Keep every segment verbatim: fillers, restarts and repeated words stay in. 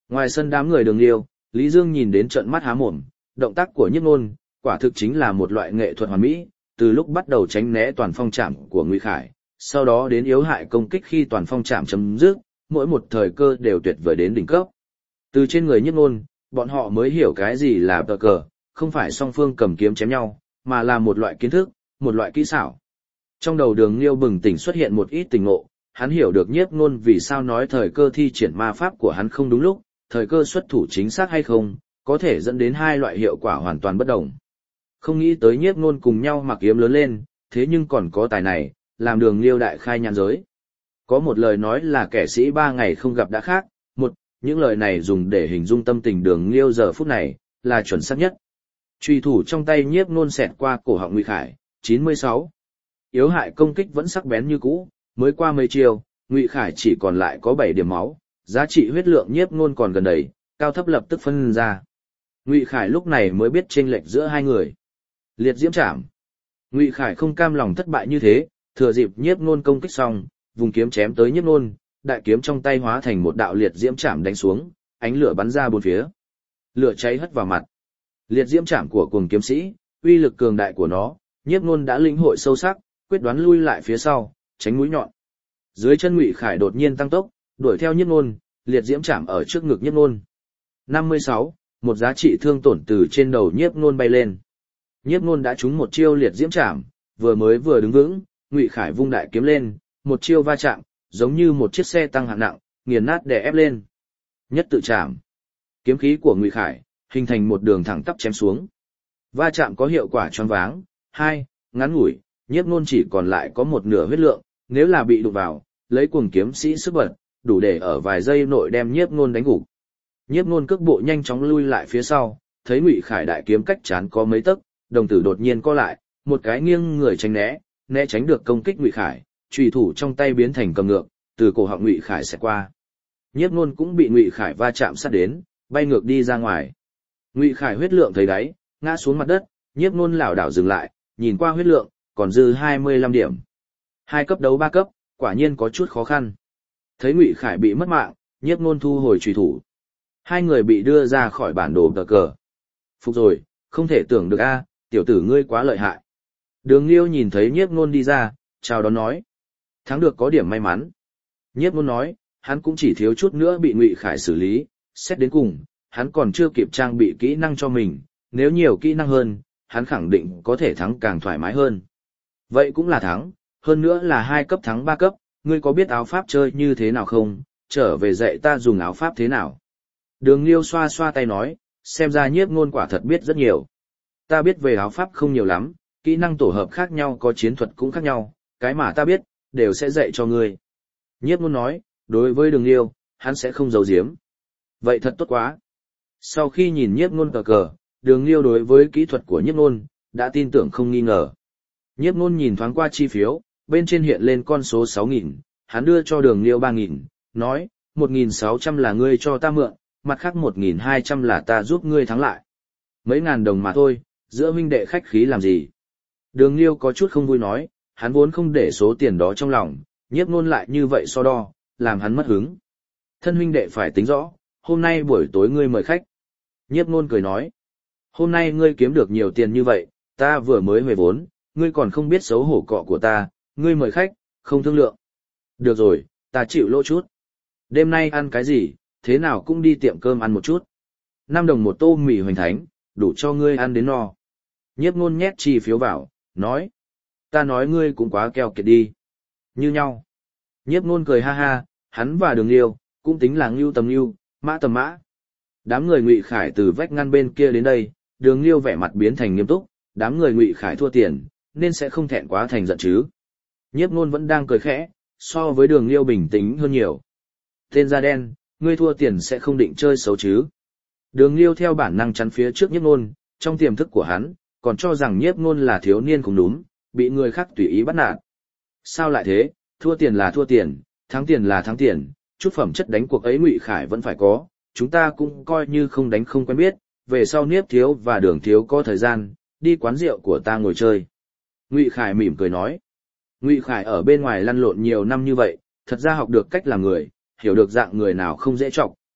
Ngoài sân đám người Đường Liêu, Lý Dương nhìn đến trận mắt há mồm, động tác của Nhiếp Nôn, quả thực chính là một loại nghệ thuật hoàn mỹ, từ lúc bắt đầu tránh né toàn phong trảm của Ngụy Khải, sau đó đến yếu hại công kích khi toàn phong trảm chấm dứt, mỗi một thời cơ đều tuyệt vời đến đỉnh cấp. Từ trên người Nhiếp Nôn, bọn họ mới hiểu cái gì là tờ cờ, không phải song phương cầm kiếm chém nhau, mà là một loại kiến thức, một loại kỹ xảo. Trong đầu Đường Liêu bừng tỉnh xuất hiện một ít tình ngộ, hắn hiểu được Nhiếp Nôn vì sao nói thời cơ thi triển ma pháp của hắn không đúng lúc, thời cơ xuất thủ chính xác hay không, có thể dẫn đến hai loại hiệu quả hoàn toàn bất đồng. Không nghĩ tới Nhiếp Nôn cùng nhau mặc kiếm lớn lên, thế nhưng còn có tài này, làm Đường Liêu đại khai nhãn giới. Có một lời nói là kẻ sĩ ba ngày không gặp đã khác, một, những lời này dùng để hình dung tâm tình Đường Liêu giờ phút này, là chuẩn xác nhất. Chùy thủ trong tay Nhiếp Nôn xẹt qua cổ họng Ngụy Khải, chín mươi sáu. Yếu hại công kích vẫn sắc bén như cũ, mới qua mấy chiều, Ngụy Khải chỉ còn lại có bảy điểm máu, giá trị huyết lượng Nhiếp Nôn còn gần đầy, cao thấp lập tức phân ra. Ngụy Khải lúc này mới biết chênh lệch giữa hai người. Liệt diễm trảm. Ngụy Khải không cam lòng thất bại như thế, thừa dịp Nhiếp Nôn công kích xong, vùng kiếm chém tới Nhiếp Nôn, đại kiếm trong tay hóa thành một đạo liệt diễm trảm đánh xuống, ánh lửa bắn ra bốn phía. Lửa cháy hất vào mặt. Liệt diễm trảm của cuồng kiếm sĩ, uy lực cường đại của nó, Nhiếp Nôn đã lĩnh hội sâu sắc, quyết đoán lui lại phía sau, tránh mũi nhọn. Dưới chân Ngụy Khải đột nhiên tăng tốc, đuổi theo Nhiếp Nôn, liệt diễm trảm ở trước ngực Nhiếp Nôn. năm mươi sáu, một giá trị thương tổn từ trên đầu Nhiếp Nôn bay lên. Nhiếp Nôn đã trúng một chiêu liệt diễm trảm, vừa mới vừa đứng vững, Ngụy Khải vung đại kiếm lên, một chiêu va chạm, giống như một chiếc xe tăng hạng nặng, nghiền nát đè ép lên. Nhất tự chạm. Kiếm khí của Ngụy Khải hình thành một đường thẳng tắp chém xuống. Va chạm có hiệu quả choáng váng. Hai, ngắn ngủi, Nhiếp Nôn chỉ còn lại có một nửa huyết lượng, nếu là bị đụng vào, lấy cuồng kiếm sĩ sức bật, đủ để ở vài giây nội đem Nhiếp Nôn đánh gục. Nhiếp Nôn cước bộ nhanh chóng lui lại phía sau, thấy Ngụy Khải đại kiếm cách chán có mấy tấc, đồng tử đột nhiên co lại, một cái nghiêng người tránh né, né tránh được công kích Ngụy Khải, chùy thủ trong tay biến thành cầm ngược, từ cổ họng Ngụy Khải xẹt qua. Nhiếp Nôn cũng bị Ngụy Khải va chạm sát đến, bay ngược đi ra ngoài. Ngụy Khải huyết lượng thấy đáy, ngã xuống mặt đất, Nhiếp Nôn lảo đảo dừng lại, nhìn qua huyết lượng, còn dư hai mươi lăm điểm. Hai cấp đấu ba cấp, quả nhiên có chút khó khăn. Thấy Ngụy Khải bị mất mạng, Nhiếp Nôn thu hồi chùy thủ. Hai người bị đưa ra khỏi bản đồ cờ cờ. Phục rồi, không thể tưởng được a, tiểu tử ngươi quá lợi hại. Đường Liêu nhìn thấy Nhiếp Nôn đi ra, chào đón nói. Thắng được có điểm may mắn. Nhiếp Nôn nói, hắn cũng chỉ thiếu chút nữa bị Ngụy Khải xử lý, xét đến cùng, hắn còn chưa kịp trang bị kỹ năng cho mình, nếu nhiều kỹ năng hơn, hắn khẳng định có thể thắng càng thoải mái hơn. Vậy cũng là thắng, hơn nữa là hai cấp thắng ba cấp, ngươi có biết áo pháp chơi như thế nào không, trở về dạy ta dùng áo pháp thế nào. Đường Liêu xoa xoa tay nói, xem ra Nhiếp Nôn quả thật biết rất nhiều. Ta biết về áo pháp không nhiều lắm, kỹ năng tổ hợp khác nhau có chiến thuật cũng khác nhau, cái mà ta biết, đều sẽ dạy cho ngươi. Nhiếp Nôn nói, đối với Đường Liêu, hắn sẽ không giấu giếm. Vậy thật tốt quá. Sau khi nhìn Nhiếp Nôn cờ cờ, Đường Liêu đối với kỹ thuật của Nhiếp Nôn, đã tin tưởng không nghi ngờ. Nhiếp Nôn nhìn thoáng qua chi phiếu, bên trên hiện lên con số sáu nghìn, hắn đưa cho Đường Liêu ba nghìn, nói, một nghìn sáu trăm là ngươi cho ta mượn, mặt khác một nghìn hai trăm là ta giúp ngươi thắng lại. Mấy ngàn đồng mà thôi, giữa huynh đệ khách khí làm gì. Đường Liêu có chút không vui nói, hắn vốn không để số tiền đó trong lòng, Nhiếp Nôn lại như vậy so đo, làm hắn mất hứng. Thân huynh đệ phải tính rõ, hôm nay buổi tối ngươi mời khách. Nhiếp Nôn cười nói, hôm nay ngươi kiếm được nhiều tiền như vậy, ta vừa mới về vốn, ngươi còn không biết xấu hổ cọ của ta, ngươi mời khách, không thương lượng. Được rồi, ta chịu lỗ chút. Đêm nay ăn cái gì, thế nào cũng đi tiệm cơm ăn một chút. Năm đồng một tô mì hoành thánh, đủ cho ngươi ăn đến no. Nhiếp Nôn nhét chi phiếu vào, nói, ta nói ngươi cũng quá keo kiệt đi. Như nhau. Nhiếp Nôn cười ha ha, hắn và Đường Liêu, cũng tính là ngưu tầm ngưu, mã tầm mã. Đám người Ngụy Khải từ vách ngăn bên kia đến đây, Đường Liêu vẻ mặt biến thành nghiêm túc, đám người Ngụy Khải thua tiền, nên sẽ không thẹn quá thành giận chứ. Nhiếp Nôn vẫn đang cười khẽ, so với Đường Liêu bình tĩnh hơn nhiều. Tên da đen, ngươi thua tiền sẽ không định chơi xấu chứ. Đường Liêu theo bản năng chắn phía trước Nhiếp Nôn, trong tiềm thức của hắn, còn cho rằng Nhiếp Nôn là thiếu niên cũng đúng, bị người khác tùy ý bắt nạt. Sao lại thế, thua tiền là thua tiền, thắng tiền là thắng tiền, chút phẩm chất đánh cuộc ấy Ngụy Khải vẫn phải có, chúng ta cũng coi như không đánh không quen biết, về sau Niếp thiếu và Đường thiếu có thời gian, đi quán rượu của ta ngồi chơi. Ngụy Khải mỉm cười nói. Ngụy Khải ở bên ngoài lăn lộn nhiều năm như vậy, thật ra học được cách làm người, hiểu được dạng người nào không dễ chọc,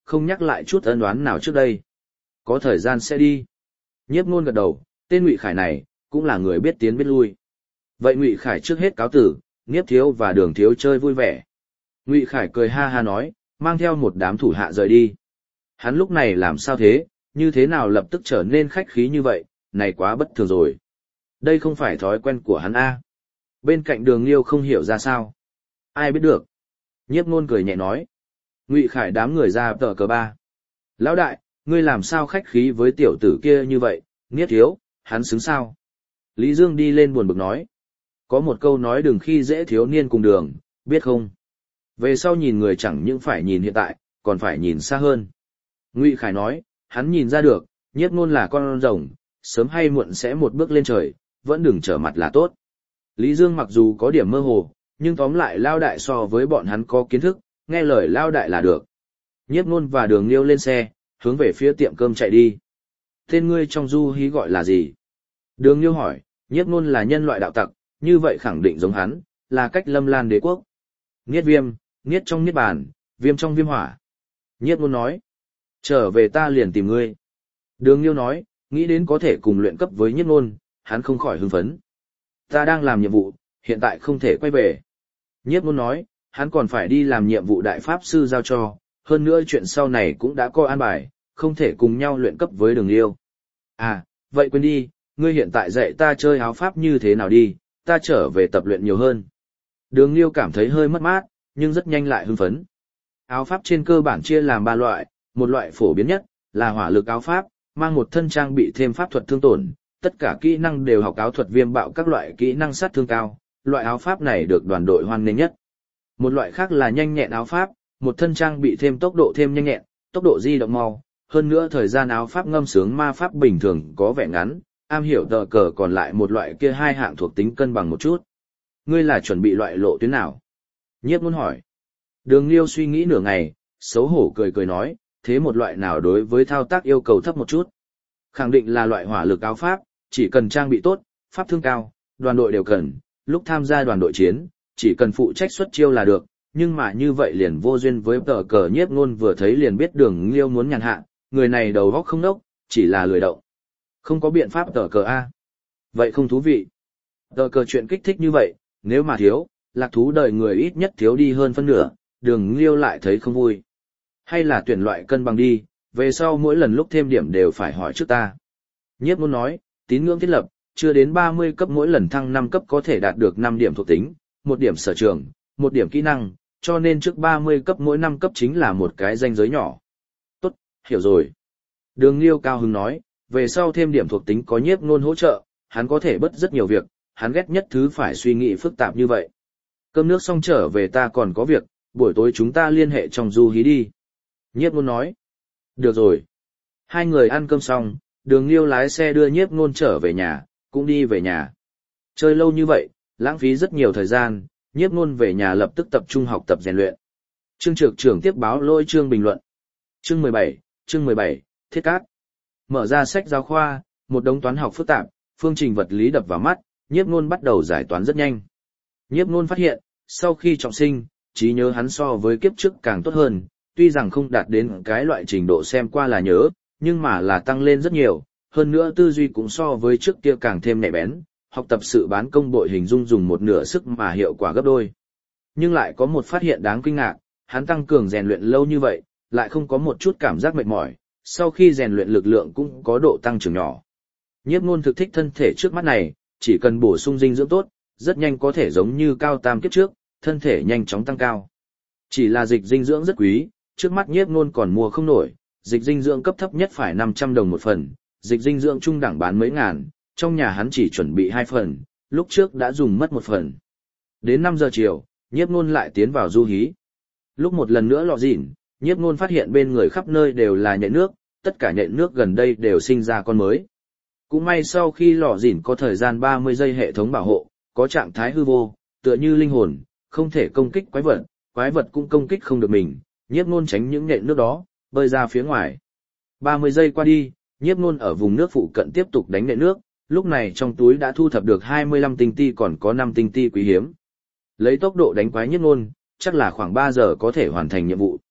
không nhắc lại chút ân oán nào trước đây. Có thời gian sẽ đi. Nhiếp Nôn gật đầu, tên Ngụy Khải này cũng là người biết tiến biết lui. Vậy Ngụy Khải trước hết cáo tử, Niếp thiếu và Đường thiếu chơi vui vẻ. Ngụy Khải cười ha ha nói, mang theo một đám thủ hạ rời đi. Hắn lúc này làm sao thế, như thế nào lập tức trở nên khách khí như vậy, này quá bất thường rồi. Đây không phải thói quen của hắn a. Bên cạnh Đường Liêu không hiểu ra sao. Ai biết được. Nhiếp Nôn cười nhẹ nói. Ngụy Khải đám người ra tờ cờ ba. Lão đại, ngươi làm sao khách khí với tiểu tử kia như vậy, Niếp thiếu, hắn xứng sao? Lý Dương đi lên buồn bực nói. Có một câu nói đừng khi dễ thiếu niên cùng Đường, biết không? Về sau nhìn người chẳng những phải nhìn hiện tại, còn phải nhìn xa hơn. Ngụy Khải nói, hắn nhìn ra được, Nhiếp Nôn là con rồng, sớm hay muộn sẽ một bước lên trời, vẫn đừng trở mặt là tốt. Lý Dương mặc dù có điểm mơ hồ, nhưng tóm lại Lao Đại so với bọn hắn có kiến thức, nghe lời Lao Đại là được. Nhiếp Nôn và Đường Liêu lên xe, hướng về phía tiệm cơm chạy đi. Tên ngươi trong du hí gọi là gì? Đường Liêu hỏi, Nhiếp Nôn là nhân loại đạo tặc, như vậy khẳng định giống hắn, là cách Lâm Lan đế quốc. Niết viêm, niết trong niết bàn, viêm trong viêm hỏa. Nhiếp Nôn nói, trở về ta liền tìm ngươi. Đường Liêu nói, nghĩ đến có thể cùng luyện cấp với Nhiếp Nôn, hắn không khỏi hưng phấn. Ta đang làm nhiệm vụ, hiện tại không thể quay về. Nhiếp Nôn nói, hắn còn phải đi làm nhiệm vụ đại pháp sư giao cho, hơn nữa chuyện sau này cũng đã có an bài, không thể cùng nhau luyện cấp với Đường Liêu. À, vậy quên đi, ngươi hiện tại dạy ta chơi áo pháp như thế nào đi, ta trở về tập luyện nhiều hơn. Đường Liêu cảm thấy hơi mất mát, nhưng rất nhanh lại hưng phấn. Áo pháp trên cơ bản chia làm ba loại, một loại phổ biến nhất là hỏa lực áo pháp, mang một thân trang bị thêm pháp thuật thương tổn, tất cả kỹ năng đều học áo thuật viêm bạo các loại kỹ năng sát thương cao, loại áo pháp này được đoàn đội hoan nghênh nhất. Một loại khác là nhanh nhẹn áo pháp, một thân trang bị thêm tốc độ thêm nhanh nhẹn, tốc độ di động mau, hơn nữa thời gian áo pháp ngâm sướng ma pháp bình thường có vẻ ngắn, am hiểu tờ cờ còn lại một loại kia hai hạng thuộc tính cân bằng một chút. Ngươi là chuẩn bị loại lộ tuyến nào? Nhiếp Nôn hỏi. Đường Liêu suy nghĩ nửa ngày, xấu hổ cười cười nói, thế một loại nào đối với thao tác yêu cầu thấp một chút? Khẳng định là loại hỏa lực áo pháp, chỉ cần trang bị tốt, pháp thương cao, đoàn đội đều cần, lúc tham gia đoàn đội chiến, chỉ cần phụ trách xuất chiêu là được, nhưng mà như vậy liền vô duyên với tờ cờ. Nhiếp Nôn vừa thấy liền biết Đường Liêu muốn nhàn hạ, người này đầu óc không đốc, chỉ là lười động. Không có biện pháp tờ cờ a. Vậy không thú vị. Tờ cờ chuyện kích thích như vậy, nếu mà thiếu, lạc thú đời người ít nhất thiếu đi hơn phân nửa, Đường Liêu lại thấy không vui. Hay là tuyển loại cân bằng đi, về sau mỗi lần lúc thêm điểm đều phải hỏi trước ta. Nhiếp Nôn nói, tín ngưỡng thiết lập, chưa đến ba mươi cấp mỗi lần thăng năm cấp có thể đạt được năm điểm thuộc tính, một điểm sở trường, một điểm kỹ năng, cho nên trước ba mươi cấp mỗi năm cấp chính là một cái ranh giới nhỏ. Tốt, hiểu rồi. Đường Liêu cao hứng nói, về sau thêm điểm thuộc tính có Nhiếp Nôn hỗ trợ, hắn có thể bớt rất nhiều việc, hắn ghét nhất thứ phải suy nghĩ phức tạp như vậy. Cơm nước xong trở về ta còn có việc, buổi tối chúng ta liên hệ trong du hí đi. Nhiếp Nôn nói. Được rồi. Hai người ăn cơm xong, Đường Liêu lái xe đưa Nhiếp Nôn trở về nhà, cũng đi về nhà. Chơi lâu như vậy, lãng phí rất nhiều thời gian, Nhiếp Nôn về nhà lập tức tập trung học tập rèn luyện. Trương Trược trưởng tiếp báo lôi chương bình luận. Chương mười bảy, chương mười bảy, thiết cát. Mở ra sách giáo khoa, một đống toán học phức tạp, phương trình vật lý đập vào mắt, Nhiếp Nôn bắt đầu giải toán rất nhanh. Nhiếp Nôn phát hiện, sau khi trọng sinh, trí nhớ hắn so với kiếp trước càng tốt hơn, tuy rằng không đạt đến cái loại trình độ xem qua là nhớ, nhưng mà là tăng lên rất nhiều, hơn nữa tư duy cũng so với trước kia càng thêm nhạy bén, học tập sự bán công bội hình dung dùng một nửa sức mà hiệu quả gấp đôi. Nhưng lại có một phát hiện đáng kinh ngạc, hắn tăng cường rèn luyện lâu như vậy, lại không có một chút cảm giác mệt mỏi, sau khi rèn luyện lực lượng cũng có độ tăng trưởng nhỏ. Nhiếp Nôn thực thích thân thể trước mắt này, chỉ cần bổ sung dinh dưỡng tốt, rất nhanh có thể giống như cao tam kiếp trước, thân thể nhanh chóng tăng cao. Chỉ là dịch dinh dưỡng rất quý, trước mắt Nhiếp Nôn còn mua không nổi, dịch dinh dưỡng cấp thấp nhất phải năm trăm đồng một phần, dịch dinh dưỡng trung đẳng bán mấy ngàn, trong nhà hắn chỉ chuẩn bị hai phần, lúc trước đã dùng mất một phần. Đến năm giờ chiều, Nhiếp Nôn lại tiến vào du hí. Lúc một lần nữa lọ dỉn, Nhiếp Nôn phát hiện bên người khắp nơi đều là nhện nước, tất cả nhện nước gần đây đều sinh ra con mới. Cũng may sau khi lọ dỉn có thời gian ba mươi giây hệ thống bảo hộ, có trạng thái hư vô, tựa như linh hồn, không thể công kích quái vật, quái vật cũng công kích không được mình, Nhiếp Nôn tránh những nhện nước đó, bơi ra phía ngoài. ba mươi giây qua đi, Nhiếp Nôn ở vùng nước phụ cận tiếp tục đánh nhện nước, lúc này trong túi đã thu thập được hai mươi lăm tinh ti còn có năm tinh ti quý hiếm. Lấy tốc độ đánh quái Nhiếp Nôn, chắc là khoảng ba giờ có thể hoàn thành nhiệm vụ.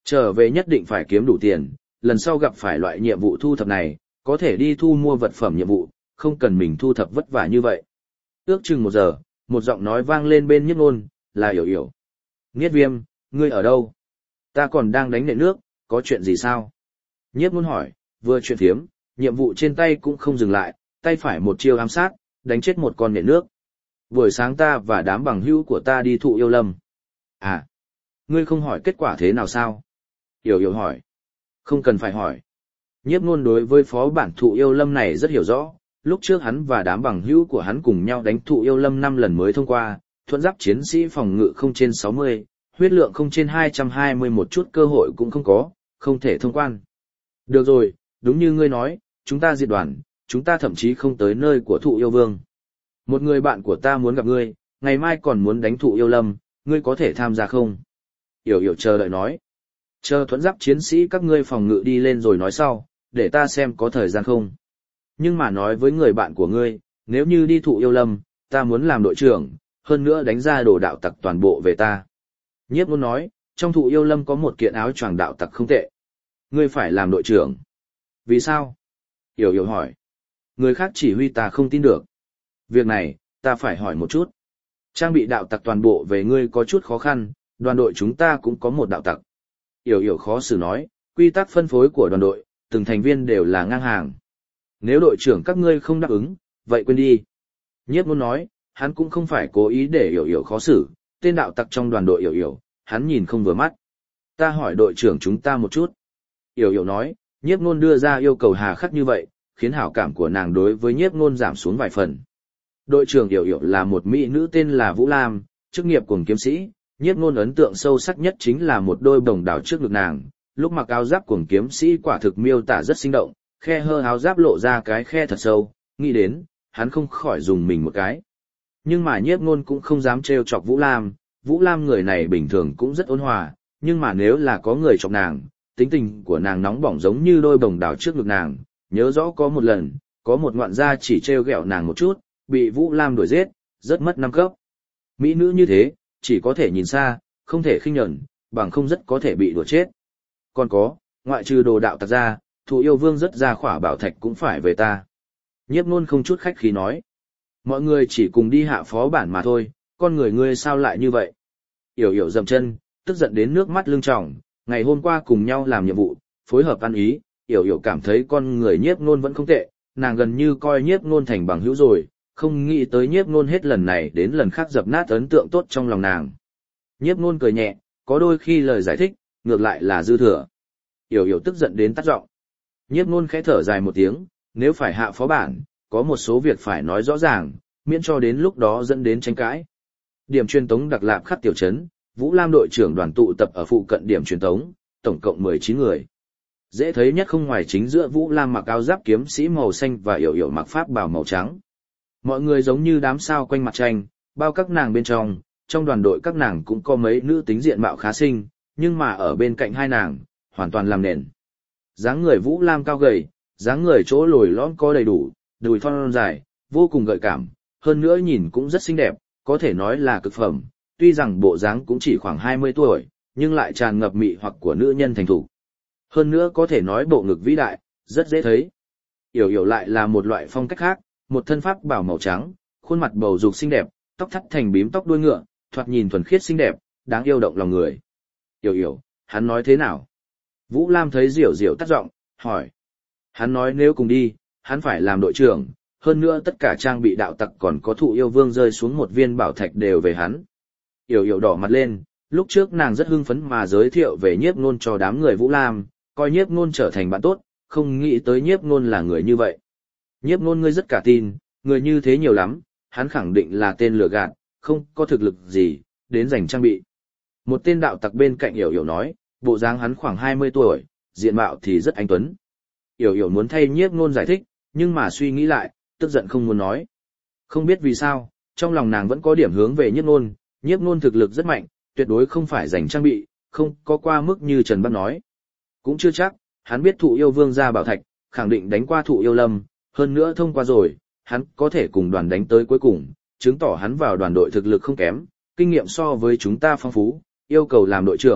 Trở về nhất định phải kiếm đủ tiền, lần sau gặp phải loại nhiệm vụ thu thập này, có thể đi thu mua vật phẩm nhiệm vụ, không cần mình thu thập vất vả như vậy. Ước chừng một giờ, một giọng nói vang lên bên Nhiếp Nôn, là Yểu Yểu. Niết Viêm, ngươi ở đâu? Ta còn đang đánh nện nước, có chuyện gì sao? Nhiếp Nôn hỏi, vừa chuyện thiếm, nhiệm vụ trên tay cũng không dừng lại, tay phải một chiêu ám sát, đánh chết một con nện nước. Buổi sáng ta và đám bằng hữu của ta đi thụ yêu lâm. À, ngươi không hỏi kết quả thế nào sao? Yểu Yểu hỏi. Không cần phải hỏi. Nhiếp Nôn đối với phó bản thụ yêu lâm này rất hiểu rõ, lúc trước hắn và đám bằng hữu của hắn cùng nhau đánh thụ yêu lâm năm lần mới thông qua, thuẫn giáp chiến sĩ phòng ngự không trên sáu mươi, huyết lượng không trên hai trăm hai mươi, một chút cơ hội cũng không có, không thể thông quan. Được rồi, đúng như ngươi nói, chúng ta diệt đoàn, chúng ta thậm chí không tới nơi của thụ yêu vương. Một người bạn của ta muốn gặp ngươi, ngày mai còn muốn đánh thụ yêu lâm, ngươi có thể tham gia không? Yểu Yểu chờ đợi nói. Chờ thuẫn giáp chiến sĩ các ngươi phòng ngự đi lên rồi nói sau, để ta xem có thời gian không. Nhưng mà nói với người bạn của ngươi, nếu như đi thụ yêu lâm, ta muốn làm đội trưởng, hơn nữa đánh ra đồ đạo tặc toàn bộ về ta. Nhiếp Nôn nói, trong thụ yêu lâm có một kiện áo choàng đạo tặc không tệ. Ngươi phải làm đội trưởng. Vì sao? Yểu Yểu hỏi. Người khác chỉ huy ta không tin được. Việc này, ta phải hỏi một chút. Trang bị đạo tặc toàn bộ về ngươi có chút khó khăn, đoàn đội chúng ta cũng có một đạo tặc. Yểu Yểu khó xử nói, quy tắc phân phối của đoàn đội, từng thành viên đều là ngang hàng. Nếu đội trưởng các ngươi không đáp ứng, vậy quên đi. Nhiếp Nôn nói, hắn cũng không phải cố ý để Yểu Yểu khó xử, tên đạo tặc trong đoàn đội Yểu Yểu, hắn nhìn không vừa mắt. Ta hỏi đội trưởng chúng ta một chút. Yểu Yểu nói, Nhiếp Nôn đưa ra yêu cầu hà khắc như vậy, khiến hảo cảm của nàng đối với Nhiếp Nôn giảm xuống vài phần. Đội trưởng Yểu Yểu là một mỹ nữ tên là Vũ Lam, chức nghiệp cuồng kiếm sĩ, Nhiếp Nôn ấn tượng sâu sắc nhất chính là một đôi bồng đảo trước ngực nàng, lúc mặc áo giáp cuồng kiếm sĩ quả thực miêu tả rất sinh động, khe hơ áo giáp lộ ra cái khe thật sâu, nghĩ đến, hắn không khỏi dùng mình một cái. Nhưng mà Nhiếp Nôn cũng không dám trêu chọc Vũ Lam, Vũ Lam người này bình thường cũng rất ôn hòa, nhưng mà nếu là có người chọc nàng, tính tình của nàng nóng bỏng giống như đôi bồng đảo trước ngực nàng, nhớ rõ có một lần, có một ngoạn gia chỉ trêu ghẹo nàng một chút, bị Vũ Lam đuổi giết, rất mất năm cấp. Mỹ nữ như thế, chỉ có thể nhìn xa, không thể khinh nhẫn, bằng không rất có thể bị đùa chết. Còn có, ngoại trừ đồ đạo tặc ra, thụ yêu vương rất ra khỏa bảo thạch cũng phải về ta. Nhiếp Nôn không chút khách khí nói. Mọi người chỉ cùng đi hạ phó bản mà thôi, con người ngươi sao lại như vậy? Yểu Yểu dậm chân, tức giận đến nước mắt lưng tròng, ngày hôm qua cùng nhau làm nhiệm vụ, phối hợp ăn ý, Yểu Yểu cảm thấy con người Nhiếp Nôn vẫn không tệ, nàng gần như coi Nhiếp Nôn thành bằng hữu rồi, không nghĩ tới Nhiếp Nôn hết lần này đến lần khác dập nát ấn tượng tốt trong lòng nàng. Nhiếp Nôn cười nhẹ, có đôi khi lời giải thích, ngược lại là dư thừa. Yểu Yểu tức giận đến tắt giọng. Nhiếp Nôn khẽ thở dài một tiếng, nếu phải hạ phó bản, có một số việc phải nói rõ ràng, miễn cho đến lúc đó dẫn đến tranh cãi. Điểm truyền tống đặc lạp khắp tiểu trấn, Vũ Lam đội trưởng đoàn tụ tập ở phụ cận điểm truyền tống, tổng cộng mười chín người. Dễ thấy nhất không ngoài chính giữa Vũ Lam mặc áo giáp kiếm sĩ màu xanh và Yểu Yểu mặc pháp bào màu trắng. Mọi người giống như đám sao quanh mặt tranh, bao các nàng bên trong, trong đoàn đội các nàng cũng có mấy nữ tính diện mạo khá xinh, nhưng mà ở bên cạnh hai nàng, hoàn toàn làm nền. Dáng người Vũ Lam cao gầy, dáng người chỗ lồi lõm có đầy đủ, đùi thon dài, vô cùng gợi cảm, hơn nữa nhìn cũng rất xinh đẹp, có thể nói là cực phẩm, tuy rằng bộ dáng cũng chỉ khoảng hai mươi tuổi, nhưng lại tràn ngập mị hoặc của nữ nhân thành thục. Hơn nữa có thể nói bộ ngực vĩ đại, rất dễ thấy. Yểu Yểu lại là một loại phong cách khác, một thân pháp bảo màu trắng, khuôn mặt bầu dục xinh đẹp, tóc thắt thành bím tóc đuôi ngựa, thoạt nhìn thuần khiết xinh đẹp, đáng yêu động lòng người. Yểu Yểu, hắn nói thế nào? Vũ Lam thấy Diểu Diểu tắt giọng, hỏi. Hắn nói nếu cùng đi, hắn phải làm đội trưởng, hơn nữa tất cả trang bị đạo tặc còn có thụ yêu vương rơi xuống một viên bảo thạch đều về hắn. Yểu Yểu đỏ mặt lên, lúc trước nàng rất hưng phấn mà giới thiệu về Nhiếp Nôn cho đám người Vũ Lam, coi Nhiếp Nôn trở thành bạn tốt, không nghĩ tới Nhiếp Nôn là người như vậy. Nhiếp Nôn ngươi rất cả tin, người như thế nhiều lắm, hắn khẳng định là tên lừa gạt, không có thực lực gì, đến giành trang bị. Một tên đạo tặc bên cạnh Yểu Yểu nói, bộ dáng hắn khoảng hai mươi tuổi, diện mạo thì rất anh tuấn. Yểu Yểu muốn thay Nhiếp Nôn giải thích, nhưng mà suy nghĩ lại, tức giận không muốn nói. Không biết vì sao, trong lòng nàng vẫn có điểm hướng về Nhiếp Nôn, Nhiếp Nôn thực lực rất mạnh, tuyệt đối không phải giành trang bị, không có qua mức như Trần Bắc nói. Cũng chưa chắc, hắn biết thụ yêu vương ra bảo thạch, khẳng định đánh qua thụ yêu lâm, hơn nữa thông qua rồi, hắn có thể cùng đoàn đánh tới cuối cùng, chứng tỏ hắn vào đoàn đội thực lực không kém, kinh nghiệm so với chúng ta phong phú, yêu cầu làm đội trưởng,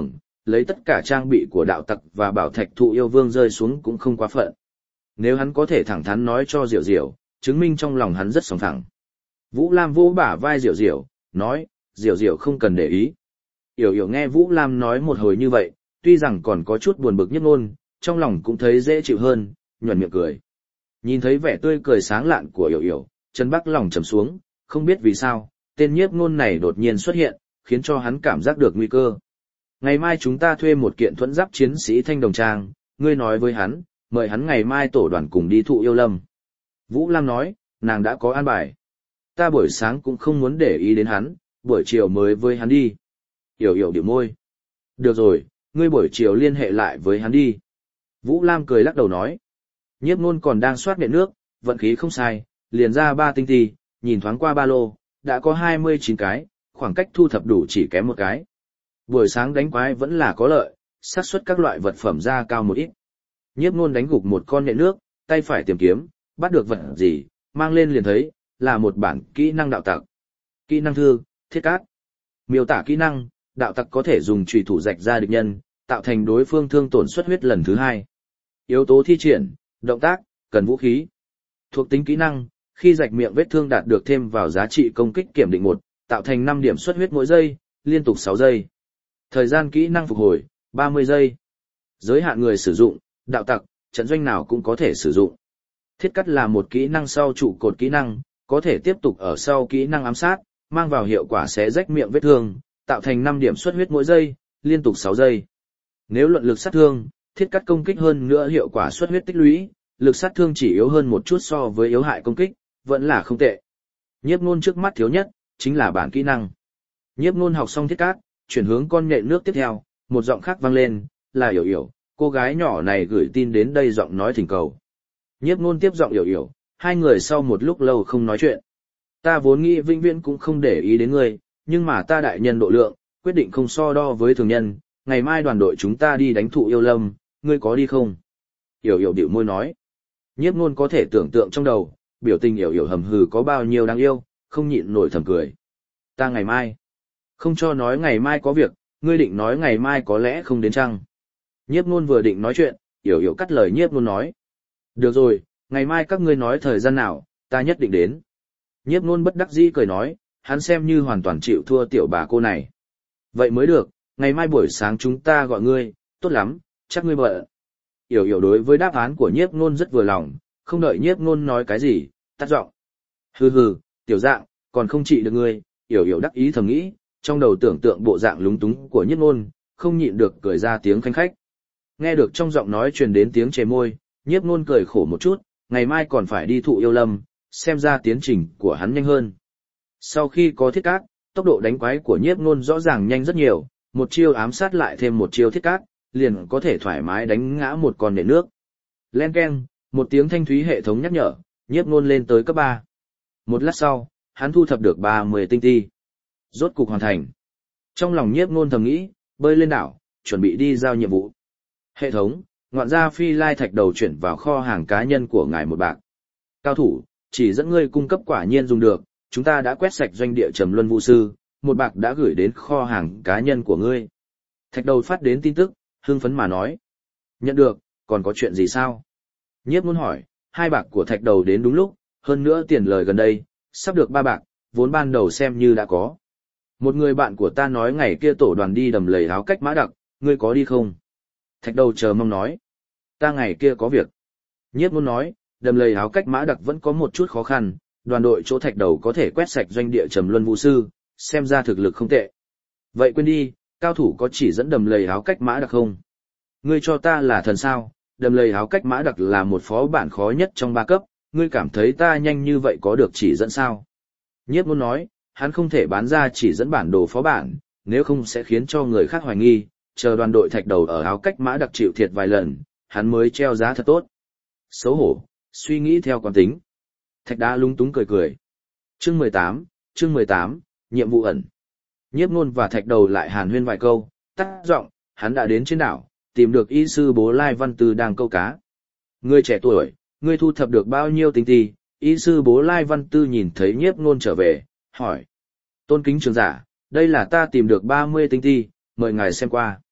lấy tất cả trang bị của đạo tặc và bảo thạch thụ yêu vương rơi xuống cũng không quá phận. Nếu hắn có thể thẳng thắn nói cho Diệu Diệu, chứng minh trong lòng hắn rất sòng phẳng. Vũ Lam vỗ bả vai Diệu Diệu, nói, Diệu Diệu không cần để ý. Yểu Yểu nghe Vũ Lam nói một hồi như vậy, tuy rằng còn có chút buồn bực Nhiếp Nôn, trong lòng cũng thấy dễ chịu hơn, nhuận miệng cười. Nhìn thấy vẻ tươi cười sáng lạn của Yểu Yểu, Trần Bắc lòng trầm xuống, không biết vì sao, tên Nhiếp Nôn này đột nhiên xuất hiện, khiến cho hắn cảm giác được nguy cơ. Ngày mai chúng ta thuê một kiện thuẫn giáp chiến sĩ thanh đồng trang, ngươi nói với hắn, mời hắn ngày mai tổ đoàn cùng đi thụ yêu lâm. Vũ Lam nói, nàng đã có an bài. Ta buổi sáng cũng không muốn để ý đến hắn, buổi chiều mới với hắn đi. Yểu Yểu điệu môi. Được rồi, ngươi buổi chiều liên hệ lại với hắn đi. Vũ Lam cười lắc đầu nói. Nhiếp Nôn còn đang soát nện nước, vận khí không sai, liền ra ba tinh ti, nhìn thoáng qua ba lô, đã có hai mươi chín cái, khoảng cách thu thập đủ chỉ kém một cái. Buổi sáng đánh quái vẫn là có lợi, xác suất các loại vật phẩm ra cao một ít. Nhiếp Nôn đánh gục một con nện nước, tay phải tìm kiếm, bắt được vật gì, mang lên liền thấy, là một bản kỹ năng đạo tặc. Kỹ năng thư, thiết cát. Miêu tả kỹ năng, đạo tặc có thể dùng chùy thủ rạch ra địch nhân, tạo thành đối phương thương tổn xuất huyết lần thứ hai. Yếu tố thi triển, động tác, cần vũ khí. Thuộc tính kỹ năng, khi rạch miệng vết thương đạt được thêm vào giá trị công kích kiểm định một, tạo thành năm điểm xuất huyết mỗi giây, liên tục sáu giây. Thời gian kỹ năng phục hồi, ba mươi giây. Giới hạn người sử dụng, đạo tặc, trận doanh nào cũng có thể sử dụng. Thiết cắt là một kỹ năng sau trụ cột kỹ năng, có thể tiếp tục ở sau kỹ năng ám sát, mang vào hiệu quả xé rách miệng vết thương, tạo thành năm điểm xuất huyết mỗi giây, liên tục sáu giây. Nếu luận lực sát thương, thiết cắt công kích hơn nữa hiệu quả xuất huyết tích lũy, lực sát thương chỉ yếu hơn một chút so với yếu hại công kích, vẫn là không tệ. Nhiếp Nôn trước mắt thiếu nhất, chính là bản kỹ năng. Nhiếp Nôn học xong thiết cát, chuyển hướng con nhện nước tiếp theo, một giọng khác vang lên, là Yểu Yểu, cô gái nhỏ này gửi tin đến đây giọng nói thỉnh cầu. Nhiếp Nôn tiếp giọng Yểu Yểu, hai người sau một lúc lâu không nói chuyện. Ta vốn nghĩ vĩnh viễn cũng không để ý đến ngươi, nhưng mà ta đại nhân độ lượng, quyết định không so đo với thường nhân, ngày mai đoàn đội chúng ta đi đánh thụ yêu lâm, ngươi có đi không? Yểu Yểu điệu môi nói. Nhiếp Nôn có thể tưởng tượng trong đầu, biểu tình Yểu Yểu hầm hừ có bao nhiêu đáng yêu, không nhịn nổi thầm cười. Ta ngày mai. Không cho nói ngày mai có việc, ngươi định nói ngày mai có lẽ không đến chăng? Nhiếp Nôn vừa định nói chuyện, Yểu Yểu cắt lời Nhiếp Nôn nói. Được rồi, ngày mai các ngươi nói thời gian nào, ta nhất định đến. Nhiếp Nôn bất đắc dĩ cười nói, hắn xem như hoàn toàn chịu thua tiểu bà cô này. Vậy mới được, ngày mai buổi sáng chúng ta gọi ngươi, tốt lắm, chắc ngươi bận. Yểu Yểu đối với đáp án của Nhiếp Nôn rất vừa lòng, không đợi Nhiếp Nôn nói cái gì, tắt giọng. Hừ hừ, tiểu dạng, còn không trị được ngươi, Yểu Yểu đắc ý thầm nghĩ, trong đầu tưởng tượng bộ dạng lúng túng của Nhiếp Nôn, không nhịn được cười ra tiếng khanh khách. Nghe được trong giọng nói truyền đến tiếng chề môi, Nhiếp Nôn cười khổ một chút, ngày mai còn phải đi thụ yêu lâm, xem ra tiến trình của hắn nhanh hơn. Sau khi có thiết cát, tốc độ đánh quái của Nhiếp Nôn rõ ràng nhanh rất nhiều, một chiêu ám sát lại thêm một chiêu thiết cát, liền có thể thoải mái đánh ngã một con nện nước. Len keng, một tiếng thanh thúy hệ thống nhắc nhở, Nhiếp Nôn lên tới cấp ba. Một lát sau, hắn thu thập được ba mươi tinh ti. Rốt cục hoàn thành. Trong lòng Nhiếp Nôn thầm nghĩ, bơi lên đảo, chuẩn bị đi giao nhiệm vụ. Hệ thống, ngoạn gia phi lai thạch đầu chuyển vào kho hàng cá nhân của ngài một bạc. Cao thủ, chỉ dẫn ngươi cung cấp quả nhiên dùng được, chúng ta đã quét sạch doanh địa Trầm Luân Vũ Sư, một bạc đã gửi đến kho hàng cá nhân của ngươi. Thạch đầu phát đến tin tức, hưng phấn mà nói. Nhận được, còn có chuyện gì sao? Nhiếp Nôn hỏi, hai bạc của thạch đầu đến đúng lúc, hơn nữa tiền lời gần đây, sắp được ba bạc, vốn ban đầu xem như đã có. Một người bạn của ta nói ngày kia tổ đoàn đi đầm lầy áo cách mã đặc, ngươi có đi không? Thạch đầu chờ mong nói. Ta ngày kia có việc. Nhiếp Nôn nói, đầm lầy áo cách mã đặc vẫn có một chút khó khăn, đoàn đội chỗ thạch đầu có thể quét sạch doanh địa Trầm Luân Vũ Sư, xem ra thực lực không tệ. Vậy quên đi, cao thủ có chỉ dẫn đầm lầy áo cách mã đặc không? Ngươi cho ta là thần sao, đầm lầy áo cách mã đặc là một phó bản khó nhất trong ba cấp, ngươi cảm thấy ta nhanh như vậy có được chỉ dẫn sao? Nhiếp Nôn nói, hắn không thể bán ra chỉ dẫn bản đồ phó bản, nếu không sẽ khiến cho người khác hoài nghi, chờ đoàn đội thạch đầu ở áo cách mã đặc chịu thiệt vài lần, hắn mới treo giá thật tốt. Xấu hổ, suy nghĩ theo quán tính. Thạch đá lúng túng cười cười. Chương mười tám, chương mười tám, nhiệm vụ ẩn. Nhiếp Nôn và thạch đầu lại hàn huyên vài câu, tắt giọng, hắn đã đến trên đảo, tìm được y sư bố Lai Văn Tư đang câu cá. Ngươi trẻ tuổi, ngươi thu thập được bao nhiêu tinh ti? Y sư bố Lai Văn Tư nhìn thấy Nhiếp Nôn trở về, hỏi. Tôn kính trường giả, đây là ta tìm được ba mươi tinh ti, mời ngài xem qua.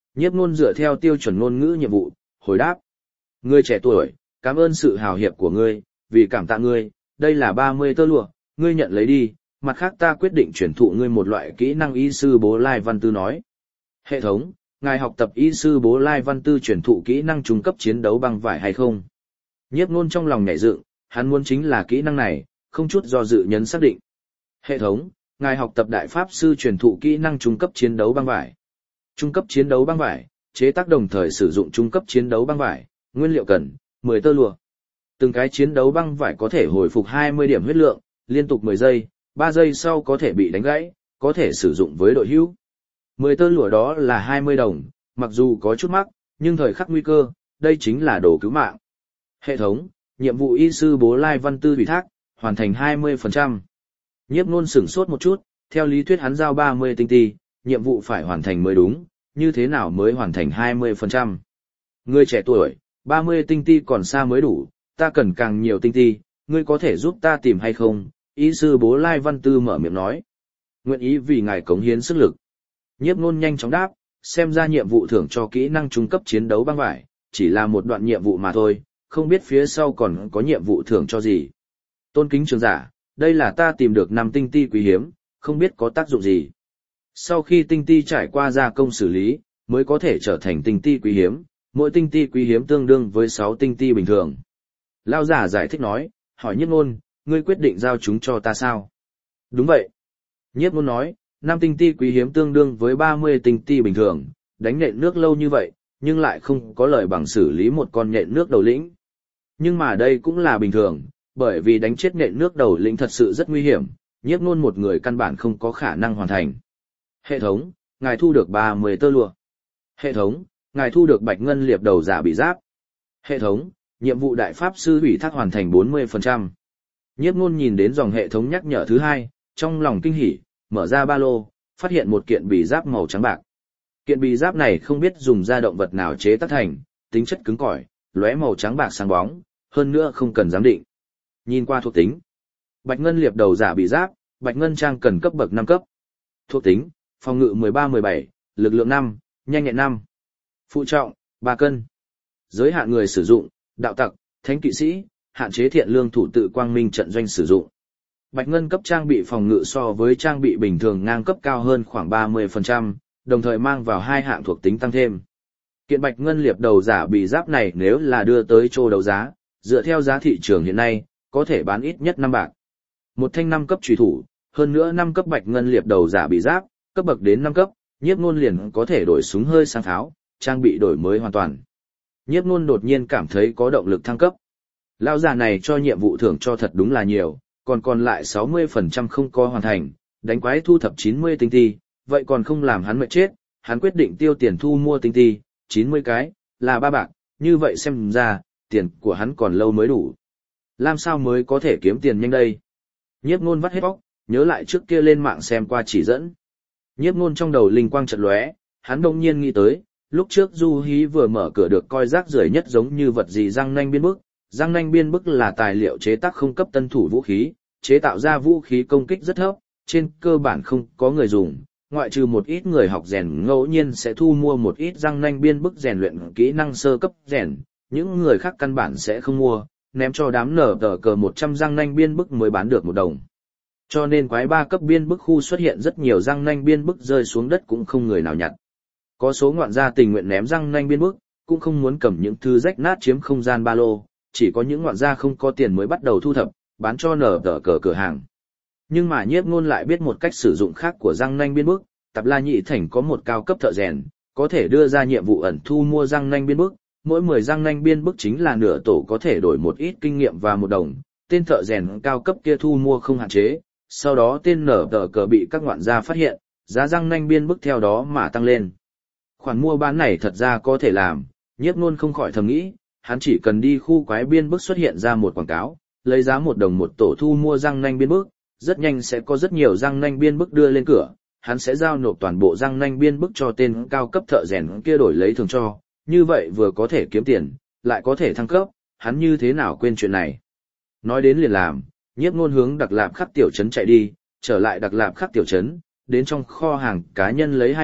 Nhiếp Nôn dựa theo tiêu chuẩn ngôn ngữ nhiệm vụ, hồi đáp. Ngươi trẻ tuổi, cảm ơn sự hào hiệp của ngươi, vì cảm tạ ngươi, đây là ba mươi tơ lụa, ngươi nhận lấy đi, mặt khác ta quyết định chuyển thụ ngươi một loại kỹ năng y sư Bố Lai Văn Tư nói. Hệ thống, ngài học tập y sư Bố Lai Văn Tư chuyển thụ kỹ năng trung cấp chiến đấu băng vải hay không? Nhiếp Nôn trong lòng nhảy dựng, hắn muốn chính là kỹ năng này, không chút do dự nhấn xác định. Hệ thống, ngài học tập đại pháp sư truyền thụ kỹ năng trung cấp chiến đấu băng vải. Trung cấp chiến đấu băng vải, chế tác đồng thời sử dụng trung cấp chiến đấu băng vải, nguyên liệu cần, mười tơ lụa. Từng cái chiến đấu băng vải có thể hồi phục hai mươi điểm huyết lượng, liên tục mười giây, ba giây sau có thể bị đánh gãy, có thể sử dụng với đội hữu. mười tơ lụa đó là hai mươi đồng, mặc dù có chút mắc, nhưng thời khắc nguy cơ, đây chính là đồ cứu mạng. Hệ thống, nhiệm vụ y sư Bố Lai Văn Tư ủy thác, hoàn thành hai mươi phần trăm. Nhiếp Nôn sửng sốt một chút, theo lý thuyết hắn giao ba mươi tinh ti, nhiệm vụ phải hoàn thành mới đúng, như thế nào mới hoàn thành hai mươi phần trăm. Ngươi trẻ tuổi, ba mươi tinh ti còn xa mới đủ, ta cần càng nhiều tinh ti, ngươi có thể giúp ta tìm hay không? Y sư Bố Lai Văn Tư mở miệng nói. Nguyện ý vì ngài cống hiến sức lực. Nhiếp Nôn nhanh chóng đáp, xem ra nhiệm vụ thưởng cho kỹ năng trung cấp chiến đấu băng vải, chỉ là một đoạn nhiệm vụ mà thôi, không biết phía sau còn có nhiệm vụ thưởng cho gì. Tôn kính trường giả, đây là ta tìm được năm tinh ti quý hiếm, không biết có tác dụng gì. Sau khi tinh ti trải qua gia công xử lý, mới có thể trở thành tinh ti quý hiếm, mỗi tinh ti quý hiếm tương đương với sáu tinh ti bình thường. Lão giả giải thích nói, hỏi Nhiếp Nôn, ngươi quyết định giao chúng cho ta sao? Đúng vậy. Nhiếp Nôn nói, năm tinh ti quý hiếm tương đương với ba mươi tinh ti bình thường, đánh nện nước lâu như vậy, nhưng lại không có lời bằng xử lý một con nện nước đầu lĩnh. Nhưng mà đây cũng là bình thường, bởi vì đánh chết nện nước đầu lĩnh thật sự rất nguy hiểm, Nhiếp Nôn một người căn bản không có khả năng hoàn thành. Hệ thống, ngài thu được ba mươi tơ lụa. Hệ thống, ngài thu được bạch ngân liệp đầu giả bị giáp. Hệ thống, nhiệm vụ đại pháp sư ủy thác hoàn thành bốn mươi phần trăm. Nhiếp Nôn nhìn đến dòng hệ thống nhắc nhở thứ hai, trong lòng kinh hỉ, mở ra ba lô, phát hiện một kiện bì giáp màu trắng bạc. Kiện bì giáp này không biết dùng da động vật nào chế tác thành, tính chất cứng cỏi, lóe màu trắng bạc sáng bóng, hơn nữa không cần giám định. Nhìn qua thuộc tính. Bạch ngân liệp đầu giả bị giáp, bạch ngân trang cần cấp bậc năm cấp. Thuộc tính, phòng ngự mười ba mười bảy, lực lượng năm, nhanh nhẹn năm. Phụ trọng, ba cân. Giới hạn người sử dụng, đạo tặc, thánh kỵ sĩ, hạn chế thiện lương thủ tự quang minh trận doanh sử dụng. Bạch ngân cấp trang bị phòng ngự so với trang bị bình thường ngang cấp cao hơn khoảng ba mươi phần trăm, đồng thời mang vào hai hạng thuộc tính tăng thêm. Kiện bạch ngân liệp đầu giả bị giáp này nếu là đưa tới chỗ đấu giá, dựa theo giá thị trường hiện nay, có thể bán ít nhất năm bạc. Một thanh năm cấp chủy thủ, hơn nữa năm cấp bạch ngân liệp đầu giả bị giáp, cấp bậc đến năm cấp, Nhiếp Nôn liền có thể đổi súng hơi sang tháo, trang bị đổi mới hoàn toàn. Nhiếp Nôn đột nhiên cảm thấy có động lực thăng cấp. Lão già này cho nhiệm vụ thưởng cho thật đúng là nhiều, còn còn lại sáu mươi phần trăm không có hoàn thành, đánh quái thu thập chín mươi tinh ti, vậy còn không làm hắn mệt chết, hắn quyết định tiêu tiền thu mua tinh ti, chín mươi cái, là ba bạc, như vậy xem ra, tiền của hắn còn lâu mới đủ. Làm sao mới có thể kiếm tiền nhanh đây? Nhiếp Nôn vắt hết óc, nhớ lại trước kia lên mạng xem qua chỉ dẫn. Nhiếp Nôn trong đầu linh quang chợt lóe, hắn đột nhiên nghĩ tới, lúc trước Du Hí vừa mở cửa được coi rác rưởi nhất giống như vật gì răng nanh biên bức, răng nanh biên bức là tài liệu chế tác không cấp tân thủ vũ khí, chế tạo ra vũ khí công kích rất thấp, trên cơ bản không có người dùng, ngoại trừ một ít người học rèn ngẫu nhiên sẽ thu mua một ít răng nanh biên bức rèn luyện kỹ năng sơ cấp rèn, những người khác căn bản sẽ không mua, ném cho đám nở tờ cờ một trăm răng nanh biên bức mới bán được một đồng. Cho nên quái ba cấp biên bức khu xuất hiện rất nhiều răng nanh biên bức rơi xuống đất cũng không người nào nhặt. Có số ngoạn gia tình nguyện ném răng nanh biên bức, cũng không muốn cầm những thứ rách nát chiếm không gian ba lô, chỉ có những ngoạn gia không có tiền mới bắt đầu thu thập, bán cho nở tờ cờ cửa hàng. Nhưng mà Nhiếp Nôn lại biết một cách sử dụng khác của răng nanh biên bức, Tạp La Nhị Thành có một cao cấp thợ rèn, có thể đưa ra nhiệm vụ ẩn thu mua răng nanh biên bức, mỗi mười răng nanh biên bức chính là nửa tổ có thể đổi một ít kinh nghiệm và một đồng, tên thợ rèn cao cấp kia thu mua không hạn chế, sau đó tên nở tờ cờ bị các ngoạn gia phát hiện, giá răng nanh biên bức theo đó mà tăng lên. Khoản mua bán này thật ra có thể làm, Nhiếp Nôn không khỏi thầm nghĩ, hắn chỉ cần đi khu quái biên bức xuất hiện ra một quảng cáo, lấy giá một đồng một tổ thu mua răng nanh biên bức, rất nhanh sẽ có rất nhiều răng nanh biên bức đưa lên cửa, hắn sẽ giao nộp toàn bộ răng nanh biên bức cho tên cao cấp thợ rèn kia đổi lấy thường cho, như vậy vừa có thể kiếm tiền, lại có thể thăng cấp, hắn như thế nào quên chuyện này. Nói đến liền làm, Nhiếp Nôn hướng Đặc Lạp Khắc tiểu trấn chạy đi, trở lại Đặc Lạp Khắc tiểu trấn, đến trong kho hàng cá nhân lấy hai bạc,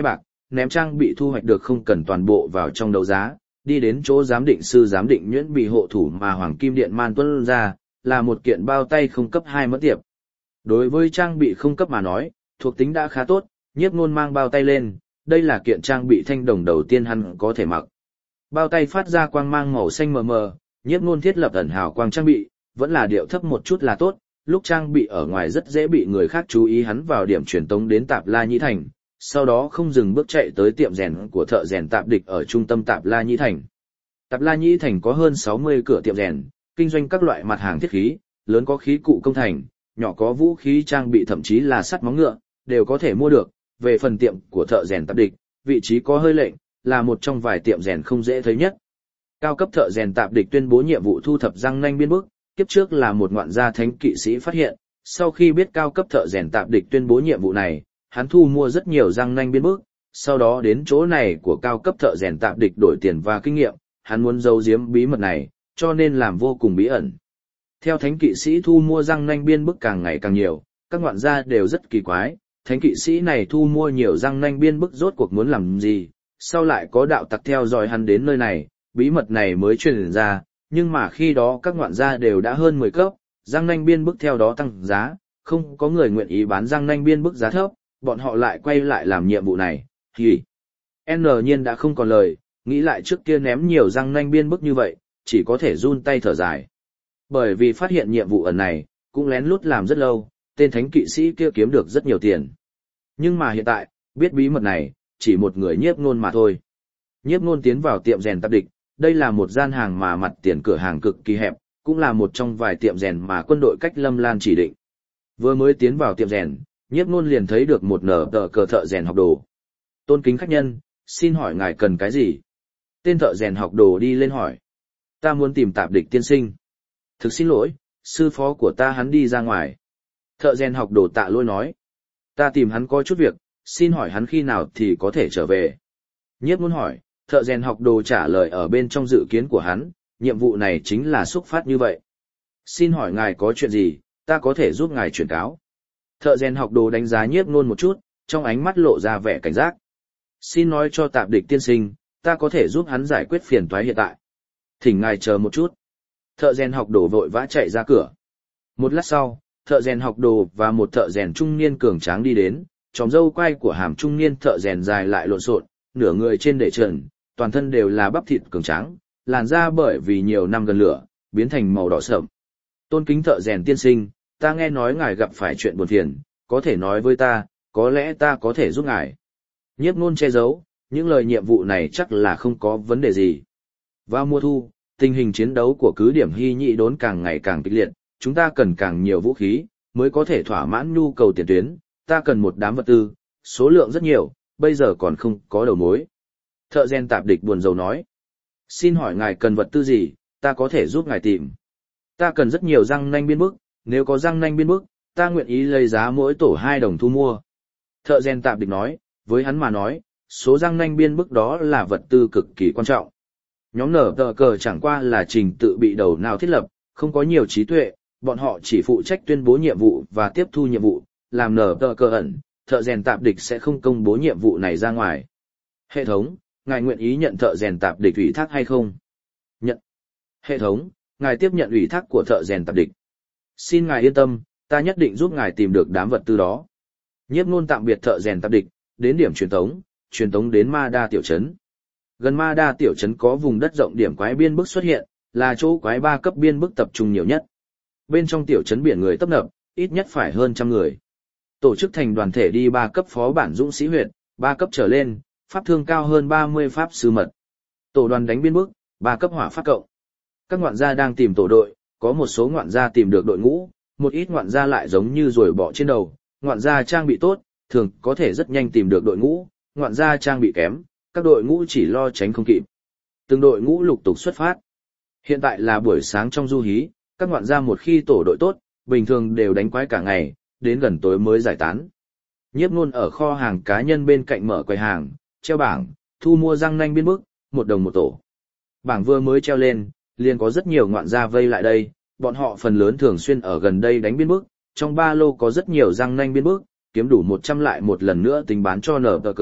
ném trang bị thu hoạch được không cần toàn bộ vào trong đấu giá, đi đến chỗ giám định sư giám định nhuyễn bị hộ thủ mà Hoàng Kim Điện Man tuân ra, là một kiện bao tay không cấp hai mất tiệp. Đối với trang bị không cấp mà nói, thuộc tính đã khá tốt, Nhiếp Nôn mang bao tay lên, đây là kiện trang bị thanh đồng đầu tiên hắn có thể mặc. Bao tay phát ra quang mang màu xanh mờ mờ, Nhiếp Nôn thiết lập ẩn hào quang trang bị, vẫn là điệu thấp một chút là tốt, lúc trang bị ở ngoài rất dễ bị người khác chú ý. Hắn vào điểm truyền tống đến Tạp La Nhĩ Thành, sau đó không dừng bước chạy tới tiệm rèn của thợ rèn Tạp Địch ở trung tâm Tạp La Nhĩ Thành. Tạp La Nhĩ Thành có hơn sáu mươi cửa tiệm rèn, kinh doanh các loại mặt hàng thiết khí, lớn có khí cụ công thành, nhỏ có vũ khí trang bị thậm chí là sắt móng ngựa, đều có thể mua được. Về phần tiệm của thợ rèn Tạp Địch, vị trí có hơi lệnh, là một trong vài tiệm rèn không dễ thấy nhất. Cao cấp thợ rèn Tạp Địch tuyên bố nhiệm vụ thu thập răng nanh biên bức, kiếp trước là một ngoạn gia thánh kỵ sĩ phát hiện, sau khi biết cao cấp thợ rèn Tạp Địch tuyên bố nhiệm vụ này, hắn thu mua rất nhiều răng nanh biên bức, sau đó đến chỗ này của cao cấp thợ rèn Tạp Địch đổi tiền và kinh nghiệm, hắn muốn giấu giếm bí mật này, cho nên làm vô cùng bí ẩn. Theo thánh kỵ sĩ thu mua răng nanh biên bức càng ngày càng nhiều, các ngoạn gia đều rất kỳ quái, thánh kỵ sĩ này thu mua nhiều răng nanh biên bức rốt cuộc muốn làm gì, sau lại có đạo tặc theo dõi hắn đến nơi này, bí mật này mới truyền ra, nhưng mà khi đó các ngoạn gia đều đã hơn mười cấp, răng nanh biên bức theo đó tăng giá, không có người nguyện ý bán răng nanh biên bức giá thấp, bọn họ lại quay lại làm nhiệm vụ này. Hì. N nhiên đã không còn lời, nghĩ lại trước kia ném nhiều răng nanh biên bức như vậy, chỉ có thể run tay thở dài. Bởi vì phát hiện nhiệm vụ ẩn này, cũng lén lút làm rất lâu, tên thánh kỵ sĩ kia kiếm được rất nhiều tiền. Nhưng mà hiện tại, biết bí mật này, chỉ một người Nhiếp Nôn mà thôi. Nhiếp Nôn tiến vào tiệm rèn Tạp Địch, đây là một gian hàng mà mặt tiền cửa hàng cực kỳ hẹp, cũng là một trong vài tiệm rèn mà quân đội cách Lâm Lan chỉ định. Vừa mới tiến vào tiệm rèn, Nhiếp Nôn liền thấy được một nở tờ cờ thợ rèn học đồ. Tôn kính khách nhân, xin hỏi ngài cần cái gì? Tên thợ rèn học đồ đi lên hỏi. Ta muốn tìm Tạp Địch tiên sinh. Thực xin lỗi, sư phó của ta hắn đi ra ngoài. Thợ rèn học đồ tạ lỗi nói. Ta tìm hắn có chút việc, xin hỏi hắn khi nào thì có thể trở về. Nhiếp Nôn hỏi, thợ rèn học đồ trả lời ở bên trong dự kiến của hắn, nhiệm vụ này chính là xuất phát như vậy. Xin hỏi ngài có chuyện gì, ta có thể giúp ngài chuyển cáo. Thợ rèn học đồ đánh giá Nhiếp Nôn một chút, trong ánh mắt lộ ra vẻ cảnh giác. Xin nói cho Tạp Địch tiên sinh, ta có thể giúp hắn giải quyết phiền toái hiện tại. Thỉnh ngài chờ một chút. Thợ rèn học đồ vội vã chạy ra cửa. Một lát sau, thợ rèn học đồ và một thợ rèn trung niên cường tráng đi đến, tròm râu quai của hàm trung niên thợ rèn dài lại lộn xộn, nửa người trên để trần, toàn thân đều là bắp thịt cường tráng, làn da bởi vì nhiều năm gần lửa, biến thành màu đỏ sậm. Tôn kính thợ rèn tiên sinh, ta nghe nói ngài gặp phải chuyện buồn phiền, có thể nói với ta, có lẽ ta có thể giúp ngài. Nhiếp Nôn che giấu, những lời nhiệm vụ này chắc là không có vấn đề gì. Vào mùa thu, tình hình chiến đấu của cứ điểm Hy Nhị Đốn càng ngày càng kịch liệt, chúng ta cần càng nhiều vũ khí, mới có thể thỏa mãn nhu cầu tiền tuyến, ta cần một đám vật tư, số lượng rất nhiều, bây giờ còn không có đầu mối. Thợ rèn Tạp Địch buồn rầu nói. Xin hỏi ngài cần vật tư gì, ta có thể giúp ngài tìm. Ta cần rất nhiều răng nanh biên bức, nếu có răng nanh biên bức, ta nguyện ý lấy giá mỗi tổ hai đồng thu mua. Thợ rèn Tạp Địch nói, với hắn mà nói, số răng nanh biên bức đó là vật tư cực kỳ quan trọng. Nhóm nở tờ cờ chẳng qua là trình tự bị đầu nào thiết lập, không có nhiều trí tuệ, bọn họ chỉ phụ trách tuyên bố nhiệm vụ và tiếp thu nhiệm vụ, làm nở tờ cờ ẩn, thợ rèn Tạp Địch sẽ không công bố nhiệm vụ này ra ngoài. Hệ thống, ngài nguyện ý nhận thợ rèn Tạp Địch ủy thác hay không? Nhận. Hệ thống, ngài tiếp nhận ủy thác của thợ rèn Tạp Địch. Xin ngài yên tâm, ta nhất định giúp ngài tìm được đám vật tư đó. Nhiếp Nôn tạm biệt thợ rèn Tạp Địch, đến điểm truyền tống, truyền tống đến Ma Đa tiểu trấn. Gần Ma Đa tiểu trấn có vùng đất rộng điểm quái biên bức xuất hiện, là chỗ quái ba cấp biên bức tập trung nhiều nhất. Bên trong tiểu trấn biển người tấp nập, ít nhất phải hơn trăm người. Tổ chức thành đoàn thể đi ba cấp phó bản dũng sĩ huyệt, ba cấp trở lên, pháp thương cao hơn ba mươi pháp sư mật. Tổ đoàn đánh biên bức, ba cấp hỏa pháp cộng. Các ngoạn gia đang tìm tổ đội, có một số ngoạn gia tìm được đội ngũ, một ít ngoạn gia lại giống như ruồi bọ trên đầu, ngoạn gia trang bị tốt, thường có thể rất nhanh tìm được đội ngũ, ngoạn gia trang bị kém, các đội ngũ chỉ lo tránh không kịp. Từng đội ngũ lục tục xuất phát. Hiện tại là buổi sáng trong du hí, các ngoạn gia một khi tổ đội tốt, bình thường đều đánh quái cả ngày, đến gần tối mới giải tán. Nhiếp Nôn ở kho hàng cá nhân bên cạnh mở quầy hàng, treo bảng, thu mua răng nanh biên bức, một đồng một tổ. Bảng vừa mới treo lên, liền có rất nhiều ngoạn gia vây lại đây, bọn họ phần lớn thường xuyên ở gần đây đánh biên bức, trong ba lô có rất nhiều răng nanh biên bức, kiếm đủ một trăm lại một lần nữa tính bán cho nở tờ cờ,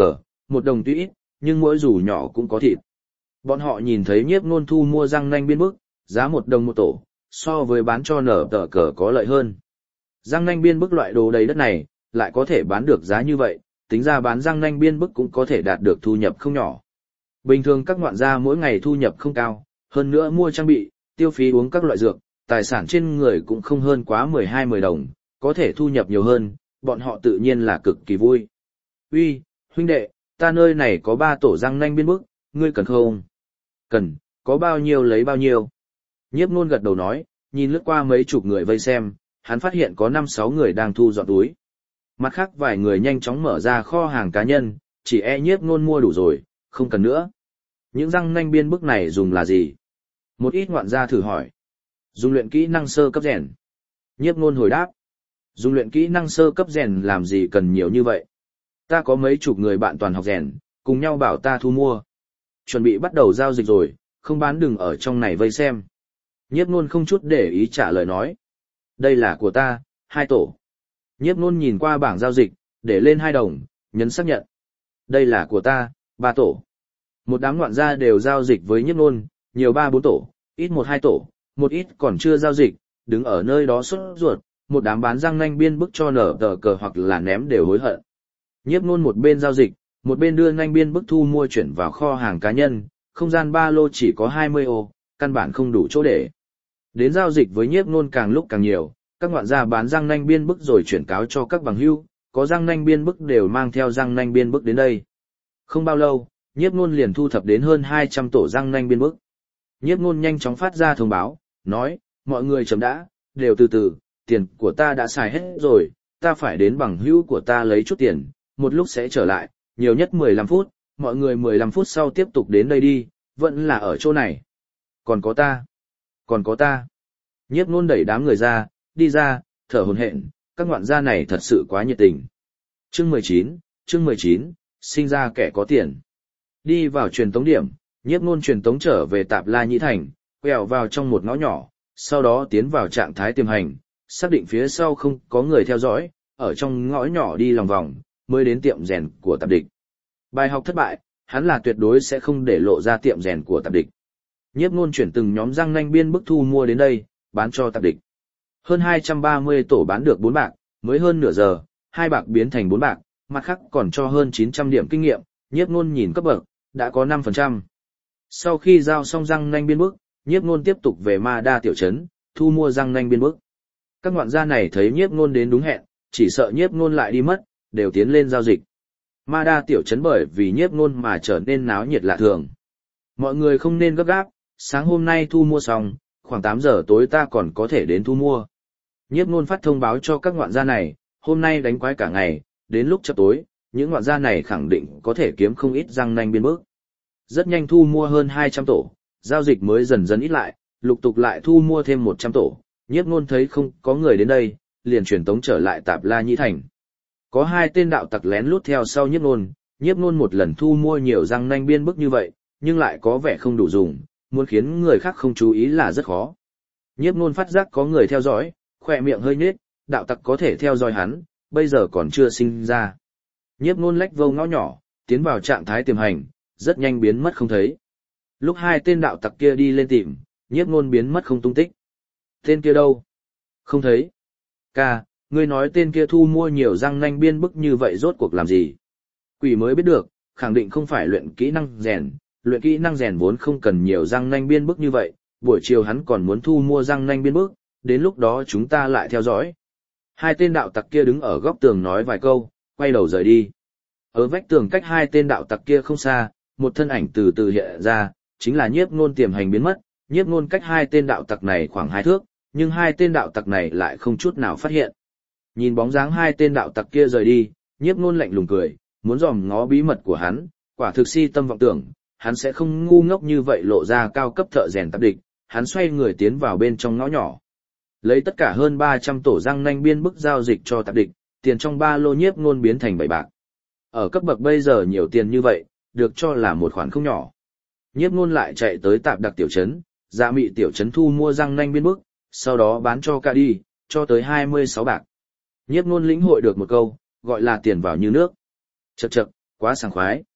một đồng tuy ít, nhưng mỗi rủ nhỏ cũng có thịt. Bọn họ nhìn thấy Nhiếp Nôn thu mua răng nanh biên bức, giá một đồng một tổ, so với bán cho nở tờ cờ có lợi hơn. Răng nanh biên bức loại đồ đầy đất này, lại có thể bán được giá như vậy, tính ra bán răng nanh biên bức cũng có thể đạt được thu nhập không nhỏ. Bình thường các ngoạn gia mỗi ngày thu nhập không cao, hơn nữa mua trang bị, tiêu phí uống các loại dược, tài sản trên người cũng không hơn quá mười hai mười đồng, có thể thu nhập nhiều hơn, bọn họ tự nhiên là cực kỳ vui. Uy, huynh đệ, ta nơi này có ba tổ răng nanh biên bức, ngươi cần không? Cần, có bao nhiêu lấy bao nhiêu? Nhiếp Nôn gật đầu nói, nhìn lướt qua mấy chục người vây xem, hắn phát hiện có năm sáu người đang thu dọn túi. Mặt khác vài người nhanh chóng mở ra kho hàng cá nhân, chỉ e Nhiếp Nôn mua đủ rồi, không cần nữa. Những răng nanh biên bức này dùng là gì? Một ít ngoạn gia thử hỏi. Dùng luyện kỹ năng sơ cấp rèn. Nhiếp Nôn hồi đáp. Dùng luyện kỹ năng sơ cấp rèn làm gì cần nhiều như vậy? Ta có mấy chục người bạn toàn học rèn, cùng nhau bảo ta thu mua. Chuẩn bị bắt đầu giao dịch rồi, không bán đừng ở trong này vây xem. Nhiếp Nôn không chút để ý trả lời nói. Đây là của ta, hai tổ. Nhiếp Nôn nhìn qua bảng giao dịch, để lên hai đồng, nhấn xác nhận. Đây là của ta, ba tổ. Một đám ngoạn gia đều giao dịch với Nhiếp Nôn, nhiều ba bốn tổ, ít một hai tổ, một ít còn chưa giao dịch, đứng ở nơi đó sốt ruột, một đám bán răng nanh biên bức cho nở tờ cờ hoặc là ném đều hối hận. Nhiếp Nôn một bên giao dịch, một bên đưa nanh biên bức thu mua chuyển vào kho hàng cá nhân, không gian ba lô chỉ có hai mươi ô, căn bản không đủ chỗ để. Đến giao dịch với Nhiếp Nôn càng lúc càng nhiều, các ngoạn gia bán răng nanh biên bức rồi chuyển cáo cho các bằng hữu, có răng nanh biên bức đều mang theo răng nanh biên bức đến đây. Không bao lâu, Nhiếp Nôn liền thu thập đến hơn hai trăm tổ răng nanh biên bức. Nhiếp Nôn nhanh chóng phát ra thông báo, nói, mọi người chấm đã, đều từ từ, tiền của ta đã xài hết rồi, ta phải đến bằng hữu của ta lấy chút tiền, một lúc sẽ trở lại, nhiều nhất mười lăm phút, mọi người mười lăm phút sau tiếp tục đến đây đi, vẫn là ở chỗ này. Còn có ta, còn có ta. Nhiếp Nôn đẩy đám người ra, đi ra, thở hổn hển, các ngoạn gia này thật sự quá nhiệt tình. Chương mười chín, chương mười chín, sinh ra kẻ có tiền. Đi vào truyền tống điểm, Nhiếp Nôn truyền tống trở về Tạp La Nhĩ Thành, quẹo vào trong một ngõ nhỏ, sau đó tiến vào trạng thái tiềm hành, xác định phía sau không có người theo dõi, ở trong ngõ nhỏ đi lòng vòng, mới đến tiệm rèn của Tạp Địch. Bài học thất bại, hắn là tuyệt đối sẽ không để lộ ra tiệm rèn của Tạp Địch. Nhiếp Nôn chuyển từng nhóm răng nanh biên bức thu mua đến đây, bán cho Tạp Địch. Hơn hai trăm ba mươi tổ bán được bốn bạc, mới hơn nửa giờ, hai bạc biến thành bốn bạc, mặt khác còn cho hơn chín trăm điểm kinh nghiệm, Nhiếp Nôn nhìn cấp bậc, đã có năm phần trăm. Sau khi giao xong răng nanh biên bức, Nhiếp Nôn tiếp tục về Ma Đa tiểu trấn, thu mua răng nanh biên bức. Các ngoạn gia này thấy Nhiếp Nôn đến đúng hẹn, chỉ sợ Nhiếp Nôn lại đi mất, đều tiến lên giao dịch. Ma Đa tiểu trấn bởi vì Nhiếp Nôn mà trở nên náo nhiệt lạ thường. Mọi người không nên gấp gáp, sáng hôm nay thu mua xong, khoảng tám giờ tối ta còn có thể đến thu mua. Nhiếp Nôn phát thông báo cho các ngoạn gia này, hôm nay đánh quái cả ngày, đến lúc chập tối, những ngoạn gia này khẳng định có thể kiếm không ít răng nanh biên bức. Rất nhanh thu mua hơn hai trăm tổ, giao dịch mới dần dần ít lại, lục tục lại thu mua thêm một trăm tổ. Nhiếp Nôn thấy không có người đến đây, liền chuyển tống trở lại Tạp La Nhĩ Thành. Có hai tên đạo tặc lén lút theo sau Nhiếp Nôn, Nhiếp Nôn một lần thu mua nhiều răng nanh biên bức như vậy, nhưng lại có vẻ không đủ dùng, muốn khiến người khác không chú ý là rất khó. Nhiếp Nôn phát giác có người theo dõi, khỏe miệng hơi nhếch, đạo tặc có thể theo dõi hắn, bây giờ còn chưa sinh ra. Nhiếp Nôn lách vô ngõ nhỏ, tiến vào trạng thái tiềm hành, rất nhanh biến mất không thấy. Lúc hai tên đạo tặc kia đi lên tìm, Nhiếp Nôn biến mất không tung tích. Tên kia đâu? Không thấy. Ca, ngươi nói tên kia thu mua nhiều răng nanh biên bức như vậy rốt cuộc làm gì? Quỷ mới biết được, khẳng định không phải luyện kỹ năng rèn, luyện kỹ năng rèn vốn không cần nhiều răng nanh biên bức như vậy, buổi chiều hắn còn muốn thu mua răng nanh biên bức, đến lúc đó chúng ta lại theo dõi. Hai tên đạo tặc kia đứng ở góc tường nói vài câu, quay đầu rời đi. Ở vách tường cách hai tên đạo tặc kia không xa, một thân ảnh từ từ hiện ra, chính là Nhiếp Nôn tiềm hành biến mất. Nhiếp Nôn cách hai tên đạo tặc này khoảng hai thước, nhưng hai tên đạo tặc này lại không chút nào phát hiện. Nhìn bóng dáng hai tên đạo tặc kia rời đi, Nhiếp Nôn lạnh lùng cười, muốn dòm ngó bí mật của hắn, quả thực si tâm vọng tưởng, hắn sẽ không ngu ngốc như vậy lộ ra cao cấp thợ rèn Tạp Địch. Hắn xoay người tiến vào bên trong ngõ nhỏ, lấy tất cả hơn ba trăm tổ răng nanh biên bức giao dịch cho Tạp Địch, tiền trong ba lô Nhiếp Nôn biến thành bảy bạc. Ở cấp bậc bây giờ nhiều tiền như vậy, được cho là một khoản không nhỏ. Nhiếp Nôn lại chạy tới Tạp Đặc tiểu trấn, Dạ Mị tiểu trấn thu mua răng nanh biên bức, sau đó bán cho cả đi, cho tới hai mươi sáu bạc. Nhiếp Nôn lĩnh hội được một câu, gọi là tiền vào như nước. Chậc chậc, quá sảng khoái,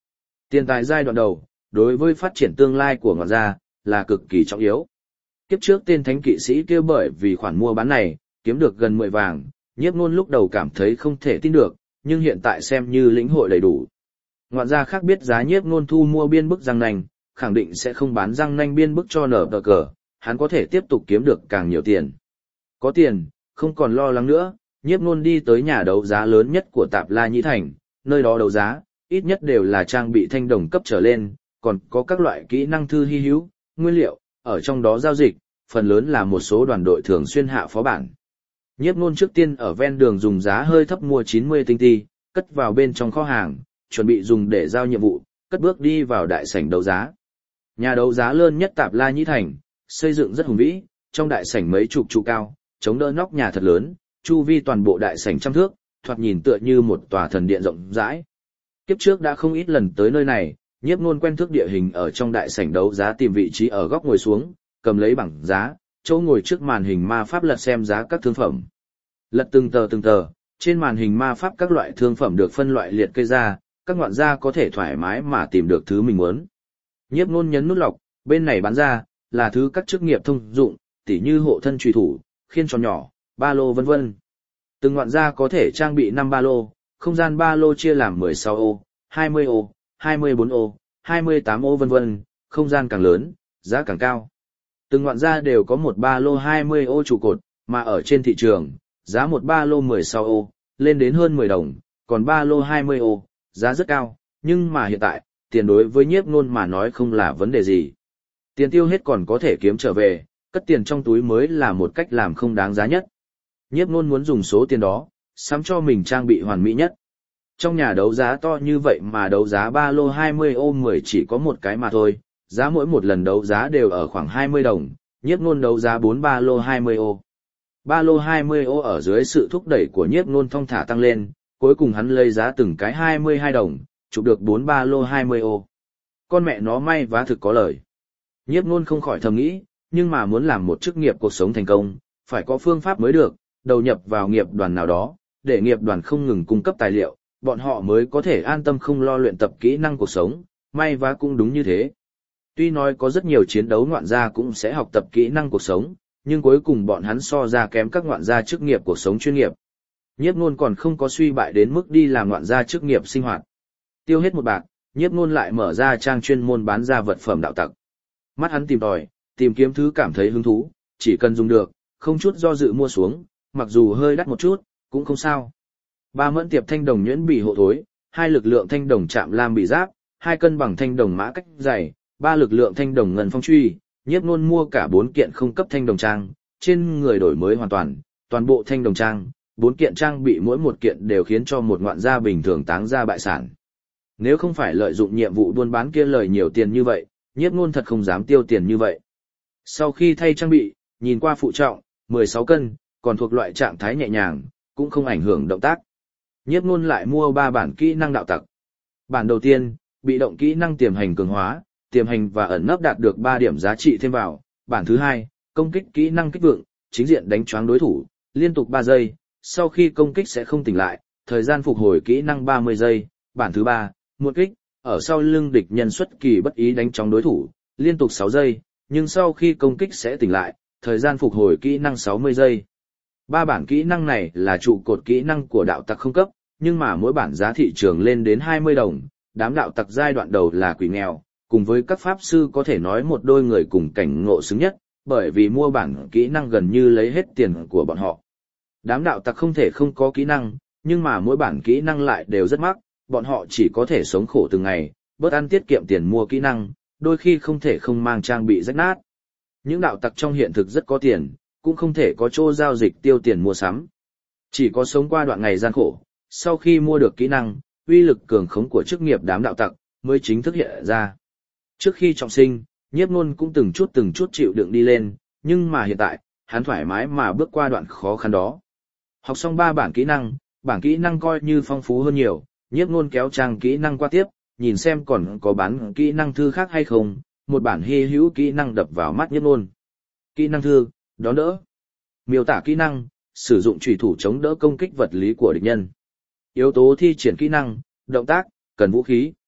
Tiền tài giai đoạn đầu, đối với phát triển tương lai của ngọn gia, là cực kỳ trọng yếu. Kiếp trước tên thánh kỵ sĩ kia bởi vì khoản mua bán này, kiếm được gần mười vàng, Nhiếp Nôn lúc đầu cảm thấy không thể tin được, nhưng hiện tại xem như lĩnh hội đầy đủ. Ngoạn gia khác biết giá Nhiếp Nôn thu mua biên bức răng nanh, khẳng định sẽ không bán răng nanh biên bức cho nở tờ cờ, hắn có thể tiếp tục kiếm được càng nhiều tiền. Có tiền, không còn lo lắng nữa, Nhiếp Nôn đi tới nhà đấu giá lớn nhất của Tạp La Nhĩ Thành, nơi đó đấu giá, ít nhất đều là trang bị thanh đồng cấp trở lên, còn có các loại kỹ năng thư hy hữu, nguyên liệu, ở trong đó giao dịch, phần lớn là một số đoàn đội thường xuyên hạ phó bản. Nhiếp Nôn trước tiên ở ven đường dùng giá hơi thấp mua chín mươi tinh ti, cất vào bên trong kho hàng, chuẩn bị dùng để giao nhiệm vụ, cất bước đi vào đại sảnh đấu giá. Nhà đấu giá lớn nhất Tạp La Nhĩ Thành, xây dựng rất hùng vĩ, trong đại sảnh mấy chục trụ cao, chống đỡ nóc nhà thật lớn, chu vi toàn bộ đại sảnh trăm thước, thoạt nhìn tựa như một tòa thần điện rộng rãi. Kiếp trước đã không ít lần tới nơi này, Nhiếp Nôn quen thước địa hình ở trong đại sảnh đấu giá tìm vị trí ở góc ngồi xuống, cầm lấy bảng giá, chỗ ngồi trước màn hình ma pháp lật xem giá các thương phẩm. Lật từng tờ từng tờ, trên màn hình ma pháp các loại thương phẩm được phân loại liệt kê ra, các ngoạn gia có thể thoải mái mà tìm được thứ mình muốn. Nhiếp Nôn nhấn nút lọc, bên này bán ra là thứ các chức nghiệp thông dụng, tỉ như hộ thân trùy thủ, khiên tròn nhỏ, ba lô vân vân. Từng ngoạn gia có thể trang bị năm ba lô, không gian ba lô chia làm mười sáu ô, hai mươi ô, hai mươi bốn ô, hai mươi tám ô vân vân, không gian càng lớn, giá càng cao. Từng ngoạn gia đều có một ba lô hai mươi ô trụ cột, mà ở trên thị trường, giá một ba lô mười sáu ô, lên đến hơn mười đồng, còn ba lô hai mươi ô, giá rất cao, nhưng mà hiện tại, tiền đối với Nhiếp Nôn mà nói không là vấn đề gì. Tiền tiêu hết còn có thể kiếm trở về, cất tiền trong túi mới là một cách làm không đáng giá nhất. Nhiếp Nôn muốn dùng số tiền đó, sắm cho mình trang bị hoàn mỹ nhất. Trong nhà đấu giá to như vậy mà đấu giá ba lô hai mươi ô mười chỉ có một cái mà thôi, giá mỗi một lần đấu giá đều ở khoảng hai mươi đồng, Nhiếp Nôn đấu giá bốn ba lô hai mươi ô. Ba lô hai mươi ô ở dưới sự thúc đẩy của Nhiếp Nôn thong thả tăng lên, cuối cùng hắn lấy giá từng cái hai mươi hai đồng, chụp được bốn ba lô hai mươi ô. Con mẹ nó may vá thực có lời. Nhiếp Nôn không khỏi thầm nghĩ, nhưng mà muốn làm một chức nghiệp cuộc sống thành công, phải có phương pháp mới được, đầu nhập vào nghiệp đoàn nào đó, để nghiệp đoàn không ngừng cung cấp tài liệu, bọn họ mới có thể an tâm không lo luyện tập kỹ năng cuộc sống, may vá cũng đúng như thế. Tuy nói có rất nhiều chiến đấu ngoạn gia cũng sẽ học tập kỹ năng cuộc sống, nhưng cuối cùng bọn hắn so ra kém các ngoạn gia chức nghiệp cuộc sống chuyên nghiệp. Nhiếp Nôn còn không có suy bại đến mức đi làm ngoạn gia chức nghiệp sinh hoạt. Tiêu hết một bạc, Nhiếp Nôn lại mở ra trang chuyên môn bán ra vật phẩm đạo tặc. Mắt hắn tìm tòi, tìm kiếm thứ cảm thấy hứng thú, chỉ cần dùng được, không chút do dự mua xuống, mặc dù hơi đắt một chút, cũng không sao. Ba mẫn tiệp thanh đồng nhuyễn bị hộ thối, hai lực lượng thanh đồng chạm lam bị giáp, hai cân bằng thanh đồng mã cách dày, ba lực lượng thanh đồng ngân phong truy, Nhiếp Nôn mua cả bốn kiện không cấp thanh đồng trang, trên người đổi mới hoàn toàn, toàn bộ thanh đồng trang, bốn kiện trang bị mỗi một kiện đều khiến cho một ngoạn gia bình thường táng ra bại sản. Nếu không phải lợi dụng nhiệm vụ buôn bán kia lời nhiều tiền như vậy, Nhiếp Nôn thật không dám tiêu tiền như vậy. Sau khi thay trang bị, nhìn qua phụ trọng, mười sáu cân, còn thuộc loại trạng thái nhẹ nhàng, cũng không ảnh hưởng động tác. Nhiếp Nôn lại mua ba bản kỹ năng đạo tặc. Bản đầu tiên, bị động kỹ năng tiềm hành cường hóa, tiềm hành và ẩn nấp đạt được ba điểm giá trị thêm vào. Bản thứ hai, công kích kỹ năng kích vượng, chính diện đánh choáng đối thủ, liên tục ba giây, sau khi công kích sẽ không tỉnh lại, thời gian phục hồi kỹ năng ba mươi giây. Bản thứ ba, một kích, ở sau lưng địch nhân xuất kỳ bất ý đánh choáng đối thủ, liên tục sáu giây, nhưng sau khi công kích sẽ tỉnh lại, thời gian phục hồi kỹ năng sáu mươi giây. Ba bản kỹ năng này là trụ cột kỹ năng của đạo tặc không cấp, nhưng mà mỗi bản giá thị trường lên đến hai mươi đồng, đám đạo tặc giai đoạn đầu là quỷ nghèo, cùng với các pháp sư có thể nói một đôi người cùng cảnh ngộ xứng nhất, bởi vì mua bản kỹ năng gần như lấy hết tiền của bọn họ. Đám đạo tặc không thể không có kỹ năng, nhưng mà mỗi bản kỹ năng lại đều rất mắc, bọn họ chỉ có thể sống khổ từng ngày, bớt ăn tiết kiệm tiền mua kỹ năng, đôi khi không thể không mang trang bị rách nát. Những đạo tặc trong hiện thực rất có tiền, cũng không thể có chỗ giao dịch tiêu tiền mua sắm. Chỉ có sống qua đoạn ngày gian khổ, sau khi mua được kỹ năng, uy lực cường khống của chức nghiệp đám đạo tặc mới chính thức hiện ra. Trước khi trọng sinh, Nhiếp Nôn cũng từng chút từng chút chịu đựng đi lên, nhưng mà hiện tại, hắn thoải mái mà bước qua đoạn khó khăn đó. Học xong ba bản kỹ năng, bản kỹ năng coi như phong phú hơn nhiều, Nhiếp Nôn kéo trang kỹ năng qua tiếp, nhìn xem còn có bán kỹ năng thư khác hay không, một bản hy hữu kỹ năng đập vào mắt Nhiếp Nôn. Kỹ năng thư, đón đỡ. Miêu tả kỹ năng, sử dụng chủy thủ chống đỡ công kích vật lý của địch nhân. Yếu tố thi triển kỹ năng, động tác, cần vũ khí.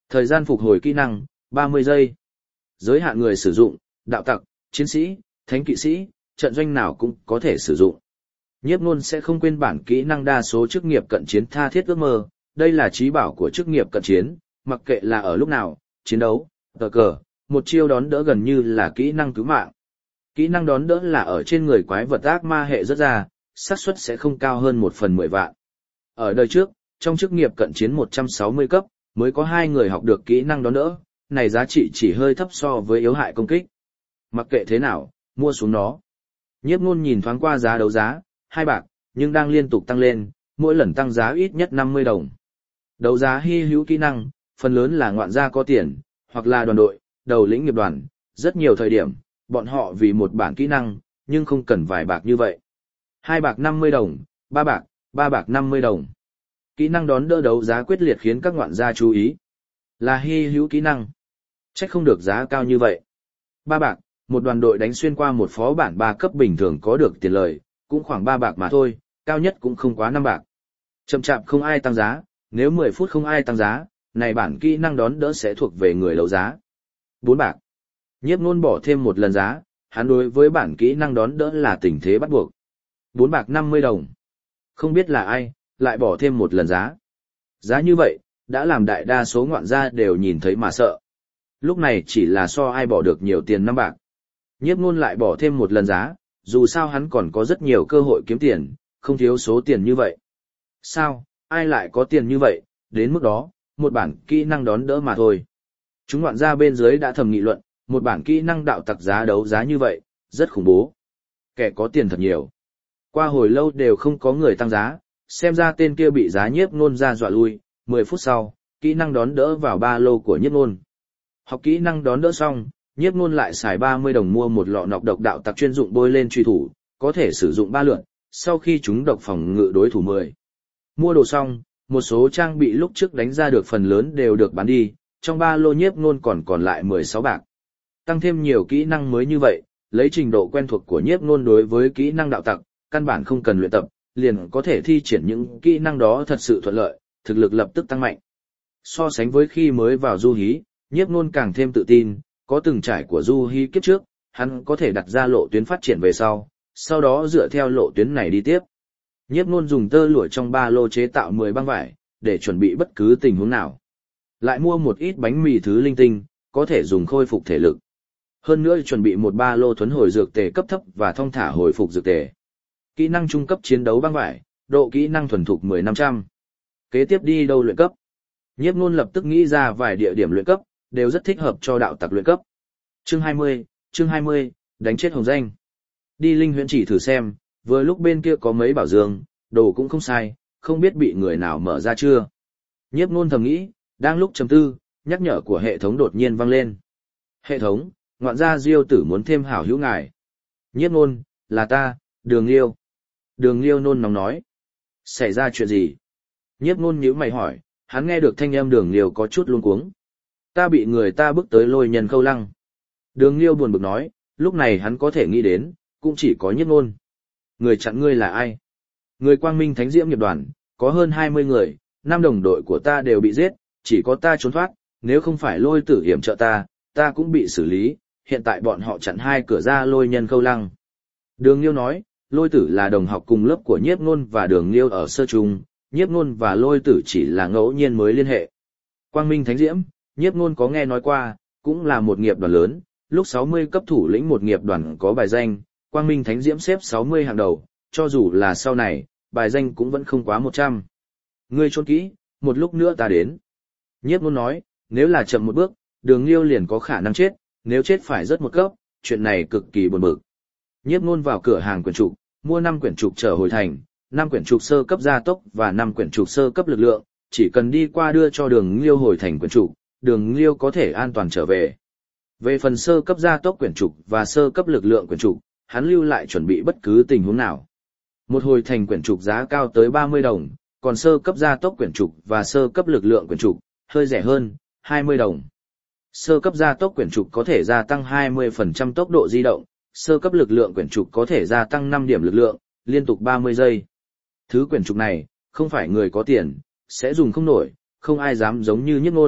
Thời gian phục hồi kỹ năng, ba mươi giây. Giới hạn người sử dụng, đạo tặc, chiến sĩ, thánh kỵ sĩ, trận doanh nào cũng có thể sử dụng. Nhiếp Nôn sẽ không quên bản kỹ năng đa số chức nghiệp cận chiến tha thiết ước mơ, đây là chí bảo của chức nghiệp cận chiến, mặc kệ là ở lúc nào, chiến đấu, tờ cờ, một chiêu đón đỡ gần như là kỹ năng cứu mạng. Kỹ năng đón đỡ là ở trên người quái vật ác ma hệ rất ra, xác suất sẽ không cao hơn một phần mười vạn. Ở đời trước, trong chức nghiệp cận chiến một trăm sáu mươi cấp, mới có hai người học được kỹ năng đón đỡ, này giá trị chỉ hơi thấp so với yếu hại công kích. Mặc kệ thế nào, mua xuống nó. Nhiếp Nôn nhìn thoáng qua giá đấu giá, hai bạc, nhưng đang liên tục tăng lên, mỗi lần tăng giá ít nhất năm mươi đồng. Đấu giá hy hữu kỹ năng, phần lớn là ngoạn gia có tiền, hoặc là đoàn đội, đầu lĩnh nghiệp đoàn, rất nhiều thời điểm, bọn họ vì một bản kỹ năng, nhưng không cần vài bạc như vậy. Hai bạc năm mươi đồng, ba bạc, ba bạc năm mươi đồng. Kỹ năng đón đỡ đấu giá quyết liệt khiến các ngoạn gia chú ý. Là hy hữu kỹ năng. Chắc không được giá cao như vậy. Ba bạc, một đoàn đội đánh xuyên qua một phó bản ba cấp bình thường có được tiền lời, cũng khoảng ba bạc mà thôi, cao nhất cũng không quá năm bạc. Chậm chạp không ai tăng giá, nếu mười phút không ai tăng giá, này bản kỹ năng đón đỡ sẽ thuộc về người đấu giá. Bốn bạc. Nhiếp Nôn bỏ thêm một lần giá, hắn đối với bản kỹ năng đón đỡ là tình thế bắt buộc. Bốn bạc năm mươi đồng. Không biết là ai, lại bỏ thêm một lần giá. Giá như vậy, đã làm đại đa số ngoạn gia đều nhìn thấy mà sợ. Lúc này chỉ là so ai bỏ được nhiều tiền năm bạc. Nhiếp Nôn lại bỏ thêm một lần giá, dù sao hắn còn có rất nhiều cơ hội kiếm tiền, không thiếu số tiền như vậy. Sao, ai lại có tiền như vậy, đến mức đó, một bản kỹ năng đón đỡ mà thôi. Chúng ngoạn gia bên dưới đã thầm nghị luận, một bản kỹ năng đạo tặc giá đấu giá như vậy, rất khủng bố. Kẻ có tiền thật nhiều. Qua hồi lâu đều không có người tăng giá, xem ra tên kia bị giá Nhiếp Nôn ra dọa lui, mười phút sau, kỹ năng đón đỡ vào ba lô của Nhiếp Nôn. Học kỹ năng đón đỡ xong, Nhiếp Nôn lại xài ba mươi đồng mua một lọ nọc độc đạo tặc chuyên dụng bôi lên truy thủ, có thể sử dụng ba lượt, sau khi chúng độc phòng ngự đối thủ mười. Mua đồ xong, một số trang bị lúc trước đánh ra được phần lớn đều được bán đi, trong ba lô Nhiếp Nôn còn còn lại mười sáu bạc. Tăng thêm nhiều kỹ năng mới như vậy, lấy trình độ quen thuộc của Nhiếp Nôn đối với kỹ năng đạo tặc, căn bản không cần luyện tập, liền có thể thi triển những kỹ năng đó thật sự thuận lợi, thực lực lập tức tăng mạnh. So sánh với khi mới vào du hí, Nhiếp Nôn càng thêm tự tin, có từng trải của du hí kiếp trước, hắn có thể đặt ra lộ tuyến phát triển về sau, sau đó dựa theo lộ tuyến này đi tiếp. Nhiếp Nôn dùng tơ lụa trong ba lô chế tạo mười băng vải, để chuẩn bị bất cứ tình huống nào. Lại mua một ít bánh mì thứ linh tinh, có thể dùng khôi phục thể lực. Hơn nữa chuẩn bị một ba lô thuấn hồi dược tề cấp thấp và thong thả hồi phục dược tề. Kỹ năng trung cấp chiến đấu băng vải, độ kỹ năng thuần thục mười năm trăm. Kế tiếp đi đâu luyện cấp? Nhiếp Nôn lập tức nghĩ ra vài địa điểm luyện cấp, đều rất thích hợp cho đạo tặc luyện cấp. Chương hai mươi, chương hai mươi, đánh chết hồng danh. Đi linh huyễn chỉ thử xem, vừa lúc bên kia có mấy bảo dương, đồ cũng không sai, không biết bị người nào mở ra chưa. Nhiếp Nôn thầm nghĩ, đang lúc trầm tư, nhắc nhở của hệ thống đột nhiên vang lên. Hệ thống, ngoạn gia Diêu tử muốn thêm hảo hữu ngài. Nhiếp Nôn, là ta, Đường Liêu. Đường Liêu nôn nóng nói. Xảy ra chuyện gì? Nhiếp Nôn nhíu mày hỏi, hắn nghe được thanh âm Đường Liêu có chút luống cuống. Ta bị người ta bức tới lôi nhân khâu lăng. Đường Liêu buồn bực nói, lúc này hắn có thể nghĩ đến, cũng chỉ có Nhiếp Nôn. Người chặn ngươi là ai? Người Quang Minh Thánh Diễm nghiệp đoàn, có hơn hai mươi người, năm đồng đội của ta đều bị giết, chỉ có ta trốn thoát, nếu không phải lôi tử hiểm trợ ta, ta cũng bị xử lý, hiện tại bọn họ chặn hai cửa ra lôi nhân khâu lăng. Đường Liêu nói, lôi tử là đồng học cùng lớp của Nhiếp Nôn và Đường Liêu ở sơ trung, Nhiếp Nôn và lôi tử chỉ là ngẫu nhiên mới liên hệ. Quang Minh Thánh Diễm, Nhiếp Nôn có nghe nói qua, cũng là một nghiệp đoàn lớn, lúc sáu mươi cấp thủ lĩnh một nghiệp đoàn có bài danh, Quang Minh Thánh Diễm xếp sáu mươi hàng đầu, cho dù là sau này, bài danh cũng vẫn không quá một trăm. Ngươi trốn kỹ, một lúc nữa ta đến. Nhiếp Nôn nói, nếu là chậm một bước, Đường Liêu liền có khả năng chết, nếu chết phải rất một cấp, chuyện này cực kỳ buồn bực. Nhiếp Nôn vào cửa hàng quyển trục, mua năm quyển trục trở hồi thành, năm quyển trục sơ cấp gia tốc và năm quyển trục sơ cấp lực lượng, chỉ cần đi qua đưa cho Đường Liêu hồi thành quyển trục, Đường Liêu có thể an toàn trở về. Về phần sơ cấp gia tốc quyển trục và sơ cấp lực lượng quyển trục, hắn lưu lại chuẩn bị bất cứ tình huống nào. Một hồi thành quyển trục giá cao tới ba mươi đồng, còn sơ cấp gia tốc quyển trục và sơ cấp lực lượng quyển trục, hơi rẻ hơn, hai mươi đồng. Sơ cấp gia tốc quyển trục có thể gia tăng hai mươi phần trăm tốc độ di động, sơ cấp lực lượng quyển trục có thể gia tăng năm điểm lực lượng, liên tục ba mươi giây. Thứ quyển trục này, không phải người có tiền, sẽ dùng không nổi, không ai dám giống như Nhiếp Nôn,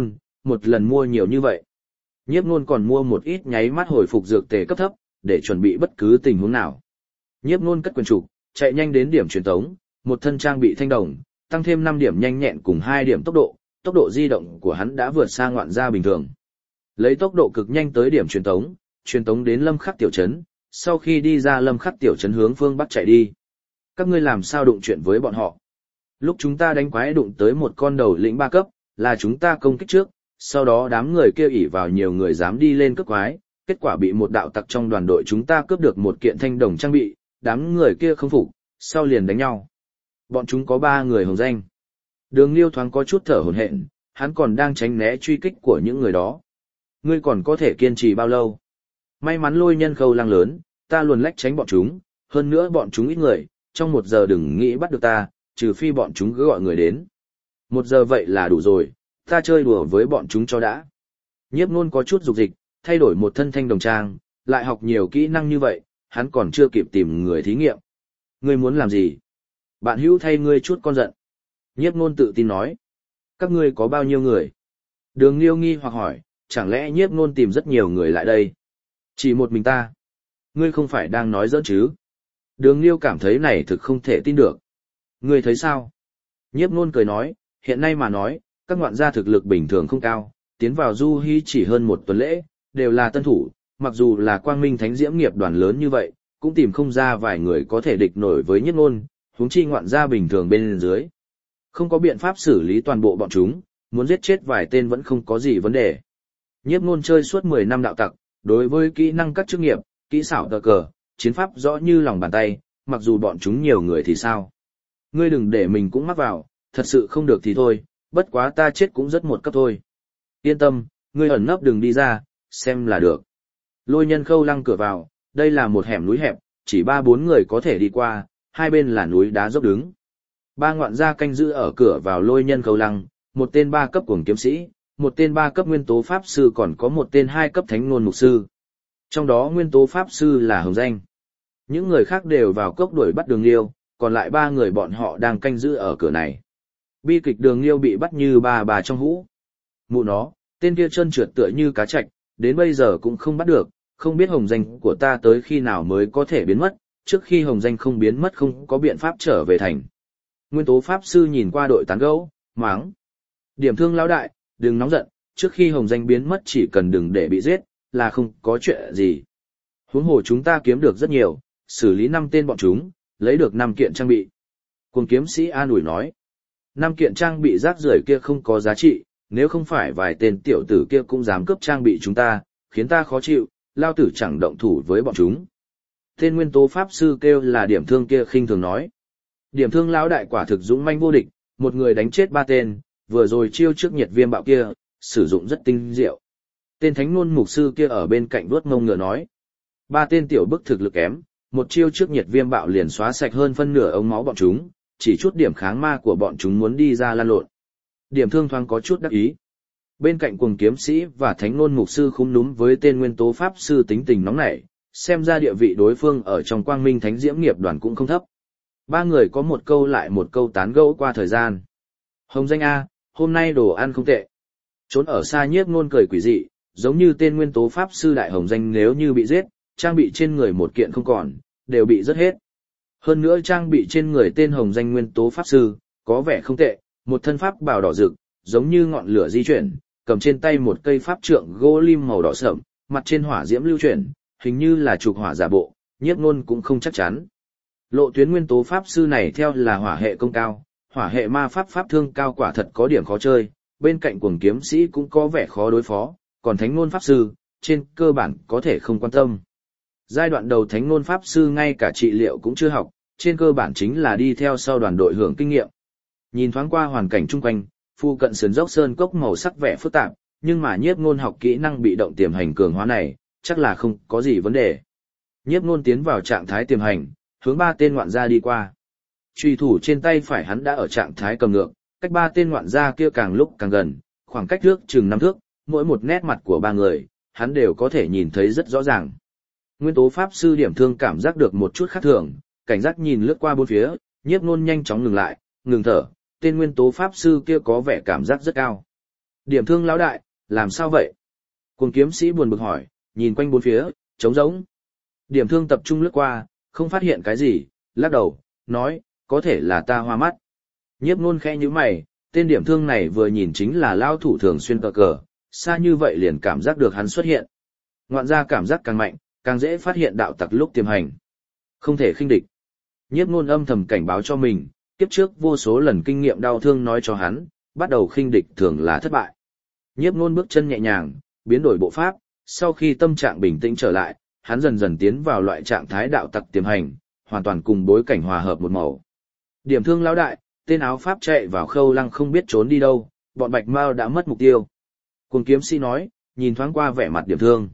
một lần mua nhiều như vậy. Nhiếp Nôn còn mua một ít nháy mắt hồi phục dược tề cấp thấp, để chuẩn bị bất cứ tình huống nào. Nhiếp Nôn cất quyền trục, chạy nhanh đến điểm truyền tống, một thân trang bị thanh đồng, tăng thêm năm điểm nhanh nhẹn cùng hai điểm tốc độ, tốc độ di động của hắn đã vượt xa ngoạn gia bình thường. Lấy tốc độ cực nhanh tới điểm truyền tống, truyền tống đến Lâm Khắc tiểu trấn, sau khi đi ra Lâm Khắc tiểu trấn hướng phương bắc chạy đi. Các ngươi làm sao đụng chuyện với bọn họ? Lúc chúng ta đánh quái đụng tới một con đầu lĩnh ba cấp, là chúng ta công kích trước, sau đó đám người kia ỷ vào nhiều người dám đi lên cướp quái, kết quả bị một đạo tặc trong đoàn đội chúng ta cướp được một kiện thanh đồng trang bị, đám người kia không phục, sau liền đánh nhau. Bọn chúng có ba người hồng danh. Đường Liêu thoáng có chút thở hổn hển, hắn còn đang tránh né truy kích của những người đó. Ngươi còn có thể kiên trì bao lâu? May mắn Lôi Nhân Khâu Lăng lớn, ta luôn lách tránh bọn chúng, hơn nữa bọn chúng ít người, trong một giờ đừng nghĩ bắt được ta, trừ phi bọn chúng cứ gọi người đến. Một giờ vậy là đủ rồi, ta chơi đùa với bọn chúng cho đã. Nhiếp Nôn có chút dục dịch, thay đổi một thân thanh đồng trang, lại học nhiều kỹ năng như vậy, hắn còn chưa kịp tìm người thí nghiệm. Ngươi muốn làm gì? Bạn hữu thay ngươi chút con giận. Nhiếp Nôn tự tin nói. Các ngươi có bao nhiêu người? Đường Liêu nghi hoặc hỏi, chẳng lẽ Nhiếp Nôn tìm rất nhiều người lại đây? Chỉ một mình ta. Ngươi không phải đang nói giỡn chứ? Đường Liêu cảm thấy này thực không thể tin được. Ngươi thấy sao? Nhiếp Nôn cười nói, hiện nay mà nói, các ngoạn gia thực lực bình thường không cao, tiến vào Du Hi chỉ hơn một tuần lễ, đều là tân thủ, mặc dù là Quang Minh Thánh Diễm nghiệp đoàn lớn như vậy, cũng tìm không ra vài người có thể địch nổi với Nhiếp Nôn, huống chi ngoạn gia bình thường bên dưới. Không có biện pháp xử lý toàn bộ bọn chúng, muốn giết chết vài tên vẫn không có gì vấn đề. Nhiếp Nôn chơi suốt mười năm đạo tặc, đối với kỹ năng các chức nghiệp, kỹ xảo cờ cờ, chiến pháp rõ như lòng bàn tay, mặc dù bọn chúng nhiều người thì sao. Ngươi đừng để mình cũng mắc vào, thật sự không được thì thôi, bất quá ta chết cũng rất một cấp thôi. Yên tâm, ngươi ẩn nấp đừng đi ra, xem là được. Lôi Nhân Khâu Lăng cửa vào, đây là một hẻm núi hẹp, chỉ ba bốn người có thể đi qua, hai bên là núi đá dốc đứng. Ba ngoạn gia canh giữ ở cửa vào Lôi Nhân Khâu Lăng, một tên ba cấp cuồng kiếm sĩ, một tên ba cấp nguyên tố pháp sư còn có một tên hai cấp thánh ngôn mục sư. Trong đó nguyên tố pháp sư là hồng danh. Những người khác đều vào cốc đuổi bắt Đường Liêu, còn lại ba người bọn họ đang canh giữ ở cửa này. Bi kịch Đường Liêu bị bắt như bà bà trong hũ. Mụ nó, tên kia chân trượt tựa như cá trạch, đến bây giờ cũng không bắt được, không biết hồng danh của ta tới khi nào mới có thể biến mất, trước khi hồng danh không biến mất không có biện pháp trở về thành. Nguyên tố pháp sư nhìn qua đội tán gẫu, mắng. Điểm thương lão đại, đừng nóng giận, trước khi hồng danh biến mất chỉ cần đừng để bị giết, là không có chuyện gì. Huống hồ chúng ta kiếm được rất nhiều, xử lý năm tên bọn chúng, lấy được năm kiện trang bị. Cuồng kiếm sĩ an ủi nói. Năm kiện trang bị rác rưởi kia không có giá trị, nếu không phải vài tên tiểu tử kia cũng dám cướp trang bị chúng ta, khiến ta khó chịu, lao tử chẳng động thủ với bọn chúng. Tên nguyên tố pháp sư kêu là điểm thương kia khinh thường nói. Điểm thương lão đại quả thực dũng manh vô địch, một người đánh chết ba tên, vừa rồi chiêu trước nhiệt viêm bạo kia, sử dụng rất tinh diệu. Tên thánh ngôn mục sư kia ở bên cạnh vuốt ngông ngựa nói. Ba tên tiểu bức thực lực kém, một chiêu trước nhiệt viêm bạo liền xóa sạch hơn phân nửa ống máu bọn chúng, chỉ chút điểm kháng ma của bọn chúng muốn đi ra lan lộn. Điểm thương thoáng có chút đắc ý. Bên cạnh cuồng kiếm sĩ và thánh ngôn mục sư khúm núm với tên nguyên tố pháp sư tính tình nóng nảy, xem ra địa vị đối phương ở trong Quang Minh Thánh Diễm nghiệp đoàn cũng không thấp. Ba người có một câu lại một câu tán gẫu qua thời gian. Hồng danh A, hôm nay đồ ăn không tệ. Trốn ở xa Nhiếp Nôn cười quỷ dị, giống như tên nguyên tố pháp sư đại hồng danh nếu như bị giết, trang bị trên người một kiện không còn, đều bị rớt hết. Hơn nữa trang bị trên người tên hồng danh nguyên tố pháp sư, có vẻ không tệ, một thân pháp bào đỏ rực, giống như ngọn lửa di chuyển, cầm trên tay một cây pháp trượng gỗ lim màu đỏ sẫm, mặt trên hỏa diễm lưu chuyển, hình như là trục hỏa giả bộ, Nhiếp Nôn cũng không chắc chắn. Lộ tuyến nguyên tố pháp sư này theo là hỏa hệ công cao, hỏa hệ ma pháp pháp thương cao quả thật có điểm khó chơi, bên cạnh cuồng kiếm sĩ cũng có vẻ khó đối phó, còn thánh ngôn pháp sư, trên cơ bản có thể không quan tâm. Giai đoạn đầu thánh ngôn pháp sư ngay cả trị liệu cũng chưa học, trên cơ bản chính là đi theo sau đoàn đội hưởng kinh nghiệm. Nhìn thoáng qua hoàn cảnh chung quanh, phu cận sườn dốc sơn cốc màu sắc vẻ phức tạp, nhưng mà Nhiếp Nôn học kỹ năng bị động tiềm hành cường hóa này, chắc là không có gì vấn đề. Nhiếp Nôn tiến vào trạng thái tiềm hành, hướng ba tên ngoạn gia đi qua. Chùy thủ trên tay phải hắn đã ở trạng thái cầm ngược, cách ba tên ngoạn gia kia càng lúc càng gần, khoảng cách trước chừng năm thước, mỗi một nét mặt của ba người, hắn đều có thể nhìn thấy rất rõ ràng. Nguyên tố pháp sư điểm thương cảm giác được một chút khác thường, cảnh giác nhìn lướt qua bốn phía, Nhiếp Nôn nhanh chóng ngừng lại, ngừng thở, tên nguyên tố pháp sư kia có vẻ cảm giác rất cao. Điểm thương lão đại, Làm sao vậy? Cuồng kiếm sĩ buồn bực hỏi, nhìn quanh bốn phía, trống rỗng. Điểm thương tập trung lướt qua, không phát hiện cái gì, lắc đầu, nói, có thể là ta hoa mắt. Nhiếp Nôn khẽ nhíu mày, tên điểm thương này vừa nhìn chính là lao thủ thường xuyên cờ cờ, xa như vậy liền cảm giác được hắn xuất hiện. Ngoạn ra cảm giác càng mạnh, càng dễ phát hiện đạo tặc lúc tiềm hành. Không thể khinh địch. Nhiếp Nôn âm thầm cảnh báo cho mình, kiếp trước vô số lần kinh nghiệm đau thương nói cho hắn, bắt đầu khinh địch thường là thất bại. Nhiếp Nôn bước chân nhẹ nhàng, biến đổi bộ pháp, sau khi tâm trạng bình tĩnh trở lại, hắn dần dần tiến vào loại trạng thái đạo tặc tiềm hành, hoàn toàn cùng bối cảnh hòa hợp một màu. Điểm thương lão đại, tên áo pháp chạy vào Khâu Lăng không biết trốn đi đâu, bọn Bạch Mao đã mất mục tiêu. Cuồng kiếm sĩ nói, nhìn thoáng qua vẻ mặt điểm thương.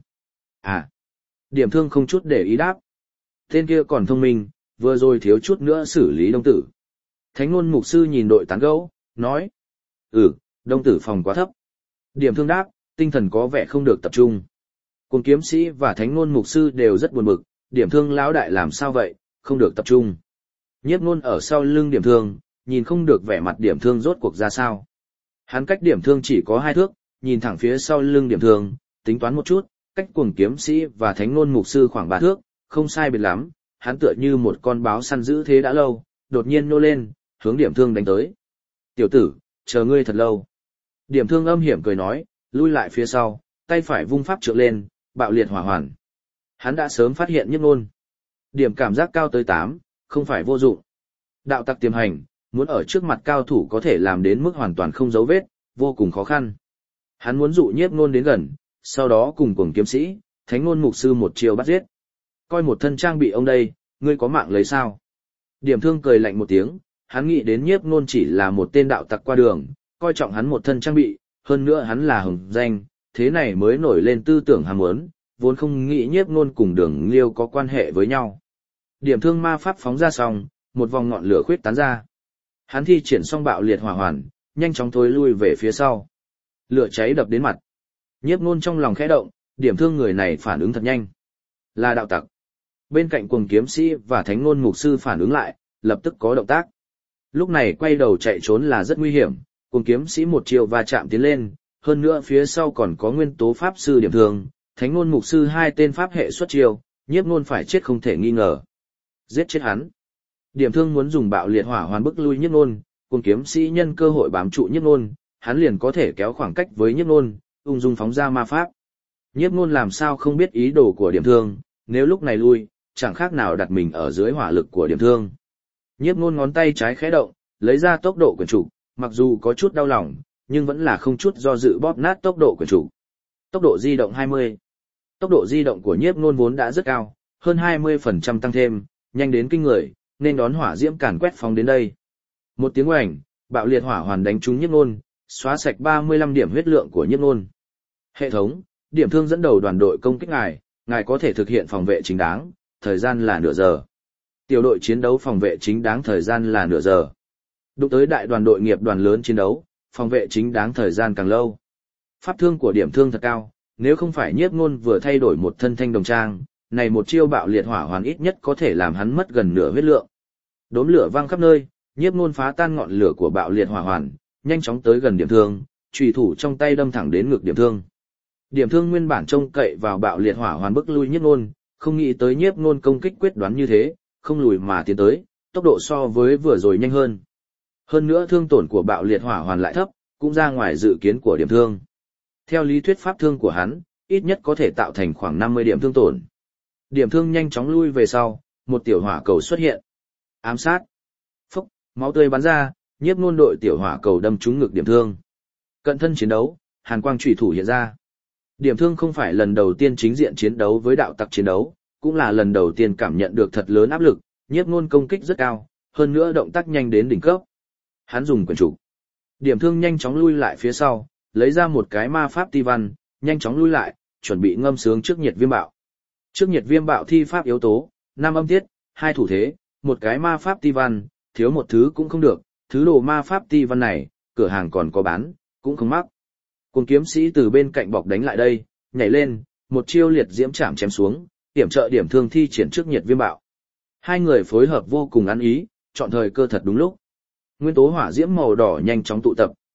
À, điểm thương không chút để ý đáp. Tên kia còn thông minh, vừa rồi thiếu chút nữa xử lý Đông Tử. Thánh Nôn mục sư nhìn đội tán gẫu, nói. Ừ, Đông Tử phòng quá thấp. Điểm thương đáp, tinh thần có vẻ không được tập trung. Cuồng kiếm sĩ và Thánh Nôn mục sư đều rất buồn bực, điểm thương lão đại làm sao vậy, không được tập trung. Nhiếp Nôn ở sau lưng điểm thương, nhìn không được vẻ mặt điểm thương rốt cuộc ra sao. Hắn cách điểm thương chỉ có hai thước, nhìn thẳng phía sau lưng điểm thương, tính toán một chút, cách cuồng kiếm sĩ và Thánh Nôn mục sư khoảng ba thước, không sai biệt lắm, hắn tựa như một con báo săn giữ thế đã lâu, đột nhiên nô lên, hướng điểm thương đánh tới. Tiểu tử, chờ ngươi thật lâu. Điểm thương âm hiểm cười nói, lui lại phía sau, tay phải vung pháp trượng lên, bạo liệt hỏa hoàn. Hắn đã sớm phát hiện Nhiếp Nôn. Điểm cảm giác cao tới tám, không phải vô dụng. Đạo tặc tiềm hành, muốn ở trước mặt cao thủ có thể làm đến mức hoàn toàn không dấu vết, vô cùng khó khăn. Hắn muốn dụ Nhiếp Nôn đến gần, sau đó cùng cuồng kiếm sĩ, Thánh Nôn mục sư một chiều bắt giết. Coi một thân trang bị ông đây, ngươi có mạng lấy sao? Điểm thương cười lạnh một tiếng, hắn nghĩ đến Nhiếp Nôn chỉ là một tên đạo tặc qua đường, coi trọng hắn một thân trang bị, hơn nữa hắn là hồng danh, thế này mới nổi lên tư tưởng ham muốn, vốn không nghĩ Nhiếp Nôn cùng Đường Liêu có quan hệ với nhau. Điểm thương ma pháp phóng ra xong, một vòng ngọn lửa khuyết tán ra. Hắn thi triển xong bạo liệt hỏa hoàn, nhanh chóng thối lui về phía sau. Lửa cháy đập đến mặt. Nhiếp Nôn trong lòng khẽ động, điểm thương người này phản ứng thật nhanh. Là đạo tặc. Bên cạnh cuồng kiếm sĩ và Thánh Nôn mục sư phản ứng lại, lập tức có động tác. Lúc này quay đầu chạy trốn là rất nguy hiểm, cuồng kiếm sĩ một chiều va chạm tiến lên, hơn nữa phía sau còn có nguyên tố pháp sư điểm thương, Thánh Nôn mục sư hai tên pháp hệ xuất chiêu, Nhiếp Nôn phải chết không thể nghi ngờ. Giết chết hắn. Điểm thương muốn dùng bạo liệt hỏa hoàn bức lui Nhiếp Nôn, cuồng kiếm sĩ nhân cơ hội bám trụ Nhiếp Nôn, hắn liền có thể kéo khoảng cách với Nhiếp Nôn, ung dung phóng ra ma pháp. Nhiếp Nôn làm sao không biết ý đồ của điểm thương, nếu lúc này lui, chẳng khác nào đặt mình ở dưới hỏa lực của điểm thương. Nhiếp Nôn ngón tay trái khẽ động, lấy ra tốc độ quyển trục, mặc dù có chút đau lòng, nhưng vẫn là không chút do dự bóp nát tốc độ quyển trục. Tốc độ di động hai mươi. Tốc độ di động của Nhiếp Nôn vốn đã rất cao, hơn hai mươi phần trăm tăng thêm, nhanh đến kinh người, nên đón hỏa diễm càn quét phóng đến đây. Một tiếng oành, bạo liệt hỏa hoàn đánh trúng Nhiếp Nôn, xóa sạch ba mươi lăm điểm huyết lượng của Nhiếp Nôn. Hệ thống, điểm thương dẫn đầu đoàn đội công kích ngài, ngài có thể thực hiện phòng vệ chính đáng, thời gian là nửa giờ. Tiểu đội chiến đấu phòng vệ chính đáng thời gian là nửa giờ. Đụng tới đại đoàn đội nghiệp đoàn lớn chiến đấu, phòng vệ chính đáng thời gian càng lâu. Pháp thương của điểm thương thật cao, nếu không phải Nhiếp Nôn vừa thay đổi một thân thanh đồng trang, này một chiêu bạo liệt hỏa hoàn ít nhất có thể làm hắn mất gần nửa huyết lượng. Đốm lửa vang khắp nơi, Nhiếp Nôn phá tan ngọn lửa của bạo liệt hỏa hoàn, nhanh chóng tới gần điểm thương, chùy thủ trong tay đâm thẳng đến ngực điểm thương. Điểm thương nguyên bản trông cậy vào bạo liệt hỏa hoàn bức lui Nhiếp Nôn, không nghĩ tới Nhiếp Nôn công kích quyết đoán như thế, không lùi mà tiến tới, tốc độ so với vừa rồi nhanh hơn. Hơn nữa thương tổn của bạo liệt hỏa hoàn lại thấp, cũng ra ngoài dự kiến của điểm thương. Theo lý thuyết pháp thương của hắn, ít nhất có thể tạo thành khoảng năm mươi điểm thương tổn. Điểm thương nhanh chóng lui về sau, một tiểu hỏa cầu xuất hiện. Ám sát. Phốc, máu tươi bắn ra, Nhiếp Nôn đội tiểu hỏa cầu đâm trúng ngực điểm thương. Cận thân chiến đấu, hàn quang chủy thủ hiện ra. Điểm thương không phải lần đầu tiên chính diện chiến đấu với đạo tặc chiến đấu, cũng là lần đầu tiên cảm nhận được thật lớn áp lực, Nhiếp Nôn công kích rất cao, hơn nữa động tác nhanh đến đỉnh cấp. Hắn dùng quyền trục. Điểm thương nhanh chóng lui lại phía sau, lấy ra một cái ma pháp ti văn, nhanh chóng lui lại, chuẩn bị ngâm sướng trước nhiệt viêm bạo. Trước nhiệt viêm bạo thi pháp yếu tố, năm âm tiết, hai thủ thế, một cái ma pháp ti văn, thiếu một thứ cũng không được, thứ đồ ma pháp ti văn này, cửa hàng còn có bán, cũng không mắc. Cuồng kiếm sĩ từ bên cạnh bọc đánh lại đây, nhảy lên, một chiêu liệt diễm chạm chém xuống, hiểm trợ điểm thương thi triển trước nhiệt viêm bạo. Hai người phối hợp vô cùng ăn ý, chọn thời cơ thật đúng lúc. Nguyên tố hỏa diễm màu đỏ nhanh chóng tụ tập,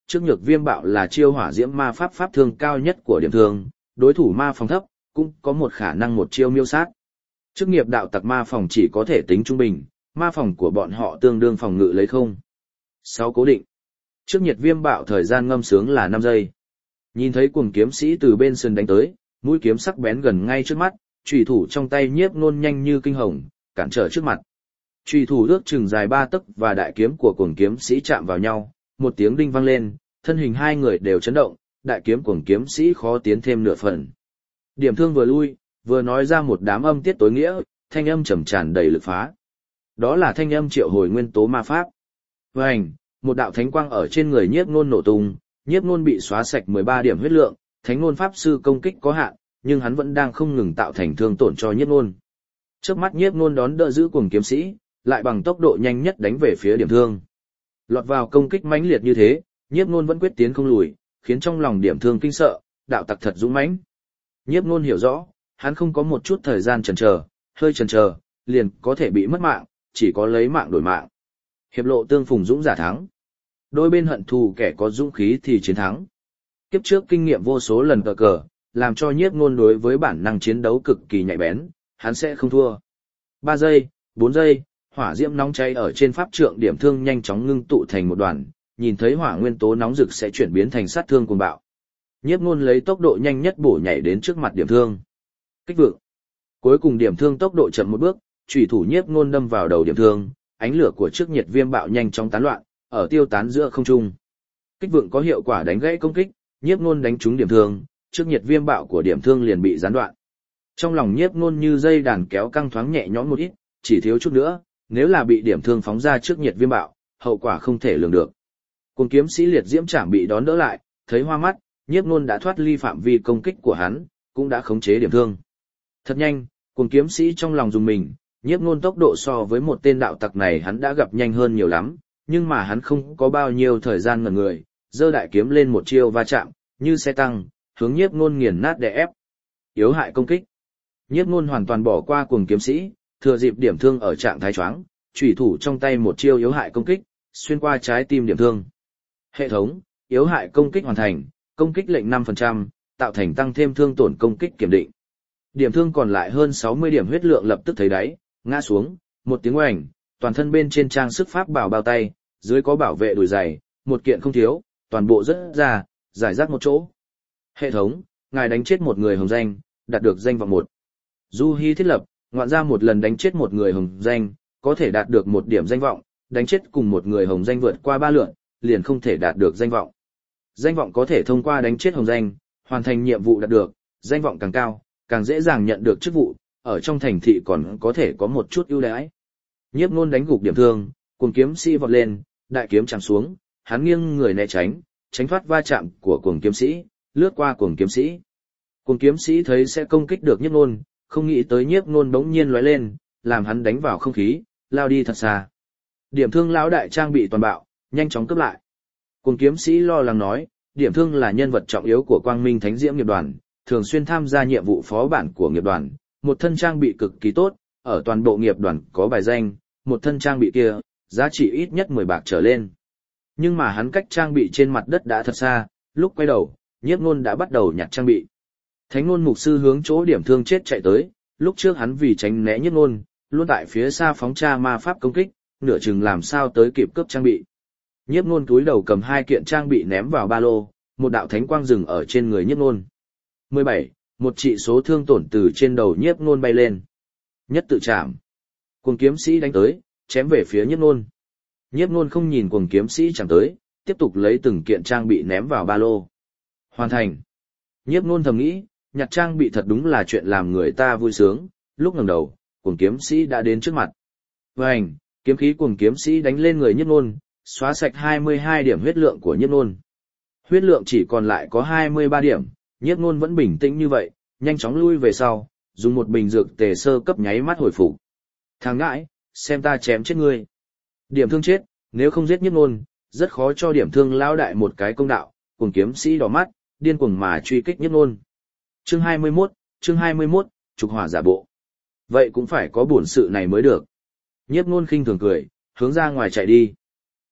trước nhược viêm bạo là chiêu hỏa diễm ma pháp pháp thương cao nhất của điểm thương, đối thủ ma phòng thấp, cũng có một khả năng một chiêu miêu sát. Chức nghiệp đạo tặc ma phòng chỉ có thể tính trung bình, ma phòng của bọn họ tương đương phòng ngự lấy không. sáu cố định. Trước nhiệt viêm bạo thời gian ngâm sướng là năm giây. Nhìn thấy cuồng kiếm sĩ từ bên sườn đánh tới, mũi kiếm sắc bén gần ngay trước mắt, chùy thủ trong tay Nhiếp Nôn nhanh như kinh hồng, cản trở trước mặt. Chùy thủ ước chừng dài ba tấc và đại kiếm của cuồng kiếm sĩ chạm vào nhau, một tiếng đinh vang lên, thân hình hai người đều chấn động, đại kiếm cuồng kiếm sĩ khó tiến thêm nửa phần. Điểm thương vừa lui, vừa nói ra một đám âm tiết tối nghĩa, thanh âm trầm tràn đầy lực phá. Đó là thanh âm triệu hồi nguyên tố ma pháp. Vành, một đạo thánh quang ở trên người Nhiếp Nôn nổ tung, Nhiếp Nôn bị xóa sạch mười ba điểm huyết lượng, Thánh Nôn pháp sư công kích có hạn, nhưng hắn vẫn đang không ngừng tạo thành thương tổn cho Nhiếp Nôn. Trước mắt Nhiếp Nôn đón đỡ giữ cuồng kiếm sĩ, lại bằng tốc độ nhanh nhất đánh về phía điểm thương. Lọt vào công kích mãnh liệt như thế, Nhiếp Nôn vẫn quyết tiến không lùi, khiến trong lòng điểm thương kinh sợ, đạo tặc thật dũng mãnh. Nhiếp Nôn hiểu rõ, hắn không có một chút thời gian chần chờ, hơi chần chờ, liền có thể bị mất mạng, chỉ có lấy mạng đổi mạng. Hiệp lộ tương phùng dũng giả thắng. Đôi bên hận thù kẻ có dũng khí thì chiến thắng. Kiếp trước kinh nghiệm vô số lần cờ cờ, làm cho Nhiếp Nôn đối với bản năng chiến đấu cực kỳ nhạy bén, hắn sẽ không thua. ba giây, bốn giây, hỏa diễm nóng cháy ở trên pháp trượng điểm thương nhanh chóng ngưng tụ thành một đoàn, nhìn thấy hỏa nguyên tố nóng rực sẽ chuyển biến thành sát thương cuồng bạo. Nhiếp Nôn lấy tốc độ nhanh nhất bổ nhảy đến trước mặt điểm thương. Kích vượng. Cuối cùng điểm thương tốc độ chậm một bước, chủy thủ Nhiếp Nôn đâm vào đầu điểm thương, ánh lửa của trước nhiệt viêm bạo nhanh chóng tán loạn, ở tiêu tán giữa không trung. Kích vượng có hiệu quả đánh gãy công kích, Nhiếp Nôn đánh trúng điểm thương, trước nhiệt viêm bạo của điểm thương liền bị gián đoạn. Trong lòng Nhiếp Nôn như dây đàn kéo căng thoáng nhẹ nhõm một ít, chỉ thiếu chút nữa, nếu là bị điểm thương phóng ra trước nhiệt viêm bạo, hậu quả không thể lường được. Cuồng kiếm sĩ liệt diễm trảm bị đón đỡ lại, thấy hoa mắt, Nhiếp Nôn đã thoát ly phạm vi công kích của hắn, cũng đã khống chế điểm thương. Thật nhanh, cuồng kiếm sĩ trong lòng dùng mình, Nhiếp Nôn tốc độ so với một tên đạo tặc này hắn đã gặp nhanh hơn nhiều lắm, nhưng mà hắn không có bao nhiêu thời gian ngẩn người, giơ đại kiếm lên một chiêu va chạm, như xe tăng, hướng Nhiếp Nôn nghiền nát đè ép. Yếu hại công kích. Nhiếp Nôn hoàn toàn bỏ qua cuồng kiếm sĩ, thừa dịp điểm thương ở trạng thái choáng, chủy thủ trong tay một chiêu yếu hại công kích, xuyên qua trái tim điểm thương. Hệ thống, yếu hại công kích hoàn thành, công kích lệnh năm phần trăm, tạo thành tăng thêm thương tổn công kích kiểm định. Điểm thương còn lại hơn sáu mươi điểm huyết lượng lập tức thấy đáy, ngã xuống, một tiếng oành, toàn thân bên trên trang sức pháp bảo bao tay, dưới có bảo vệ đùi giày, một kiện không thiếu, toàn bộ rất ra, giải rác một chỗ. Hệ thống, ngài đánh chết một người hồng danh, đạt được danh vọng một. Du Hi thiết lập, ngoạn ra một lần đánh chết một người hồng danh, có thể đạt được một điểm danh vọng, đánh chết cùng một người hồng danh vượt qua ba lượt, liền không thể đạt được danh vọng. Danh vọng có thể thông qua đánh chết hồng danh, hoàn thành nhiệm vụ đạt được, danh vọng càng cao, càng dễ dàng nhận được chức vụ, ở trong thành thị còn có thể có một chút ưu đãi. Nhiếp Nôn đánh gục điểm thương, cuồng kiếm sĩ vọt lên, đại kiếm chạm xuống, hắn nghiêng người né tránh, tránh thoát va chạm của cuồng kiếm sĩ, lướt qua cuồng kiếm sĩ. Cuồng kiếm sĩ thấy sẽ công kích được Nhiếp Nôn, không nghĩ tới Nhiếp Nôn bỗng nhiên lóe lên, làm hắn đánh vào không khí, lao đi thật xa. Điểm thương lão đại trang bị toàn bạo, nhanh chóng cướp lại. Cuồng kiếm sĩ lo lắng nói, điểm thương là nhân vật trọng yếu của Quang Minh Thánh Diễm nghiệp đoàn, thường xuyên tham gia nhiệm vụ phó bản của nghiệp đoàn, một thân trang bị cực kỳ tốt, ở toàn bộ nghiệp đoàn có bài danh, một thân trang bị kia, giá trị ít nhất mười bạc trở lên. Nhưng mà hắn cách trang bị trên mặt đất đã thật xa, lúc quay đầu, Nhiếp Nôn đã bắt đầu nhặt trang bị. Thánh Nôn mục sư hướng chỗ điểm thương chết chạy tới, lúc trước hắn vì tránh né Nhiếp Nôn, luôn tại phía xa phóng tra ma pháp công kích, nửa chừng làm sao tới kịp cướp trang bị. Nhiếp Nôn cúi đầu cầm hai kiện trang bị ném vào ba lô, một đạo thánh quang dừng ở trên người Nhiếp Nôn. mười bảy, một trị số thương tổn từ trên đầu Nhiếp Nôn bay lên. Nhất tự chạm. Cuồng kiếm sĩ đánh tới, chém về phía Nhiếp Nôn. Nhiếp Nôn không nhìn cuồng kiếm sĩ chẳng tới, tiếp tục lấy từng kiện trang bị ném vào ba lô. Hoàn thành. Nhiếp Nôn thầm nghĩ, nhặt trang bị thật đúng là chuyện làm người ta vui sướng, lúc ngẩng đầu, cuồng kiếm sĩ đã đến trước mặt. Vành, kiếm khí cuồng kiếm sĩ đánh lên người Nhiếp Nôn, xóa sạch hai mươi hai điểm huyết lượng của Nhiếp Nôn. Huyết lượng chỉ còn lại có hai mươi ba điểm, Nhiếp Nôn vẫn bình tĩnh như vậy, nhanh chóng lui về sau, dùng một bình dược tề sơ cấp nháy mắt hồi phục. Thằng ngãi, xem ta chém chết ngươi. Điểm thương chết, nếu không giết Nhiếp Nôn, rất khó cho điểm thương lão đại một cái công đạo, cuồng kiếm sĩ đỏ mắt, điên cuồng mà truy kích Nhiếp Nôn. Chương hai mươi mốt, chương hai mươi mốt, trục hỏa giả bộ. Vậy cũng phải có bổn sự này mới được. Nhiếp Nôn khinh thường cười, hướng ra ngoài chạy đi.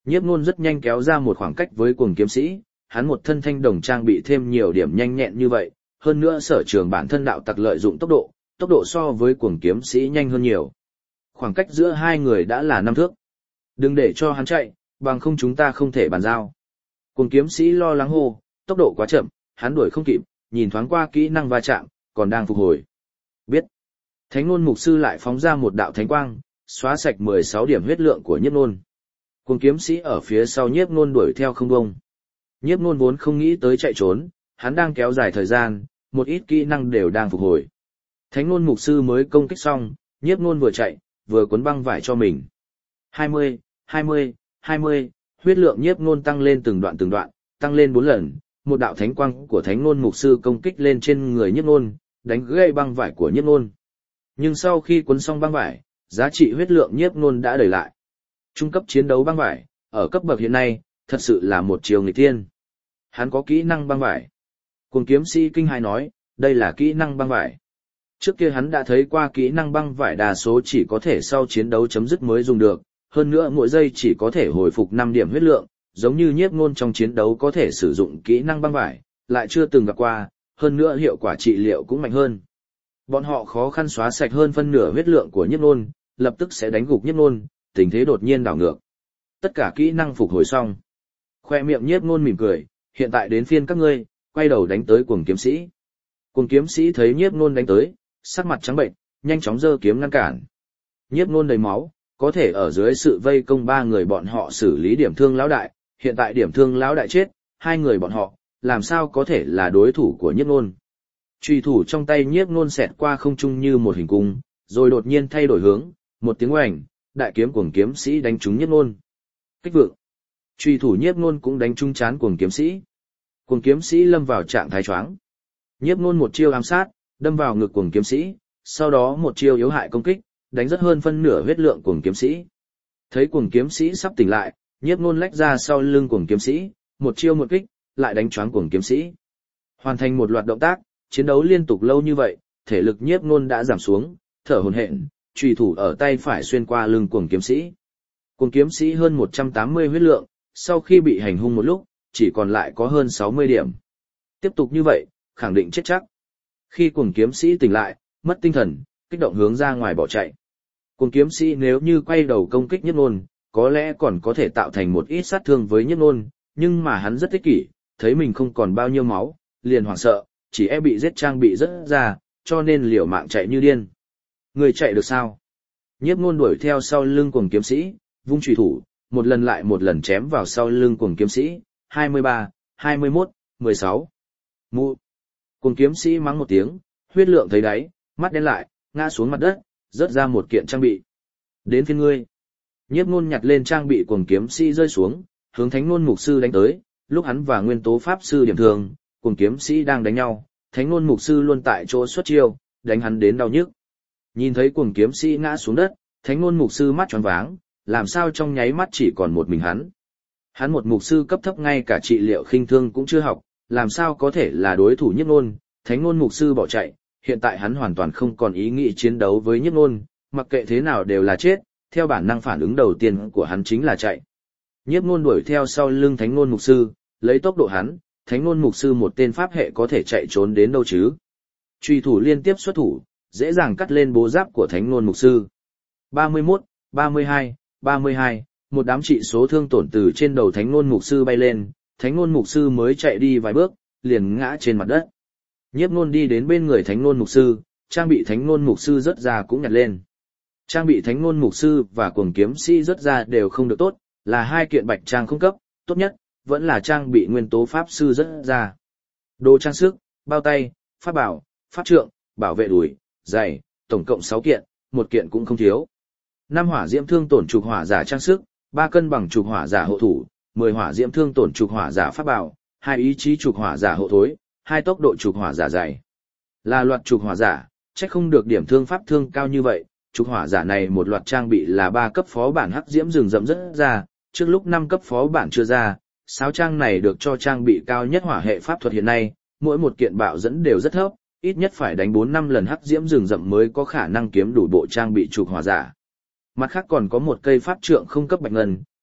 Nhiếp Nôn rất nhanh kéo ra một khoảng cách với cuồng kiếm sĩ, hắn một thân thanh đồng trang bị thêm nhiều điểm nhanh nhẹn như vậy, hơn nữa sở trường bản thân đạo tặc lợi dụng tốc độ, tốc độ so với cuồng kiếm sĩ nhanh hơn nhiều. Khoảng cách giữa hai người đã là năm thước. Đừng để cho hắn chạy, bằng không chúng ta không thể bàn giao. Cuồng kiếm sĩ lo lắng hô, tốc độ quá chậm, hắn đuổi không kịp, nhìn thoáng qua kỹ năng va chạm, còn đang phục hồi. Biết. Thánh Nôn mục sư lại phóng ra một đạo thánh quang, xóa sạch mười sáu điểm huyết lượng của Nhiếp Nôn. Cuồng kiếm sĩ ở phía sau Nhiếp Nôn đuổi theo không bông. Nhiếp Nôn vốn không nghĩ tới chạy trốn, hắn đang kéo dài thời gian, một ít kỹ năng đều đang phục hồi. Thánh Nôn mục sư mới công kích xong, Nhiếp Nôn vừa chạy, vừa cuốn băng vải cho mình. hai mươi, hai mươi, hai mươi, huyết lượng Nhiếp Nôn tăng lên từng đoạn từng đoạn, tăng lên bốn lần, một đạo thánh quang của Thánh Nôn mục sư công kích lên trên người Nhiếp Nôn, đánh gãy băng vải của Nhiếp Nôn. Nhưng sau khi cuốn xong băng vải, giá trị huyết lượng Nhiếp Nôn đã đẩy lại. Trung cấp chiến đấu băng vải, ở cấp bậc hiện nay, thật sự là một chiều nghịch thiên. Hắn có kỹ năng băng vải. Cuồng kiếm sĩ kinh hãi nói, đây là kỹ năng băng vải. Trước kia hắn đã thấy qua kỹ năng băng vải đa số chỉ có thể sau chiến đấu chấm dứt mới dùng được, hơn nữa mỗi giây chỉ có thể hồi phục năm điểm huyết lượng, giống như Nhiếp Nôn trong chiến đấu có thể sử dụng kỹ năng băng vải, lại chưa từng gặp qua, hơn nữa hiệu quả trị liệu cũng mạnh hơn. Bọn họ khó khăn xóa sạch hơn phân nửa huyết lượng của Nhiếp Nôn, lập tức sẽ đánh gục Nhiếp Nôn, tình thế đột nhiên đảo ngược. Tất cả kỹ năng phục hồi xong. Khoe miệng Nhiếp Nôn mỉm cười, hiện tại đến phiên các ngươi, quay đầu đánh tới cuồng kiếm sĩ. Cuồng kiếm sĩ thấy Nhiếp Nôn đánh tới, sắc mặt trắng bệnh, nhanh chóng giơ kiếm ngăn cản. Nhiếp Nôn đầy máu, có thể ở dưới sự vây công ba người bọn họ xử lý điểm thương lão đại, hiện tại điểm thương lão đại chết, hai người bọn họ, làm sao có thể là đối thủ của Nhiếp Nôn. Chùy thủ trong tay Nhiếp Nôn xẹt qua không trung như một hình cung, rồi đột nhiên thay đổi hướng, một tiếng oành, đại kiếm cuồng kiếm sĩ đánh trúng Nhiếp Nôn. Kích vượng. Chùy thủ Nhiếp Nôn cũng đánh trúng trán cuồng kiếm sĩ. Cuồng kiếm sĩ lâm vào trạng thái choáng. Nhiếp Nôn một chiêu ám sát, đâm vào ngực cuồng kiếm sĩ, sau đó một chiêu yếu hại công kích, đánh rất hơn phân nửa huyết lượng cuồng kiếm sĩ. Thấy cuồng kiếm sĩ sắp tỉnh lại, Nhiếp Nôn lách ra sau lưng cuồng kiếm sĩ, một chiêu một kích, lại đánh choáng cuồng kiếm sĩ. Hoàn thành một loạt động tác, chiến đấu liên tục lâu như vậy, thể lực Nhiếp Nôn đã giảm xuống, thở hổn hển, chùy thủ ở tay phải xuyên qua lưng cuồng kiếm sĩ. Cuồng kiếm sĩ hơn một trăm tám mươi huyết lượng, sau khi bị hành hung một lúc, chỉ còn lại có hơn sáu mươi điểm. Tiếp tục như vậy, khẳng định chết chắc. Khi cuồng kiếm sĩ tỉnh lại, mất tinh thần, kích động hướng ra ngoài bỏ chạy. Cuồng kiếm sĩ nếu như quay đầu công kích Nhiếp Nôn, có lẽ còn có thể tạo thành một ít sát thương với Nhiếp Nôn, nhưng mà hắn rất ích kỷ, thấy mình không còn bao nhiêu máu, liền hoảng sợ, chỉ e bị giết trang bị rất ra, cho nên liều mạng chạy như điên. Người chạy được sao? Nhiếp Nôn đuổi theo sau lưng cuồng kiếm sĩ, vung chùy thủ, một lần lại một lần chém vào sau lưng cuồng kiếm sĩ, hai mươi ba, hai mươi mốt, mười sáu. Mụ. Cuồng kiếm sĩ mắng một tiếng, huyết lượng thấy đáy, mắt đen lại, ngã xuống mặt đất, rớt ra một kiện trang bị. Đến phiên ngươi. Nhiếp Nôn nhặt lên trang bị cuồng kiếm sĩ rơi xuống, hướng Thánh Nôn mục sư đánh tới, lúc hắn và Nguyên Tố pháp sư điểm thường, cuồng kiếm sĩ đang đánh nhau, Thánh Nôn mục sư luôn tại chỗ xuất chiêu, đánh hắn đến đau nhức. Nhìn thấy cuồng kiếm sĩ ngã xuống đất, Thánh Nôn mục sư mắt tròn váng, làm sao trong nháy mắt chỉ còn một mình hắn. Hắn một mục sư cấp thấp ngay cả trị liệu khinh thương cũng chưa học, làm sao có thể là đối thủ Nhiếp Nôn. Thánh Nôn mục sư bỏ chạy, hiện tại hắn hoàn toàn không còn ý nghĩ chiến đấu với Nhiếp Nôn, mặc kệ thế nào đều là chết, theo bản năng phản ứng đầu tiên của hắn chính là chạy. Nhiếp Nôn đuổi theo sau lưng Thánh Nôn mục sư, lấy tốc độ hắn, Thánh Nôn mục sư một tên pháp hệ có thể chạy trốn đến đâu chứ. Chùy thủ liên tiếp xuất thủ, dễ dàng cắt lên bố giáp của Thánh Nôn mục sư. ba mươi mốt, ba mươi hai, ba mươi hai, một đám trị số thương tổn từ trên đầu Thánh Nôn mục sư bay lên, Thánh Nôn mục sư mới chạy đi vài bước, liền ngã trên mặt đất. Nhiếp Nôn đi đến bên người Thánh Nôn mục sư, trang bị Thánh Nôn mục sư rớt ra cũng nhặt lên. Trang bị Thánh Nôn mục sư và cuồng kiếm sĩ rớt ra đều không được tốt, là hai kiện bạch trang không cấp, tốt nhất vẫn là trang bị Nguyên Tố pháp sư rớt ra. Đồ trang sức, bao tay, pháp bảo, pháp trượng, bảo vệ đùi, giày, tổng cộng sáu kiện, một kiện cũng không thiếu. năm hỏa diễm thương tổn trục hỏa giả trang sức, ba cân bằng trục hỏa giả hộ thủ, mười hỏa diễm thương tổn trục hỏa giả pháp bảo, hai ý chí trục hỏa giả hộ thối, hai tốc độ trục hỏa giả dày. Là loạt trục hỏa giả, chắc không được điểm thương pháp thương cao như vậy, trục hỏa giả này một loạt trang bị là ba cấp phó bản hắc diễm rừng rậm rất ra, trước lúc năm cấp phó bản chưa ra, sáu trang này được cho trang bị cao nhất hỏa hệ pháp thuật hiện nay, mỗi một kiện bạo dẫn đều rất thấp, ít nhất phải đánh bốn năm lần hắc diễm rừng rậm mới có khả năng kiếm đủ bộ trang bị trục hỏa giả. Mặt khác còn có một cây pháp trượng không cấp bạch ngân,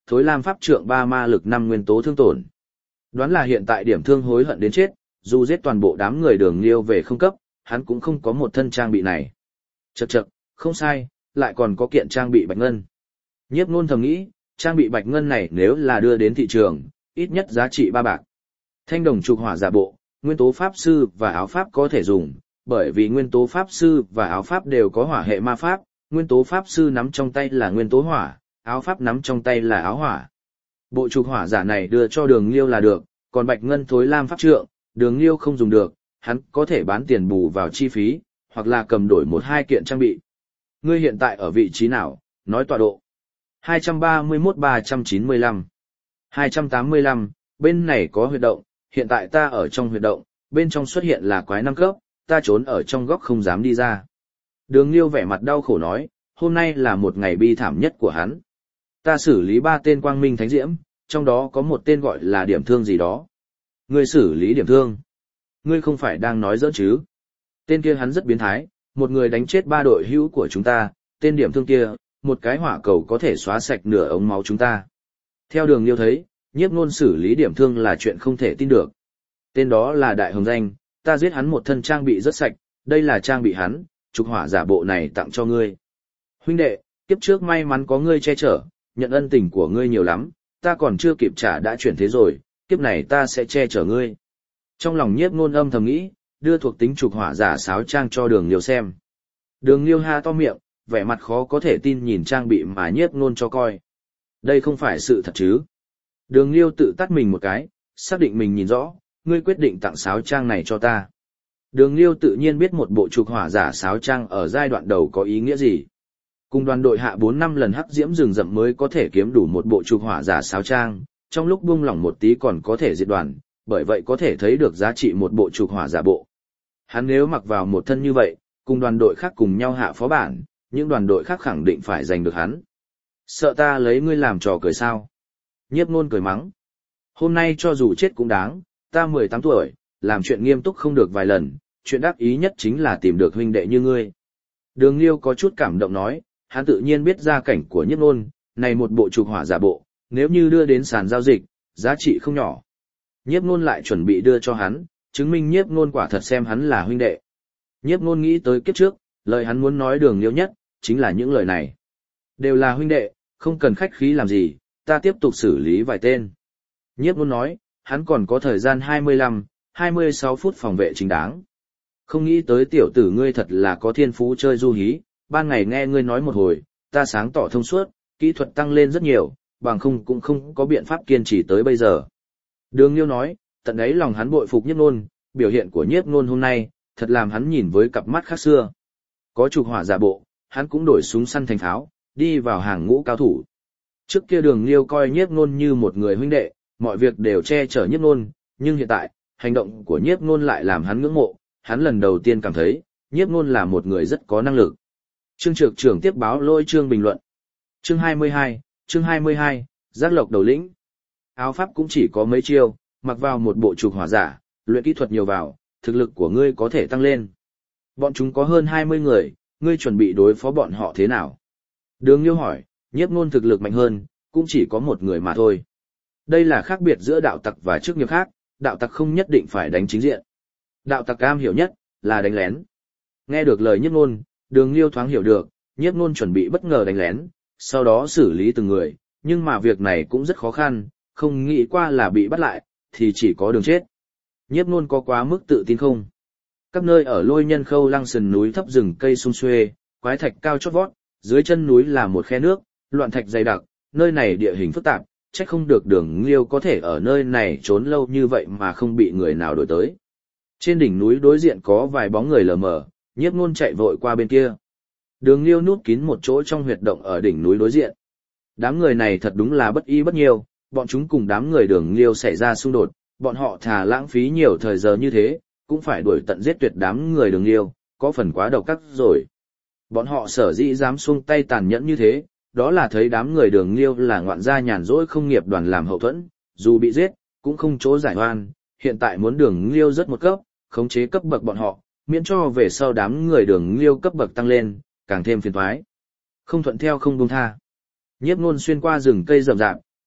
thối lam pháp trượng ba ma lực năm nguyên tố thương tổn. Đoán là hiện tại điểm thương hối hận đến chết, dù giết toàn bộ đám người Đường Liêu về không cấp, hắn cũng không có một thân trang bị này. Chậc chậc, không sai, lại còn có kiện trang bị bạch ngân. Nhiếp Nôn thầm nghĩ, trang bị bạch ngân này nếu là đưa đến thị trường, ít nhất giá trị ba bạc. Thanh đồng trục hỏa giả bộ, nguyên tố pháp sư và áo pháp có thể dùng, bởi vì nguyên tố pháp sư và áo pháp đều có hỏa hệ ma pháp, nguyên tố pháp sư nắm trong tay là nguyên tố hỏa, áo pháp nắm trong tay là áo hỏa. Bộ trục hỏa giả này đưa cho Đường Liêu là được, còn bạch ngân thối lam pháp trượng, Đường Liêu không dùng được, hắn có thể bán tiền bù vào chi phí, hoặc là cầm đổi một hai kiện trang bị. Ngươi hiện tại ở vị trí nào, nói tọa độ. hai trăm ba mươi mốt ba trăm chín mươi lăm. hai trăm tám mươi lăm, bên này có huyệt động, hiện tại ta ở trong huyệt động, bên trong xuất hiện là quái năm cấp, ta trốn ở trong góc không dám đi ra. Đường Liêu vẻ mặt đau khổ nói, hôm nay là một ngày bi thảm nhất của hắn. Ta xử lý ba tên quang minh thánh diễm, trong đó có một tên gọi là điểm thương gì đó. Ngươi xử lý điểm thương. Ngươi không phải đang nói giỡn chứ? Tên kia hắn rất biến thái, một người đánh chết ba đội hữu của chúng ta, tên điểm thương kia, một cái hỏa cầu có thể xóa sạch nửa ống máu chúng ta. Theo Đường Liêu thấy, Nhiếp Nôn xử lý điểm thương là chuyện không thể tin được. Tên đó là Đại Hồng Danh, ta giết hắn một thân trang bị rất sạch, đây là trang bị hắn, trục hỏa giả bộ này tặng cho ngươi. Huynh đệ, kiếp trước may mắn có ngươi che chở, nhận ân tình của ngươi nhiều lắm, ta còn chưa kịp trả đã chuyển thế rồi, kiếp này ta sẽ che chở ngươi. Trong lòng Nhiếp Nôn âm thầm nghĩ, đưa thuộc tính trục hỏa giả sáo trang cho Đường Liêu xem. Đường Liêu ha to miệng, vẻ mặt khó có thể tin nhìn trang bị mà Nhiếp Nôn cho coi. Đây không phải sự thật chứ? Đường Liêu tự tắt mình một cái, xác định mình nhìn rõ, ngươi quyết định tặng sáo trang này cho ta. Đường Liêu tự nhiên biết một bộ trục hỏa giả sáo trang ở giai đoạn đầu có ý nghĩa gì. Cùng đoàn đội hạ bốn năm lần hắc diễm rừng rậm mới có thể kiếm đủ một bộ trục hỏa giả sáo trang, trong lúc buông lỏng một tí còn có thể diệt đoàn, bởi vậy có thể thấy được giá trị một bộ trục hỏa giả bộ. Hắn nếu mặc vào một thân như vậy, cùng đoàn đội khác cùng nhau hạ phó bản, những đoàn đội khác khẳng định phải giành được hắn. Sợ ta lấy ngươi làm trò cười sao? Nhiếp Nôn cười mắng. Hôm nay cho dù chết cũng đáng, ta mười tám tuổi, làm chuyện nghiêm túc không được vài lần, chuyện đắc ý nhất chính là tìm được huynh đệ như ngươi. Đường Liêu có chút cảm động nói, hắn tự nhiên biết gia cảnh của Nhiếp Nôn, này một bộ trục hỏa giả bộ, nếu như đưa đến sàn giao dịch, giá trị không nhỏ. Nhiếp Nôn lại chuẩn bị đưa cho hắn, chứng minh Nhiếp Nôn quả thật xem hắn là huynh đệ. Nhiếp Nôn nghĩ tới kiếp trước, lời hắn muốn nói Đường Liêu nhất, chính là những lời này. Đều là huynh đệ, không cần khách khí làm gì, ta tiếp tục xử lý vài tên. Nhiếp Nôn nói, hắn còn có thời gian hai mươi lăm, hai mươi sáu phút phòng vệ chính đáng. Không nghĩ tới tiểu tử ngươi thật là có thiên phú chơi du hí, ban ngày nghe ngươi nói một hồi, ta sáng tỏ thông suốt, kỹ thuật tăng lên rất nhiều, bằng không cũng không có biện pháp kiên trì tới bây giờ. Đường Liêu nói, tận ấy lòng hắn bội phục Nhiếp Nôn, biểu hiện của Nhiếp Nôn hôm nay, thật làm hắn nhìn với cặp mắt khác xưa. Có trục hỏa giả bộ, hắn cũng đổi súng săn thành pháo, đi vào hàng ngũ cao thủ. Trước kia Đường Liêu coi Nhiếp Nôn như một người huynh đệ, mọi việc đều che chở Nhiếp Nôn, nhưng hiện tại, hành động của Nhiếp Nôn lại làm hắn ngưỡng mộ, hắn lần đầu tiên cảm thấy, Nhiếp Nôn là một người rất có năng lực. Trương Trược trưởng tiếp báo lôi chương bình luận. Chương hai mươi hai, chương hai mươi hai, giác lộc đầu lĩnh. Áo pháp cũng chỉ có mấy chiêu, mặc vào một bộ trục hỏa giả, luyện kỹ thuật nhiều vào, thực lực của ngươi có thể tăng lên. Bọn chúng có hơn hai mươi người, ngươi chuẩn bị đối phó bọn họ thế nào? Đường Liêu hỏi, Nhiếp Nôn thực lực mạnh hơn, cũng chỉ có một người mà thôi. Đây là khác biệt giữa đạo tặc và chức nghiệp khác, đạo tặc không nhất định phải đánh chính diện. Đạo tặc am hiểu nhất, là đánh lén. Nghe được lời Nhiếp Nôn, Đường Liêu thoáng hiểu được, Nhiếp Nôn chuẩn bị bất ngờ đánh lén, sau đó xử lý từng người, nhưng mà việc này cũng rất khó khăn, không nghĩ qua là bị bắt lại, thì chỉ có đường chết. Nhiếp Nôn có quá mức tự tin không? Các nơi ở Lôi Nhân Khâu lăng sườn núi thấp rừng cây sum xuê, quái thạch cao chót vót, dưới chân núi là một khe nước, loạn thạch dày đặc, nơi này địa hình phức tạp, chắc không được Đường Liêu có thể ở nơi này trốn lâu như vậy mà không bị người nào đuổi tới. Trên đỉnh núi đối diện có vài bóng người lờ mờ, Nhiếp Nôn chạy vội qua bên kia. Đường Liêu núp kín một chỗ trong huyệt động ở đỉnh núi đối diện. Đám người này thật đúng là bất y bất nhiều, bọn chúng cùng đám người Đường Liêu xảy ra xung đột, bọn họ thà lãng phí nhiều thời giờ như thế, cũng phải đuổi tận giết tuyệt đám người Đường Liêu, có phần quá độc ác rồi. Bọn họ sở dĩ dám xung tay tàn nhẫn như thế, đó là thấy đám người Đường Liêu là ngoạn gia nhàn rỗi không nghiệp đoàn làm hậu thuẫn, dù bị giết, cũng không chỗ giải oan, hiện tại muốn Đường Liêu rất một cấp, khống chế cấp bậc bọn họ, miễn cho về sau đám người Đường Liêu cấp bậc tăng lên, càng thêm phiền toái. Không thuận theo không buông tha. Nhiếp Nôn xuyên qua rừng cây rậm rạp,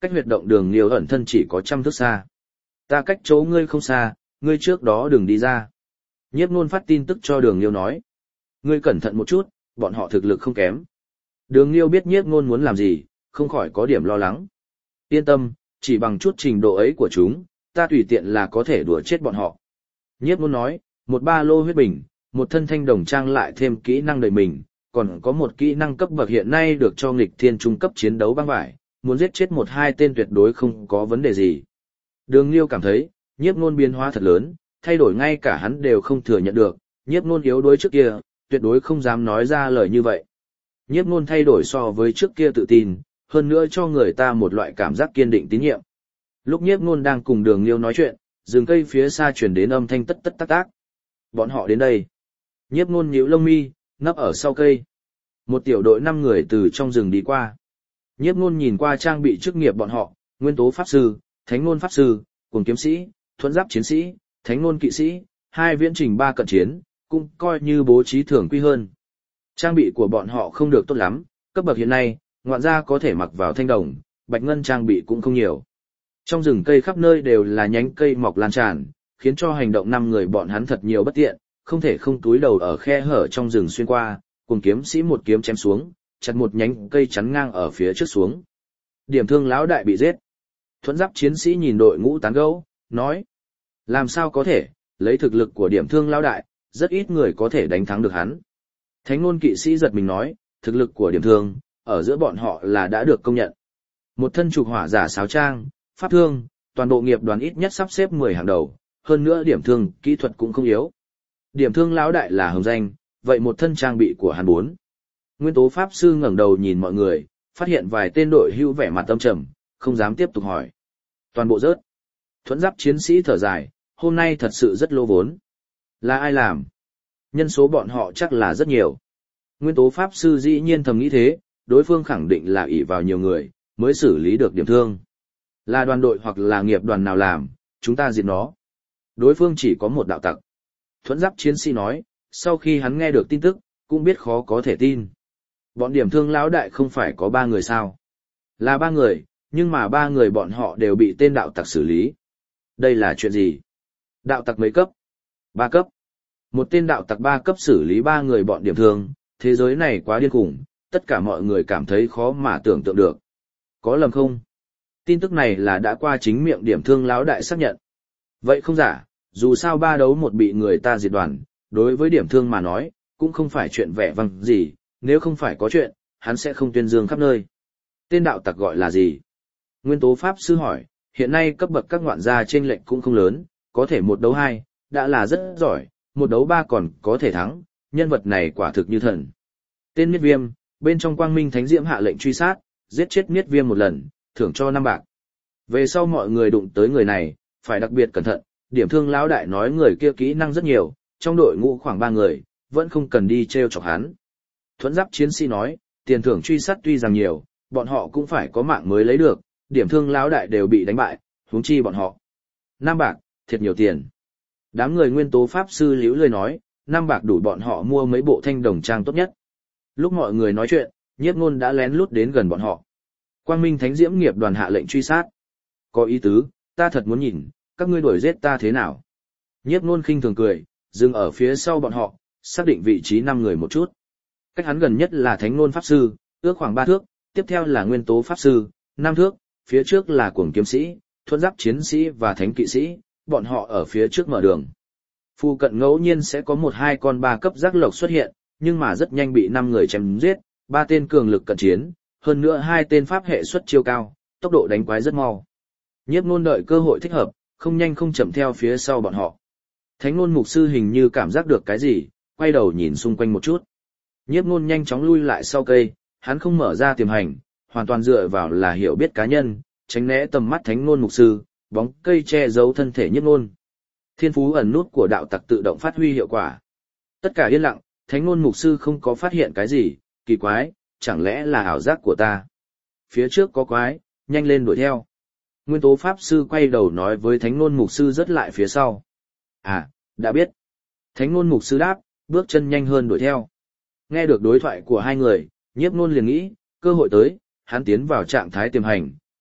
Cách huyệt động Đường Liêu ẩn thân chỉ có trăm thước xa. Ta cách chỗ ngươi không xa, ngươi trước đó đừng đi ra. Nhiếp Nôn phát tin tức cho Đường Liêu nói. Ngươi cẩn thận một chút, bọn họ thực lực không kém. Đường Liêu biết Nhiếp Nôn muốn làm gì, không khỏi có điểm lo lắng. Yên tâm, chỉ bằng chút trình độ ấy của chúng, ta tùy tiện là có thể đùa chết bọn họ. Nhiếp Nôn nói, một ba lô huyết bình, một thân thanh đồng trang lại thêm kỹ năng đời mình, còn có một kỹ năng cấp bậc hiện nay được cho nghịch thiên trung cấp chiến đấu băng vải, muốn giết chết một hai tên tuyệt đối không có vấn đề gì. Đường Liêu cảm thấy, Nhiếp Nôn biến hóa thật lớn, thay đổi ngay cả hắn đều không thừa nhận được, Nhiếp Nôn yếu đuối trước kia, tuyệt đối không dám nói ra lời như vậy. Nhiếp Nôn thay đổi so với trước kia tự tin, hơn nữa cho người ta một loại cảm giác kiên định tín nhiệm. Lúc Nhiếp Nôn đang cùng Đường Liêu nói chuyện, rừng cây phía xa truyền đến âm thanh tất tất tác tác. Bọn họ đến đây. Nhiếp Nôn nhíu lông mi, nấp ở sau cây. Một tiểu đội năm người từ trong rừng đi qua. Nhiếp Nôn nhìn qua trang bị chức nghiệp bọn họ, Nguyên tố pháp sư, Thánh Nôn pháp sư, Cuồng kiếm sĩ, Thuẫn giáp chiến sĩ, Thánh Nôn kỵ sĩ, hai viễn trình ba cận chiến, cũng coi như bố trí thường quy hơn. Trang bị của bọn họ không được tốt lắm, cấp bậc hiện nay, ngoạn gia có thể mặc vào thanh đồng, bạch ngân trang bị cũng không nhiều. Trong rừng cây khắp nơi đều là nhánh cây mọc lan tràn, khiến cho hành động năm người bọn hắn thật nhiều bất tiện, không thể không túi đầu ở khe hở trong rừng xuyên qua, cùng kiếm sĩ một kiếm chém xuống, chặt một nhánh cây chắn ngang ở phía trước xuống. Điểm thương lão đại bị giết. Thuẫn giáp chiến sĩ nhìn đội ngũ tán gẫu, nói: làm sao có thể, lấy thực lực của điểm thương lão đại, rất ít người có thể đánh thắng được hắn. Thánh Nôn kỵ sĩ giật mình nói, thực lực của điểm thương, ở giữa bọn họ là đã được công nhận. Một thân trục hỏa giả sáo trang, pháp thương, toàn bộ nghiệp đoàn ít nhất sắp xếp mười hàng đầu, hơn nữa điểm thương, kỹ thuật cũng không yếu. Điểm thương lão đại là hồng danh, vậy một thân trang bị của hắn bốn. Nguyên tố pháp sư ngẩng đầu nhìn mọi người, phát hiện vài tên đội hưu vẻ mặt âm trầm, không dám tiếp tục hỏi. Toàn bộ rớt. Thuẫn giáp chiến sĩ thở dài, hôm nay thật sự rất lô vốn. Là ai làm? Nhân số bọn họ chắc là rất nhiều. Nguyên tố pháp sư dĩ nhiên thầm nghĩ thế, đối phương khẳng định là ỷ vào nhiều người, mới xử lý được điểm thương. Là đoàn đội hoặc là nghiệp đoàn nào làm, chúng ta diệt nó. Đối phương chỉ có một đạo tặc. Thuẫn giáp chiến sĩ nói, sau khi hắn nghe được tin tức, cũng biết khó có thể tin. Bọn điểm thương lão đại không phải có ba người sao? Là ba người, nhưng mà ba người bọn họ đều bị tên đạo tặc xử lý. Đây là chuyện gì? Đạo tặc mấy cấp? Ba cấp. Một tên đạo tặc ba cấp xử lý ba người bọn điểm thương, thế giới này quá điên khủng, tất cả mọi người cảm thấy khó mà tưởng tượng được. Có lầm không? Tin tức này là đã qua chính miệng điểm thương lão đại xác nhận. Vậy không giả, dù sao ba đấu một bị người ta diệt đoàn, đối với điểm thương mà nói, cũng không phải chuyện vẻ vang gì, nếu không phải có chuyện, hắn sẽ không tuyên dương khắp nơi. Tên đạo tặc gọi là gì? Nguyên tố pháp sư hỏi, hiện nay cấp bậc các ngoạn gia trên lệnh cũng không lớn, có thể một đấu hai, đã là rất giỏi, một đấu ba còn có thể thắng, nhân vật này quả thực như thần. Tên Miết Viêm, bên trong Quang Minh Thánh Diễm hạ lệnh truy sát, giết chết Miết Viêm một lần, thưởng cho năm bạc. Về sau mọi người đụng tới người này, phải đặc biệt cẩn thận, điểm thương lão đại nói người kia kỹ năng rất nhiều, trong đội ngũ khoảng ba người, vẫn không cần đi treo chọc hắn. Thuẫn giáp chiến sĩ nói, tiền thưởng truy sát tuy rằng nhiều, bọn họ cũng phải có mạng mới lấy được, điểm thương lão đại đều bị đánh bại, huống chi bọn họ. Năm bạc, thiệt nhiều tiền. Đám người nguyên tố pháp sư liễu lười nói, năm bạc đủ bọn họ mua mấy bộ thanh đồng trang tốt nhất. Lúc mọi người nói chuyện, Nhiếp Nôn đã lén lút đến gần bọn họ. Quang Minh Thánh Diễm nghiệp đoàn hạ lệnh truy sát. Có ý tứ, ta thật muốn nhìn, các ngươi đuổi giết ta thế nào. Nhiếp Nôn khinh thường cười, dừng ở phía sau bọn họ, xác định vị trí năm người một chút. Cách hắn gần nhất là Thánh Nôn pháp sư, ước khoảng ba thước, tiếp theo là Nguyên tố pháp sư, năm thước, phía trước là Cuồng kiếm sĩ, Thuẫn giáp chiến sĩ và Thánh kỵ sĩ, bọn họ ở phía trước mở đường. Phu cận ngẫu nhiên sẽ có một hai con ba cấp giác lộc xuất hiện, nhưng mà rất nhanh bị năm người chém giết, ba tên cường lực cận chiến, hơn nữa hai tên pháp hệ xuất chiêu cao, tốc độ đánh quái rất mau. Nhiếp Nôn đợi cơ hội thích hợp, không nhanh không chậm theo phía sau bọn họ. Thánh Nôn mục sư hình như cảm giác được cái gì, quay đầu nhìn xung quanh một chút. Nhiếp Nôn nhanh chóng lui lại sau cây, hắn không mở ra tiềm hành, hoàn toàn dựa vào là hiểu biết cá nhân, tránh né tầm mắt Thánh Nôn mục sư, bóng cây che giấu thân thể Nhiếp Nôn. Thiên phú ẩn nút của đạo tặc tự động phát huy hiệu quả. Tất cả yên lặng, Thánh Nôn mục sư không có phát hiện cái gì, kỳ quái, chẳng lẽ là ảo giác của ta. Phía trước có quái, nhanh lên đuổi theo. Nguyên tố pháp sư quay đầu nói với Thánh Nôn mục sư rất lại phía sau. À, đã biết. Thánh Nôn mục sư đáp, bước chân nhanh hơn đuổi theo. Nghe được đối thoại của hai người, Nhiếp Nôn liền nghĩ, cơ hội tới, hắn tiến vào trạng thái tiềm hành,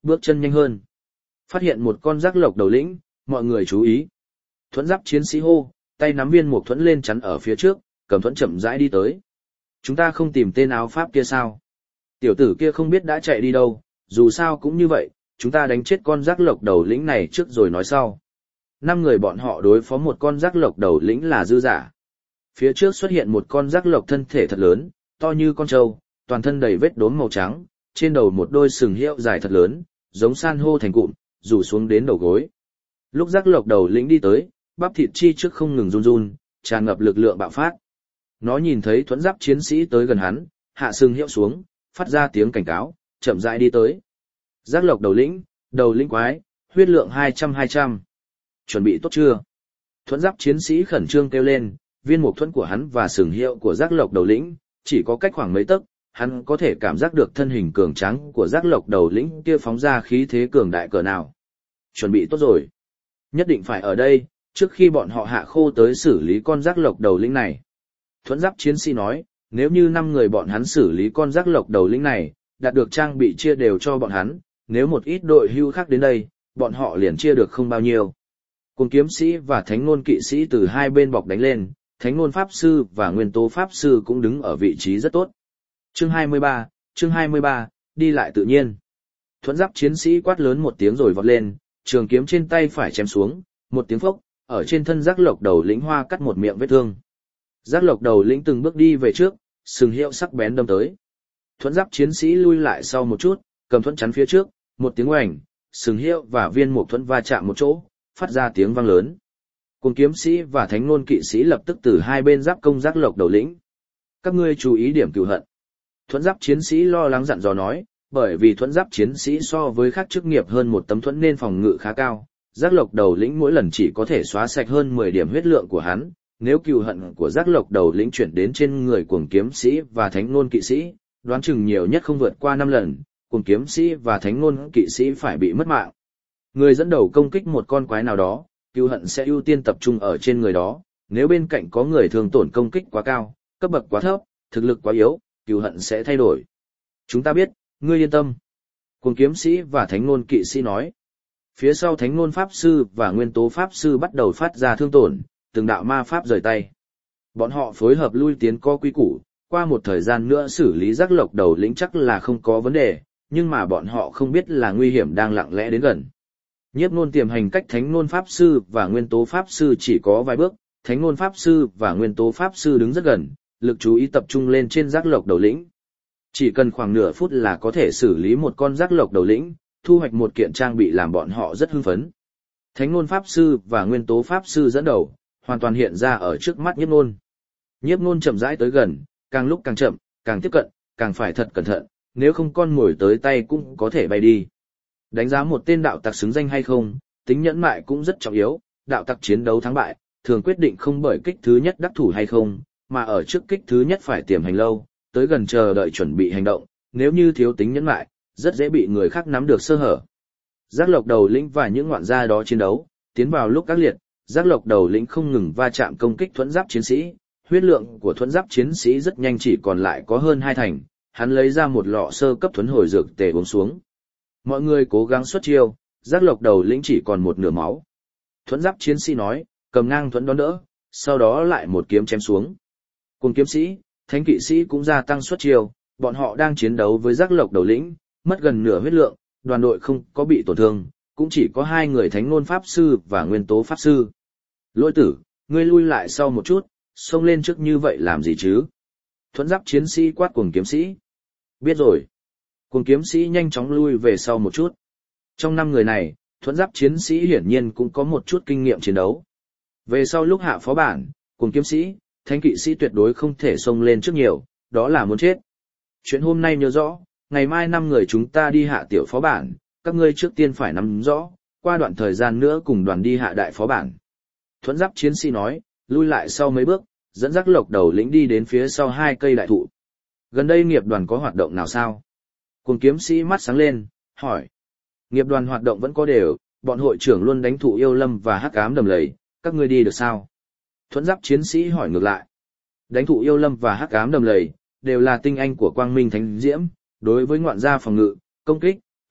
bước chân nhanh hơn. Phát hiện một con giác lộc đầu lĩnh, mọi người chú ý. Thuẫn giáp chiến sĩ hô, tay nắm viên mục thuẫn lên chắn ở phía trước, cầm thuẫn chậm rãi đi tới. Chúng ta không tìm tên áo pháp kia sao? Tiểu tử kia không biết đã chạy đi đâu, dù sao cũng như vậy, chúng ta đánh chết con giác lộc đầu lĩnh này trước rồi nói sau. Năm người bọn họ đối phó một con giác lộc đầu lĩnh là dư giả. Phía trước xuất hiện một con giác lộc thân thể thật lớn, to như con trâu, toàn thân đầy vết đốm màu trắng, trên đầu một đôi sừng hiệu dài thật lớn, giống san hô thành cụm, rủ xuống đến đầu gối. Lúc giác lộc đầu lĩnh đi tới, bắp thịt chi trước không ngừng run run, tràn ngập lực lượng bạo phát. Nó nhìn thấy thuẫn giáp chiến sĩ tới gần hắn, hạ sừng hiệu xuống, phát ra tiếng cảnh cáo, chậm rãi đi tới. Giác lộc đầu lĩnh, đầu lĩnh quái, huyết lượng hai trăm hai trăm. Chuẩn bị tốt chưa? Thuẫn giáp chiến sĩ khẩn trương kêu lên, viên mục thuẫn của hắn và sừng hiệu của giác lộc đầu lĩnh, chỉ có cách khoảng mấy tấc, hắn có thể cảm giác được thân hình cường tráng của giác lộc đầu lĩnh kia phóng ra khí thế cường đại cỡ nào. Chuẩn bị tốt rồi. Nhất định phải ở đây, trước khi bọn họ hạ khô tới xử lý con giác lộc đầu lĩnh này. Thuẫn giáp chiến sĩ nói, nếu như năm người bọn hắn xử lý con giác lộc đầu lĩnh này, đạt được trang bị chia đều cho bọn hắn, nếu một ít đội hưu khác đến đây, bọn họ liền chia được không bao nhiêu. Cùng kiếm sĩ và thánh ngôn kỵ sĩ từ hai bên bọc đánh lên, thánh ngôn pháp sư và nguyên tố pháp sư cũng đứng ở vị trí rất tốt. Chương hai mươi ba, chương hai mươi ba, đi lại tự nhiên. Thuẫn giáp chiến sĩ quát lớn một tiếng rồi vọt lên, trường kiếm trên tay phải chém xuống, một tiếng phốc, ở trên thân giác lộc đầu lĩnh hoa cắt một miệng vết thương. Giác lộc đầu lĩnh từng bước đi về trước, sừng hiệu sắc bén đâm tới. Thuẫn giáp chiến sĩ lui lại sau một chút, cầm thuẫn chắn phía trước, một tiếng oành, sừng hiệu và viên mục thuẫn va chạm một chỗ, phát ra tiếng vang lớn. Cùng kiếm sĩ và thánh ngôn kỵ sĩ lập tức từ hai bên giáp công giác lộc đầu lĩnh. Các ngươi chú ý điểm cửu hận. Thuẫn giáp chiến sĩ lo lắng dặn dò nói, bởi vì thuẫn giáp chiến sĩ so với khác chức nghiệp hơn một tấm thuẫn nên phòng ngự khá cao, giác lộc đầu lĩnh mỗi lần chỉ có thể xóa sạch hơn mười điểm huyết lượng của hắn. Nếu cừu hận của giác lộc đầu lĩnh chuyển đến trên người cuồng kiếm sĩ và thánh ngôn kỵ sĩ, đoán chừng nhiều nhất không vượt qua năm lần, cuồng kiếm sĩ và thánh ngôn kỵ sĩ phải bị mất mạng. Người dẫn đầu công kích một con quái nào đó, cừu hận sẽ ưu tiên tập trung ở trên người đó, nếu bên cạnh có người thường tổn công kích quá cao, cấp bậc quá thấp, thực lực quá yếu, cừu hận sẽ thay đổi. Chúng ta biết, ngươi yên tâm. Cuồng kiếm sĩ và thánh ngôn kỵ sĩ nói. Phía sau thánh ngôn pháp sư và nguyên tố pháp sư bắt đầu phát ra thương tổn, từng đạo ma pháp rời tay. Bọn họ phối hợp lui tiến co quy củ, qua một thời gian nữa xử lý giác lộc đầu lĩnh chắc là không có vấn đề, nhưng mà bọn họ không biết là nguy hiểm đang lặng lẽ đến gần. Nhiếp ngôn tiềm hành cách thánh ngôn pháp sư và nguyên tố pháp sư chỉ có vài bước, thánh ngôn pháp sư và nguyên tố pháp sư đứng rất gần, lực chú ý tập trung lên trên giác lộc đầu lĩnh. Chỉ cần khoảng nửa phút là có thể xử lý một con giác lộc đầu lĩnh, thu hoạch một kiện trang bị làm bọn họ rất hưng phấn. Thánh ngôn pháp sư và nguyên tố pháp sư dẫn đầu, hoàn toàn hiện ra ở trước mắt nhiếp ngôn. Nhiếp ngôn chậm rãi tới gần, càng lúc càng chậm, càng tiếp cận, càng phải thật cẩn thận, nếu không con mồi tới tay cũng có thể bay đi. Đánh giá một tên đạo tặc xứng danh hay không, tính nhẫn mại cũng rất trọng yếu, đạo tặc chiến đấu thắng bại, thường quyết định không bởi kích thứ nhất đắc thủ hay không, mà ở trước kích thứ nhất phải tiềm hành lâu, tới gần chờ đợi chuẩn bị hành động, nếu như thiếu tính nhẫn mại, rất dễ bị người khác nắm được sơ hở. Giác lộc đầu lĩnh và những ngoạn gia đó chiến đấu, tiến vào lúc các liệt, giác lộc đầu lĩnh không ngừng va chạm công kích thuẫn giáp chiến sĩ, huyết lượng của thuẫn giáp chiến sĩ rất nhanh chỉ còn lại có hơn hai thành, hắn lấy ra một lọ sơ cấp thuẫn hồi dược tề uống xuống. Mọi người cố gắng xuất chiêu, giác lộc đầu lĩnh chỉ còn một nửa máu. Thuẫn giáp chiến sĩ nói, cầm ngang thuẫn đón đỡ, sau đó lại một kiếm chém xuống. Cùng kiếm sĩ, thánh kỵ sĩ cũng gia tăng xuất chiêu, bọn họ đang chiến đấu với giác lộc đầu lĩnh, mất gần nửa huyết lượng, đoàn đội không có bị tổn thương, cũng chỉ có hai người thánh ngôn pháp sư và nguyên tố pháp sư. Lôi tử, ngươi lui lại sau một chút, xông lên trước như vậy làm gì chứ? Thuẫn giáp chiến sĩ quát cuồng kiếm sĩ. Biết rồi. Cuồng kiếm sĩ nhanh chóng lui về sau một chút. Trong năm người này, thuẫn giáp chiến sĩ hiển nhiên cũng có một chút kinh nghiệm chiến đấu. Về sau lúc hạ phó bản, cuồng kiếm sĩ, thánh kỵ sĩ tuyệt đối không thể xông lên trước nhiều, đó là muốn chết. Chuyện hôm nay nhớ rõ, ngày mai năm người chúng ta đi hạ tiểu phó bản, các ngươi trước tiên phải nắm rõ, qua đoạn thời gian nữa cùng đoàn đi hạ đại phó bản. Thuẫn giáp chiến sĩ nói, lui lại sau mấy bước, dẫn giác lộc đầu lĩnh đi đến phía sau hai cây đại thụ. Gần đây nghiệp đoàn có hoạt động nào sao? Cuồng kiếm sĩ mắt sáng lên, hỏi. Nghiệp đoàn hoạt động vẫn có đều, bọn hội trưởng luôn đánh thụ yêu lâm và hắc ám đầm lầy, các ngươi đi được sao? Thuẫn giáp chiến sĩ hỏi ngược lại. Đánh thụ yêu lâm và hắc ám đầm lầy, đều là tinh anh của quang minh thánh diễm, đối với ngoạn gia phòng ngự, công kích,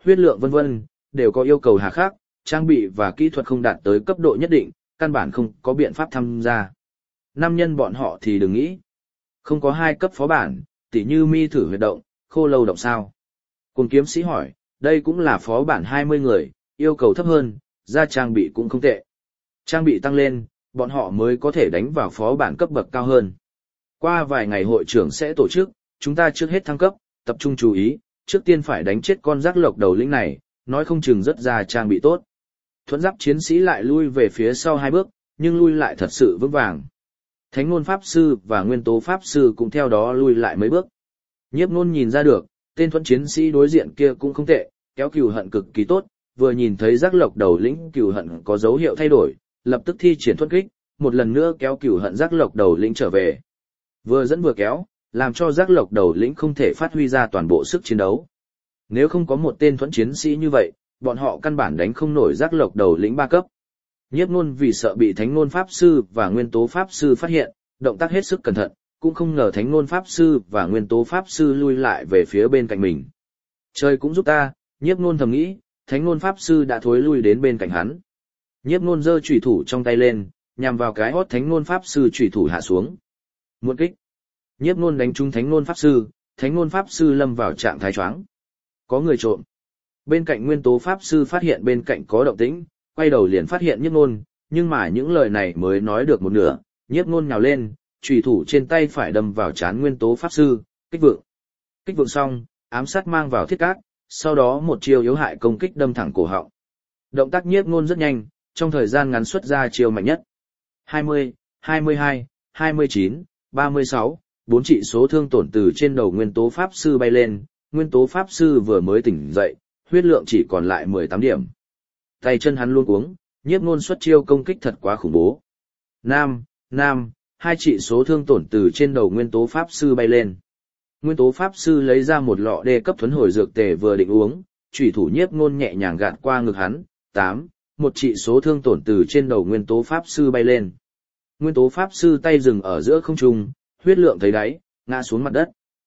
huyết lượng vân vân, đều có yêu cầu hà khắc, trang bị và kỹ thuật không đạt tới cấp độ nhất định, căn bản không có biện pháp tham gia. Nam nhân bọn họ thì đừng nghĩ. Không có hai cấp phó bản, tỉ như mi thử huyệt động, khô lâu động sao. Cùng kiếm sĩ hỏi, đây cũng là phó bản hai mươi người, yêu cầu thấp hơn, ra trang bị cũng không tệ. Trang bị tăng lên, bọn họ mới có thể đánh vào phó bản cấp bậc cao hơn. Qua vài ngày hội trưởng sẽ tổ chức, chúng ta trước hết thăng cấp, tập trung chú ý, trước tiên phải đánh chết con rác lộc đầu lĩnh này, nói không chừng rất ra trang bị tốt. Thuẫn giáp chiến sĩ lại lui về phía sau hai bước, nhưng lui lại thật sự vững vàng. Thánh ngôn pháp sư và nguyên tố pháp sư cũng theo đó lui lại mấy bước. Nhiếp ngôn nhìn ra được, tên thuẫn chiến sĩ đối diện kia cũng không tệ, kéo cừu hận cực kỳ tốt, vừa nhìn thấy rác lộc đầu lĩnh cừu hận có dấu hiệu thay đổi, lập tức thi triển thuẫn kích, một lần nữa kéo cừu hận rác lộc đầu lĩnh trở về. Vừa dẫn vừa kéo, làm cho rác lộc đầu lĩnh không thể phát huy ra toàn bộ sức chiến đấu. Nếu không có một tên thuẫn chiến sĩ như vậy, bọn họ căn bản đánh không nổi rác lộc đầu lĩnh ba cấp. Nhiếp ngôn vì sợ bị thánh ngôn pháp sư và nguyên tố pháp sư phát hiện, động tác hết sức cẩn thận, cũng không ngờ thánh ngôn pháp sư và nguyên tố pháp sư lui lại về phía bên cạnh mình. Trời cũng giúp ta, nhiếp ngôn thầm nghĩ, thánh ngôn pháp sư đã thối lui đến bên cạnh hắn. Nhiếp ngôn giơ chủy thủ trong tay lên, nhằm vào cái hót thánh ngôn pháp sư chủy thủ hạ xuống. Một kích. Nhiếp ngôn đánh trúng thánh ngôn pháp sư, thánh ngôn pháp sư lâm vào trạng thái choáng. Có người trộm. Bên cạnh nguyên tố pháp sư phát hiện bên cạnh có động tĩnh, quay đầu liền phát hiện nhiếp ngôn, nhưng mà những lời này mới nói được một nửa, nhiếp ngôn nhào lên, chủy thủ trên tay phải đâm vào trán nguyên tố pháp sư, kích vượng. Kích vượng xong, ám sát mang vào thiết cát, sau đó một chiêu yếu hại công kích đâm thẳng cổ họng. Động tác nhiếp ngôn rất nhanh, trong thời gian ngắn xuất ra chiêu mạnh nhất. hai mươi, hai mươi hai, hai mươi chín, ba mươi sáu, bốn trị số thương tổn từ trên đầu nguyên tố pháp sư bay lên, nguyên tố pháp sư vừa mới tỉnh dậy, huyết lượng chỉ còn lại mười tám điểm. Tay chân hắn luôn cuống, nhiếp ngôn xuất chiêu công kích thật quá khủng bố. Nam, Nam, hai trị số thương tổn từ trên đầu nguyên tố pháp sư bay lên. Nguyên tố pháp sư lấy ra một lọ đê cấp thuấn hồi dược tề vừa định uống, chủy thủ nhiếp ngôn nhẹ nhàng gạt qua ngực hắn, tám, một trị số thương tổn từ trên đầu nguyên tố pháp sư bay lên. Nguyên tố pháp sư tay dừng ở giữa không trung, huyết lượng thấy đáy, ngã xuống mặt đất.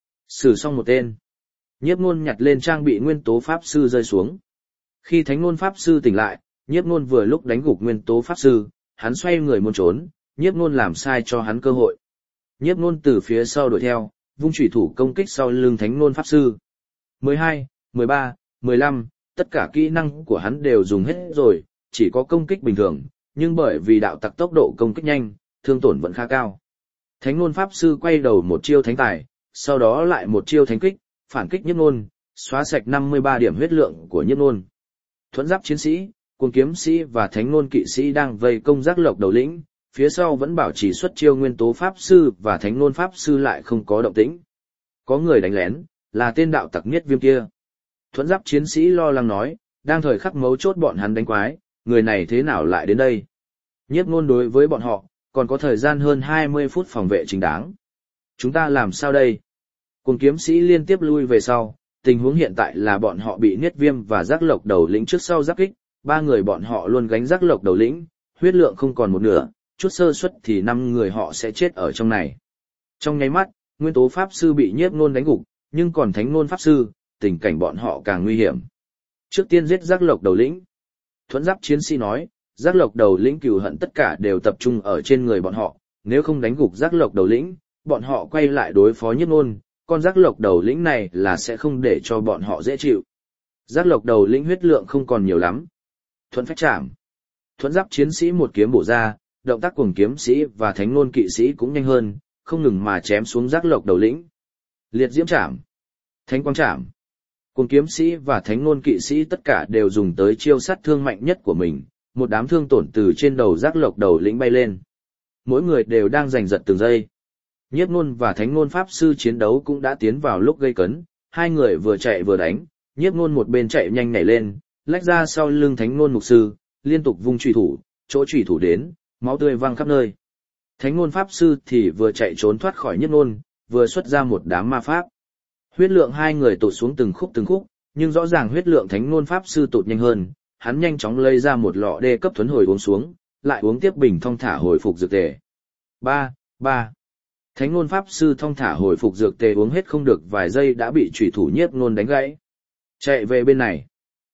Sử xong một tên. Nhiếp ngôn nhặt lên trang bị nguyên tố pháp sư rơi xuống. Khi thánh ngôn pháp sư tỉnh lại, nhiếp ngôn vừa lúc đánh gục nguyên tố pháp sư, hắn xoay người muốn trốn, nhiếp ngôn làm sai cho hắn cơ hội. Nhiếp ngôn từ phía sau đuổi theo, vung chủy thủ công kích sau lưng thánh ngôn pháp sư. mười hai, mười ba, mười lăm, tất cả kỹ năng của hắn đều dùng hết rồi, chỉ có công kích bình thường, nhưng bởi vì đạo tặc tốc độ công kích nhanh, thương tổn vẫn khá cao. Thánh ngôn pháp sư quay đầu một chiêu thánh tài, sau đó lại một chiêu thánh kích, phản kích nhiếp ngôn, xóa sạch năm mươi ba điểm huyết lượng của nhiếp ngôn. Thuẫn giáp chiến sĩ, cuồng kiếm sĩ và thánh ngôn kỵ sĩ đang vây công rác lộc đầu lĩnh, phía sau vẫn bảo trì xuất chiêu nguyên tố pháp sư và thánh ngôn pháp sư lại không có động tĩnh. Có người đánh lén, là tên đạo tặc Niết Viêm kia. Thuẫn giáp chiến sĩ lo lắng nói, đang thời khắc mấu chốt bọn hắn đánh quái, người này thế nào lại đến đây? Nhiếp ngôn đối với bọn họ, còn có thời gian hơn hai mươi phút phòng vệ chính đáng. Chúng ta làm sao đây? Cuồng kiếm sĩ liên tiếp lui về sau, tình huống hiện tại là bọn họ bị Niết Viêm và rác lộc đầu lĩnh trước sau giáp kích, ba người bọn họ luôn gánh rác lộc đầu lĩnh, huyết lượng không còn một nửa, chút sơ suất thì năm người họ sẽ chết ở trong này. Trong nháy mắt, nguyên tố pháp sư bị nhiếp ngôn đánh gục, nhưng còn thánh ngôn pháp sư, tình cảnh bọn họ càng nguy hiểm. Trước tiên giết rác lộc đầu lĩnh. Thuẫn giáp chiến sĩ nói, rác lộc đầu lĩnh cừu hận tất cả đều tập trung ở trên người bọn họ, nếu không đánh gục rác lộc đầu lĩnh, bọn họ quay lại đối phó nhiếp ngôn, con rác lộc đầu lĩnh này là sẽ không để cho bọn họ dễ chịu. Rác lộc đầu lĩnh huyết lượng không còn nhiều lắm. Thuẫn phách chạm. Thuẫn giáp chiến sĩ một kiếm bổ ra, động tác cuồng kiếm sĩ và thánh ngôn kỵ sĩ cũng nhanh hơn, không ngừng mà chém xuống rác lộc đầu lĩnh. Liệt diễm chạm. Thánh quang chạm. Cuồng kiếm sĩ và thánh ngôn kỵ sĩ tất cả đều dùng tới chiêu sát thương mạnh nhất của mình, một đám thương tổn từ trên đầu rác lộc đầu lĩnh bay lên. Mỗi người đều đang giành giật từng giây. Nhiếp ngôn và thánh ngôn pháp sư chiến đấu cũng đã tiến vào lúc gây cấn, hai người vừa chạy vừa đánh, nhiếp ngôn một bên chạy nhanh nhảy lên, lách ra sau lưng thánh ngôn mục sư, liên tục vung chủy thủ, chỗ chủy thủ đến, máu tươi văng khắp nơi. Thánh ngôn pháp sư thì vừa chạy trốn thoát khỏi nhiếp ngôn, vừa xuất ra một đám ma pháp. Huyết lượng hai người tụt xuống từng khúc từng khúc, nhưng rõ ràng huyết lượng thánh ngôn pháp sư tụt nhanh hơn, hắn nhanh chóng lấy ra một lọ đê cấp thuấn hồi uống xuống, lại uống tiếp bình thong thả hồi phục dược tề. Ba, ba. Thánh ngôn pháp sư thong thả hồi phục dược tề uống hết không được vài giây đã bị chủy thủ nhiếp ngôn đánh gãy. Chạy về bên này.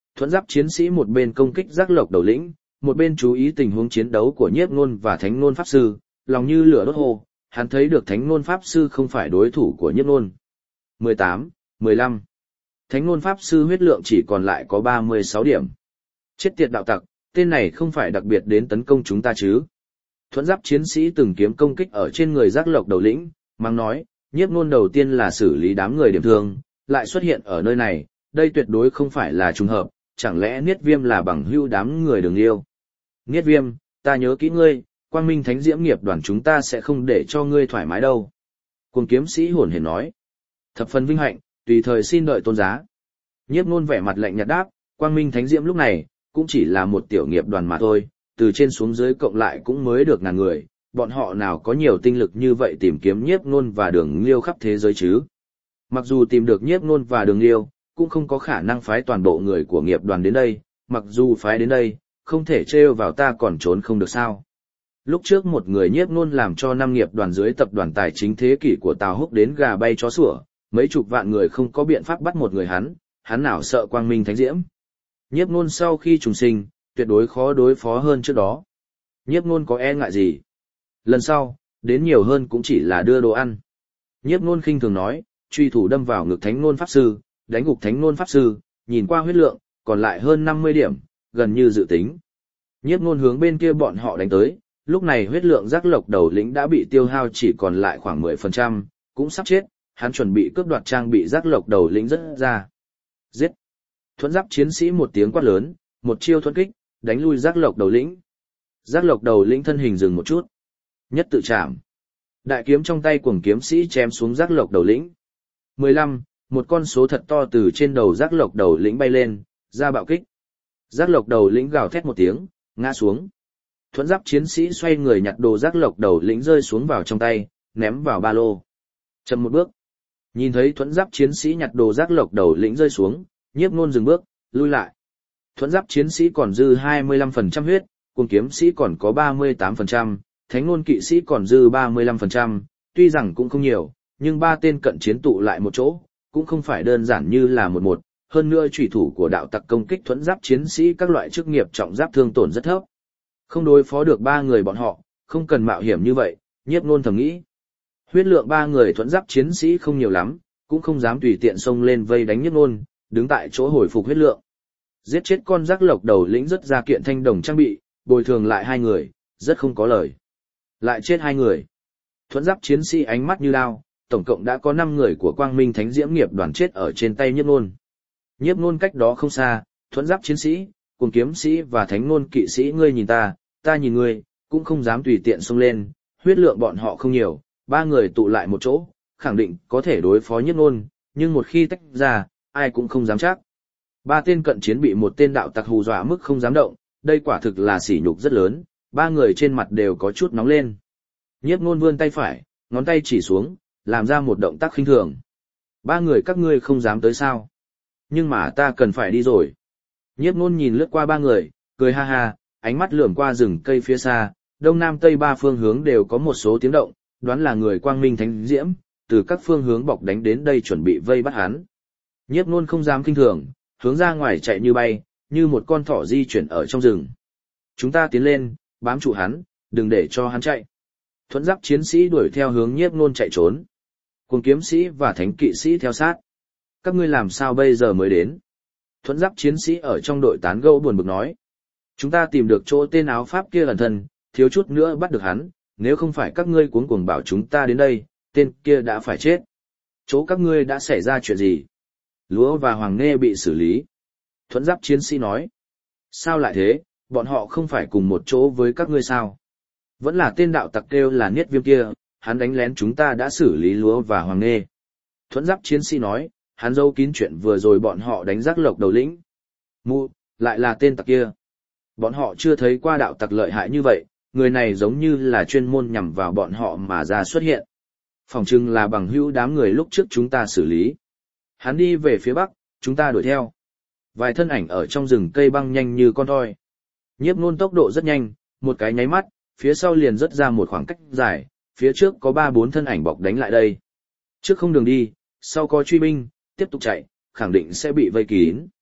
Thuẫn giáp chiến sĩ một bên công kích giác lộc đầu lĩnh, một bên chú ý tình huống chiến đấu của nhiếp ngôn và thánh ngôn pháp sư, lòng như lửa đốt hồ, hắn thấy được thánh ngôn pháp sư không phải đối thủ của nhiếp ngôn. mười tám, mười lăm. Thánh ngôn pháp sư huyết lượng chỉ còn lại có ba mươi sáu điểm. Chết tiệt đạo tặc, tên này không phải đặc biệt đến tấn công chúng ta chứ. Thuẫn giáp chiến sĩ từng kiếm công kích ở trên người giác lộc đầu lĩnh, mang nói, nhiếp ngôn đầu tiên là xử lý đám người điểm thương, lại xuất hiện ở nơi này, đây tuyệt đối không phải là trùng hợp, chẳng lẽ Niết Viêm là bằng hữu đám người Đường Liêu. Niết Viêm, ta nhớ kỹ ngươi, Quang Minh Thánh Diễm nghiệp đoàn chúng ta sẽ không để cho ngươi thoải mái đâu. Cuồng kiếm sĩ hồn hển nói. Thập phần vinh hạnh, tùy thời xin đợi tôn giá. Nhiếp ngôn vẻ mặt lạnh nhạt đáp, Quang Minh Thánh Diễm lúc này, cũng chỉ là một tiểu nghiệp đoàn mà thôi, từ trên xuống dưới cộng lại cũng mới được ngàn người, bọn họ nào có nhiều tinh lực như vậy tìm kiếm Nhiếp ngôn và Đường Liêu khắp thế giới chứ. Mặc dù tìm được Nhiếp ngôn và Đường Liêu, cũng không có khả năng phái toàn bộ người của nghiệp đoàn đến đây, mặc dù phái đến đây, không thể trêu vào ta còn trốn không được sao. Lúc trước một người Nhiếp ngôn làm cho năm nghiệp đoàn dưới tập đoàn tài chính thế kỷ của Tào Húc đến gà bay chó sủa, mấy chục vạn người không có biện pháp bắt một người hắn, hắn nào sợ Quang Minh Thánh Diễm. Nhiếp ngôn sau khi trùng sinh, tuyệt đối khó đối phó hơn trước đó. Nhiếp ngôn có e ngại gì? Lần sau, đến nhiều hơn cũng chỉ là đưa đồ ăn. Nhiếp ngôn khinh thường nói, truy thủ đâm vào ngực thánh ngôn pháp sư, đánh gục thánh ngôn pháp sư, nhìn qua huyết lượng, còn lại hơn năm mươi điểm, gần như dự tính. Nhiếp ngôn hướng bên kia bọn họ đánh tới, lúc này huyết lượng giác lộc đầu lĩnh đã bị tiêu hao chỉ còn lại khoảng mười phần trăm, cũng sắp chết, hắn chuẩn bị cướp đoạt trang bị giác lộc đầu lĩnh rất ra. Giết! Thuẫn giáp chiến sĩ một tiếng quát lớn, một chiêu thuẫn kích, đánh lui giác lộc đầu lĩnh. Giác lộc đầu lĩnh thân hình dừng một chút. Nhất tự chạm. Đại kiếm trong tay cuồng kiếm sĩ chém xuống giác lộc đầu lĩnh. mười lăm, một con số thật to từ trên đầu giác lộc đầu lĩnh bay lên, ra bạo kích. Giác lộc đầu lĩnh gào thét một tiếng, ngã xuống. Thuẫn giáp chiến sĩ xoay người nhặt đồ giác lộc đầu lĩnh rơi xuống vào trong tay, ném vào ba lô. Chậm một bước. Nhìn thấy thuẫn giáp chiến sĩ nhặt đồ giác lộc đầu lĩnh rơi xuống, nhiếp ngôn dừng bước, lui lại. Thuẫn giáp chiến sĩ còn dư hai mươi lăm phần trăm huyết, cuồng kiếm sĩ còn có ba mươi tám phần trăm, thánh ngôn kỵ sĩ còn dư ba mươi lăm phần trăm, tuy rằng cũng không nhiều, nhưng ba tên cận chiến tụ lại một chỗ, cũng không phải đơn giản như là một một, hơn nữa chủy thủ của đạo tặc công kích thuẫn giáp chiến sĩ các loại chức nghiệp trọng giáp thương tổn rất thấp. Không đối phó được ba người bọn họ, không cần mạo hiểm như vậy, nhiếp ngôn thầm nghĩ. Huyết lượng ba người thuẫn giáp chiến sĩ không nhiều lắm, cũng không dám tùy tiện xông lên vây đánh nhiếp ngôn, đứng tại chỗ hồi phục huyết lượng. Giết chết con giác lộc đầu lĩnh rất ra kiện thanh đồng trang bị, bồi thường lại hai người, rất không có lời. Lại chết hai người. Thuẫn giáp chiến sĩ ánh mắt như lao, tổng cộng đã có năm người của Quang Minh Thánh Diễm nghiệp đoàn chết ở trên tay nhiếp ngôn. Nhiếp ngôn cách đó không xa, thuẫn giáp chiến sĩ, cuồng kiếm sĩ và thánh ngôn kỵ sĩ ngươi nhìn ta, ta nhìn ngươi, cũng không dám tùy tiện xông lên, huyết lượng bọn họ không nhiều, ba người tụ lại một chỗ, khẳng định có thể đối phó nhiếp ngôn, nhưng một khi tách ra, ai cũng không dám chắc. Ba tên cận chiến bị một tên đạo tặc hù dọa mức không dám động, đây quả thực là sỉ nhục rất lớn, ba người trên mặt đều có chút nóng lên. Nhiếp ngôn vươn tay phải, ngón tay chỉ xuống, làm ra một động tác khinh thường. Ba người các ngươi không dám tới sao? Nhưng mà ta cần phải đi rồi. Nhiếp ngôn nhìn lướt qua ba người, cười ha ha, ánh mắt lườm qua rừng cây phía xa, đông nam tây ba phương hướng đều có một số tiếng động, đoán là người Quang Minh Thánh Diễm, từ các phương hướng bọc đánh đến đây chuẩn bị vây bắt hắn. Nhiếp ngôn không dám kinh thường, hướng ra ngoài chạy như bay, như một con thỏ di chuyển ở trong rừng. Chúng ta tiến lên, bám trụ hắn, đừng để cho hắn chạy. Thuẫn giáp chiến sĩ đuổi theo hướng nhiếp ngôn chạy trốn. Cuồng kiếm sĩ và thánh kỵ sĩ theo sát. Các ngươi làm sao bây giờ mới đến? Thuẫn giáp chiến sĩ ở trong đội tán gẫu buồn bực nói. Chúng ta tìm được chỗ tên áo pháp kia ẩn thân, thiếu chút nữa bắt được hắn, nếu không phải các ngươi cuống cuồng bảo chúng ta đến đây, tên kia đã phải chết. Chỗ các ngươi đã xảy ra chuyện gì? Lúa và Hoàng Nghê bị xử lý. Thuẫn giáp chiến sĩ nói. Sao lại thế, bọn họ không phải cùng một chỗ với các ngươi sao? Vẫn là tên đạo tặc kêu là Niết Viêm kia, hắn đánh lén chúng ta đã xử lý Lúa và Hoàng Nghê. Thuẫn giáp chiến sĩ nói, hắn giấu kín chuyện vừa rồi bọn họ đánh giác lộc đầu lĩnh. Mụ, lại là tên tặc kia. Bọn họ chưa thấy qua đạo tặc lợi hại như vậy, người này giống như là chuyên môn nhằm vào bọn họ mà ra xuất hiện. Phòng trưng là bằng hữu đám người lúc trước chúng ta xử lý. Hắn đi về phía bắc, chúng ta đuổi theo. Vài thân ảnh ở trong rừng cây băng nhanh như con thoi. Nhiếp ngôn tốc độ rất nhanh, một cái nháy mắt, phía sau liền rớt ra một khoảng cách dài, phía trước có ba bốn thân ảnh bọc đánh lại đây. Trước không đường đi, sau có truy binh, tiếp tục chạy, khẳng định sẽ bị vây kín.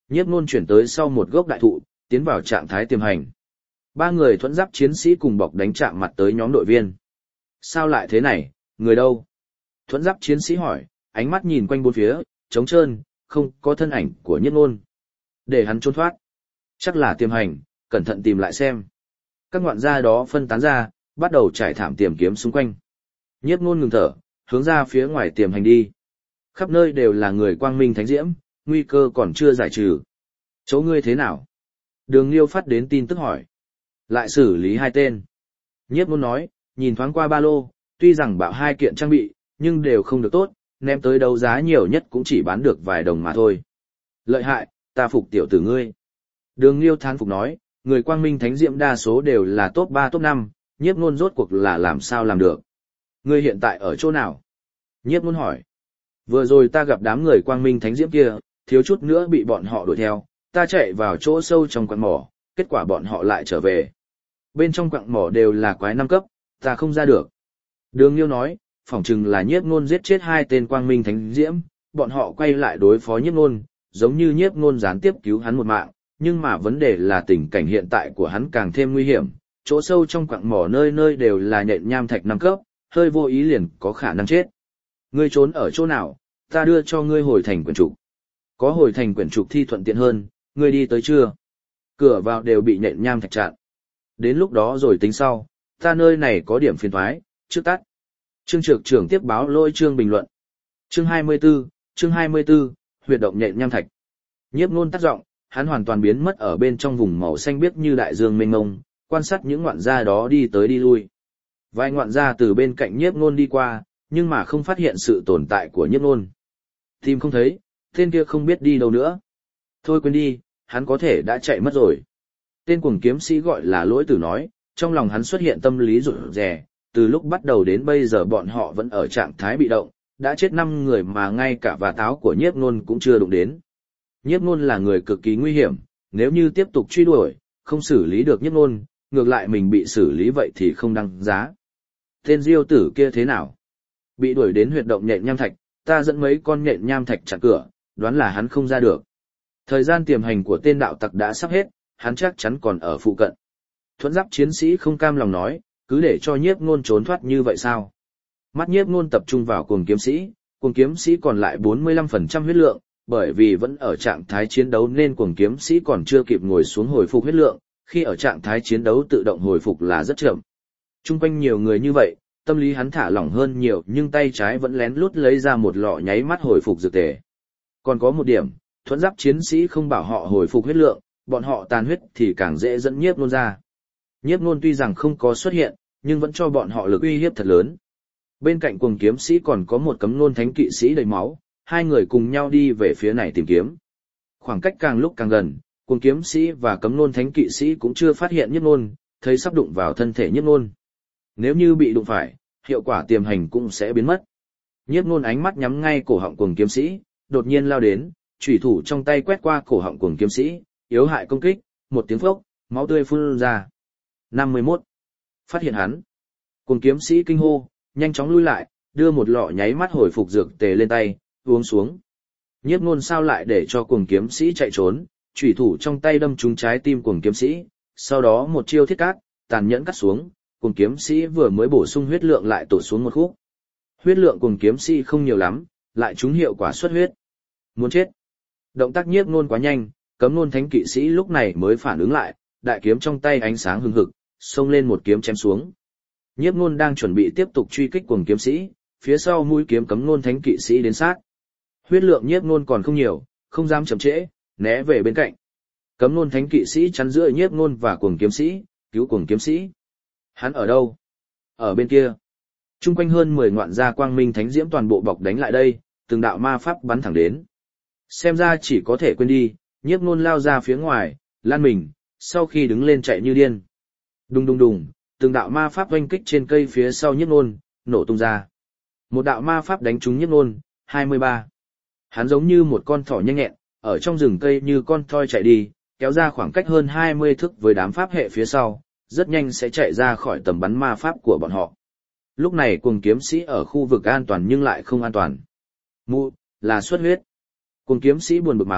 Nhiếp Nôn chuyển tới sau một gốc đại thụ, tiến vào trạng thái tiềm hành. Ba người thuẫn giáp chiến sĩ cùng bọc đánh chạm mặt tới nhóm đội viên. Sao lại thế này, người đâu? Thuẫn giáp chiến sĩ hỏi, ánh mắt nhìn quanh bốn phía, trống trơn, không có thân ảnh của Nhiếp Nôn. Để hắn trốn thoát. Chắc là tiềm hành, cẩn thận tìm lại xem. Các ngoạn gia đó phân tán ra, bắt đầu trải thảm tìm kiếm xung quanh. Nhiếp Nôn ngừng thở, hướng ra phía ngoài tiềm hành đi. Khắp nơi đều là người quang minh thánh diễm, nguy cơ còn chưa giải trừ. Chỗ ngươi thế nào? Đường Liêu phát đến tin tức hỏi. Lại xử lý hai tên. Nhiếp Nôn nói, nhìn thoáng qua ba lô, tuy rằng bạo hai kiện trang bị, nhưng đều không được tốt, ném tới đấu giá nhiều nhất cũng chỉ bán được vài đồng mà thôi. Lợi hại, ta phục tiểu tử ngươi. Đường Liêu thán phục nói, người quang minh thánh diệm đa số đều là top ba top năm, Nhiếp Nôn rốt cuộc là làm sao làm được. Ngươi hiện tại ở chỗ nào? Nhiếp Nôn hỏi. Vừa rồi ta gặp đám người quang minh thánh diễm kia, thiếu chút nữa bị bọn họ đuổi theo, ta chạy vào chỗ sâu trong quặng mỏ, kết quả bọn họ lại trở về. Bên trong quặng mỏ đều là quái năm cấp, ta không ra được. Đường Liêu nói, phỏng chừng là Nhiếp Nôn giết chết hai tên quang minh thánh diễm, bọn họ quay lại đối phó Nhiếp Nôn, giống như Nhiếp Nôn gián tiếp cứu hắn một mạng, nhưng mà vấn đề là tình cảnh hiện tại của hắn càng thêm nguy hiểm, chỗ sâu trong quặng mỏ nơi nơi đều là nhện nham thạch năm cấp, hơi vô ý liền có khả năng chết. Ngươi trốn ở chỗ nào, ta đưa cho ngươi hồi thành quyển trục. Có hồi thành quyển trục thi thuận tiện hơn, ngươi đi tới chưa? Cửa vào đều bị nhện nham thạch chặn. Đến lúc đó rồi tính sau, ta nơi này có điểm phiền thoái, trước tắt. Trương Trược trưởng tiếp báo lôi chương bình luận. Chương hai mươi 24, chương hai mươi 24, huyệt động nhện nham thạch. Nhiếp Nôn tắt giọng, hắn hoàn toàn biến mất ở bên trong vùng màu xanh biếc như đại dương mênh mông, quan sát những ngoạn gia đó đi tới đi lui. Vài ngoạn gia từ bên cạnh Nhiếp Nôn đi qua, nhưng mà không phát hiện sự tồn tại của Nhiếp Nôn. Tìm không thấy, tên kia không biết đi đâu nữa. Thôi quên đi, hắn có thể đã chạy mất rồi. Tên cuồng kiếm sĩ gọi là Lỗi Tử nói, trong lòng hắn xuất hiện tâm lý rụt rè, từ lúc bắt đầu đến bây giờ bọn họ vẫn ở trạng thái bị động, đã chết năm người mà ngay cả và táo của Nhiếp Nôn cũng chưa đụng đến. Nhiếp Nôn là người cực kỳ nguy hiểm, nếu như tiếp tục truy đuổi, không xử lý được Nhiếp Nôn, ngược lại mình bị xử lý vậy thì không đăng giá. Tên Diêu tử kia thế nào? Bị đuổi đến huyệt động nhện nham thạch, ta dẫn mấy con nhện nham thạch chặn cửa, đoán là hắn không ra được. Thời gian tiềm hành của tên đạo tặc đã sắp hết, hắn chắc chắn còn ở phụ cận. Thuẫn giáp chiến sĩ không cam lòng nói, cứ để cho Nhiếp Nôn trốn thoát như vậy sao? Mắt Nhiếp Nôn tập trung vào cuồng kiếm sĩ, cuồng kiếm sĩ còn lại bốn mươi lăm phần trăm huyết lượng, bởi vì vẫn ở trạng thái chiến đấu nên cuồng kiếm sĩ còn chưa kịp ngồi xuống hồi phục huyết lượng, khi ở trạng thái chiến đấu tự động hồi phục là rất chậm. Trung quanh nhiều người như vậy, tâm lý hắn thả lỏng hơn nhiều nhưng tay trái vẫn lén lút lấy ra một lọ nháy mắt hồi phục dược tề. Còn có một điểm, thuẫn giáp chiến sĩ không bảo họ hồi phục huyết lượng, bọn họ tàn huyết thì càng dễ dẫn Nhiếp Nôn ra. Nhiếp Nôn tuy rằng không có xuất hiện, nhưng vẫn cho bọn họ lực uy hiếp thật lớn. Bên cạnh cuồng kiếm sĩ còn có một cấm nôn thánh kỵ sĩ đầy máu, hai người cùng nhau đi về phía này tìm kiếm. Khoảng cách càng lúc càng gần, cuồng kiếm sĩ và cấm nôn thánh kỵ sĩ cũng chưa phát hiện Nhiếp Nôn, thấy sắp đụng vào thân thể Nhiếp Nôn. Nếu như bị đụng phải, hiệu quả tiềm hành cũng sẽ biến mất. Nhiếp Nôn ánh mắt nhắm ngay cổ họng cuồng kiếm sĩ, đột nhiên lao đến, chủy thủ trong tay quét qua cổ họng cuồng kiếm sĩ, yếu hại công kích, một tiếng phốc, máu tươi phun ra. năm mươi mốt. Phát hiện hắn. Cuồng kiếm sĩ kinh hô, nhanh chóng lui lại, đưa một lọ nháy mắt hồi phục dược tề lên tay, uống xuống. Nhiếp Nôn sao lại để cho cuồng kiếm sĩ chạy trốn, chủy thủ trong tay đâm trúng trái tim cuồng kiếm sĩ, sau đó một chiêu thiết cát, tàn nhẫn cắt xuống, cuồng kiếm sĩ vừa mới bổ sung huyết lượng lại tụt xuống một khúc. Huyết lượng cuồng kiếm sĩ không nhiều lắm, lại trúng hiệu quả xuất huyết. Muốn chết. Động tác Nhiếp Nôn quá nhanh, cấm nôn thánh kỵ sĩ lúc này mới phản ứng lại, đại kiếm trong tay ánh sáng hừng hực, xông lên một kiếm chém xuống. Nhiếp Nôn đang chuẩn bị tiếp tục truy kích cuồng kiếm sĩ, phía sau mũi kiếm cấm nôn thánh kỵ sĩ đến sát. Huyết lượng Nhiếp Nôn còn không nhiều, không dám chậm trễ, né về bên cạnh. Cấm nôn thánh kỵ sĩ chắn giữa Nhiếp Nôn và cuồng kiếm sĩ, cứu cuồng kiếm sĩ. Hắn ở đâu? Ở bên kia. Trung quanh hơn mười ngoạn gia quang minh thánh diễm toàn bộ bọc đánh lại đây, từng đạo ma pháp bắn thẳng đến. Xem ra chỉ có thể quên đi, Nhiếp Nôn lao ra phía ngoài, lan mình, sau khi đứng lên chạy như điên. Đùng đùng đùng, từng đạo ma pháp oanh kích trên cây phía sau Nhiếp Nôn, nổ tung ra. Một đạo ma pháp đánh trúng Nhiếp Nôn, hai mươi ba. Hắn giống như một con thỏ nhanh nhẹn, ở trong rừng cây như con thoi chạy đi, kéo ra khoảng cách hơn hai mươi thước với đám pháp hệ phía sau, rất nhanh sẽ chạy ra khỏi tầm bắn ma pháp của bọn họ. Lúc này cuồng kiếm sĩ ở khu vực an toàn nhưng lại không an toàn. Mụ, là xuất huyết. Cuồng kiếm sĩ buồn bực mắng,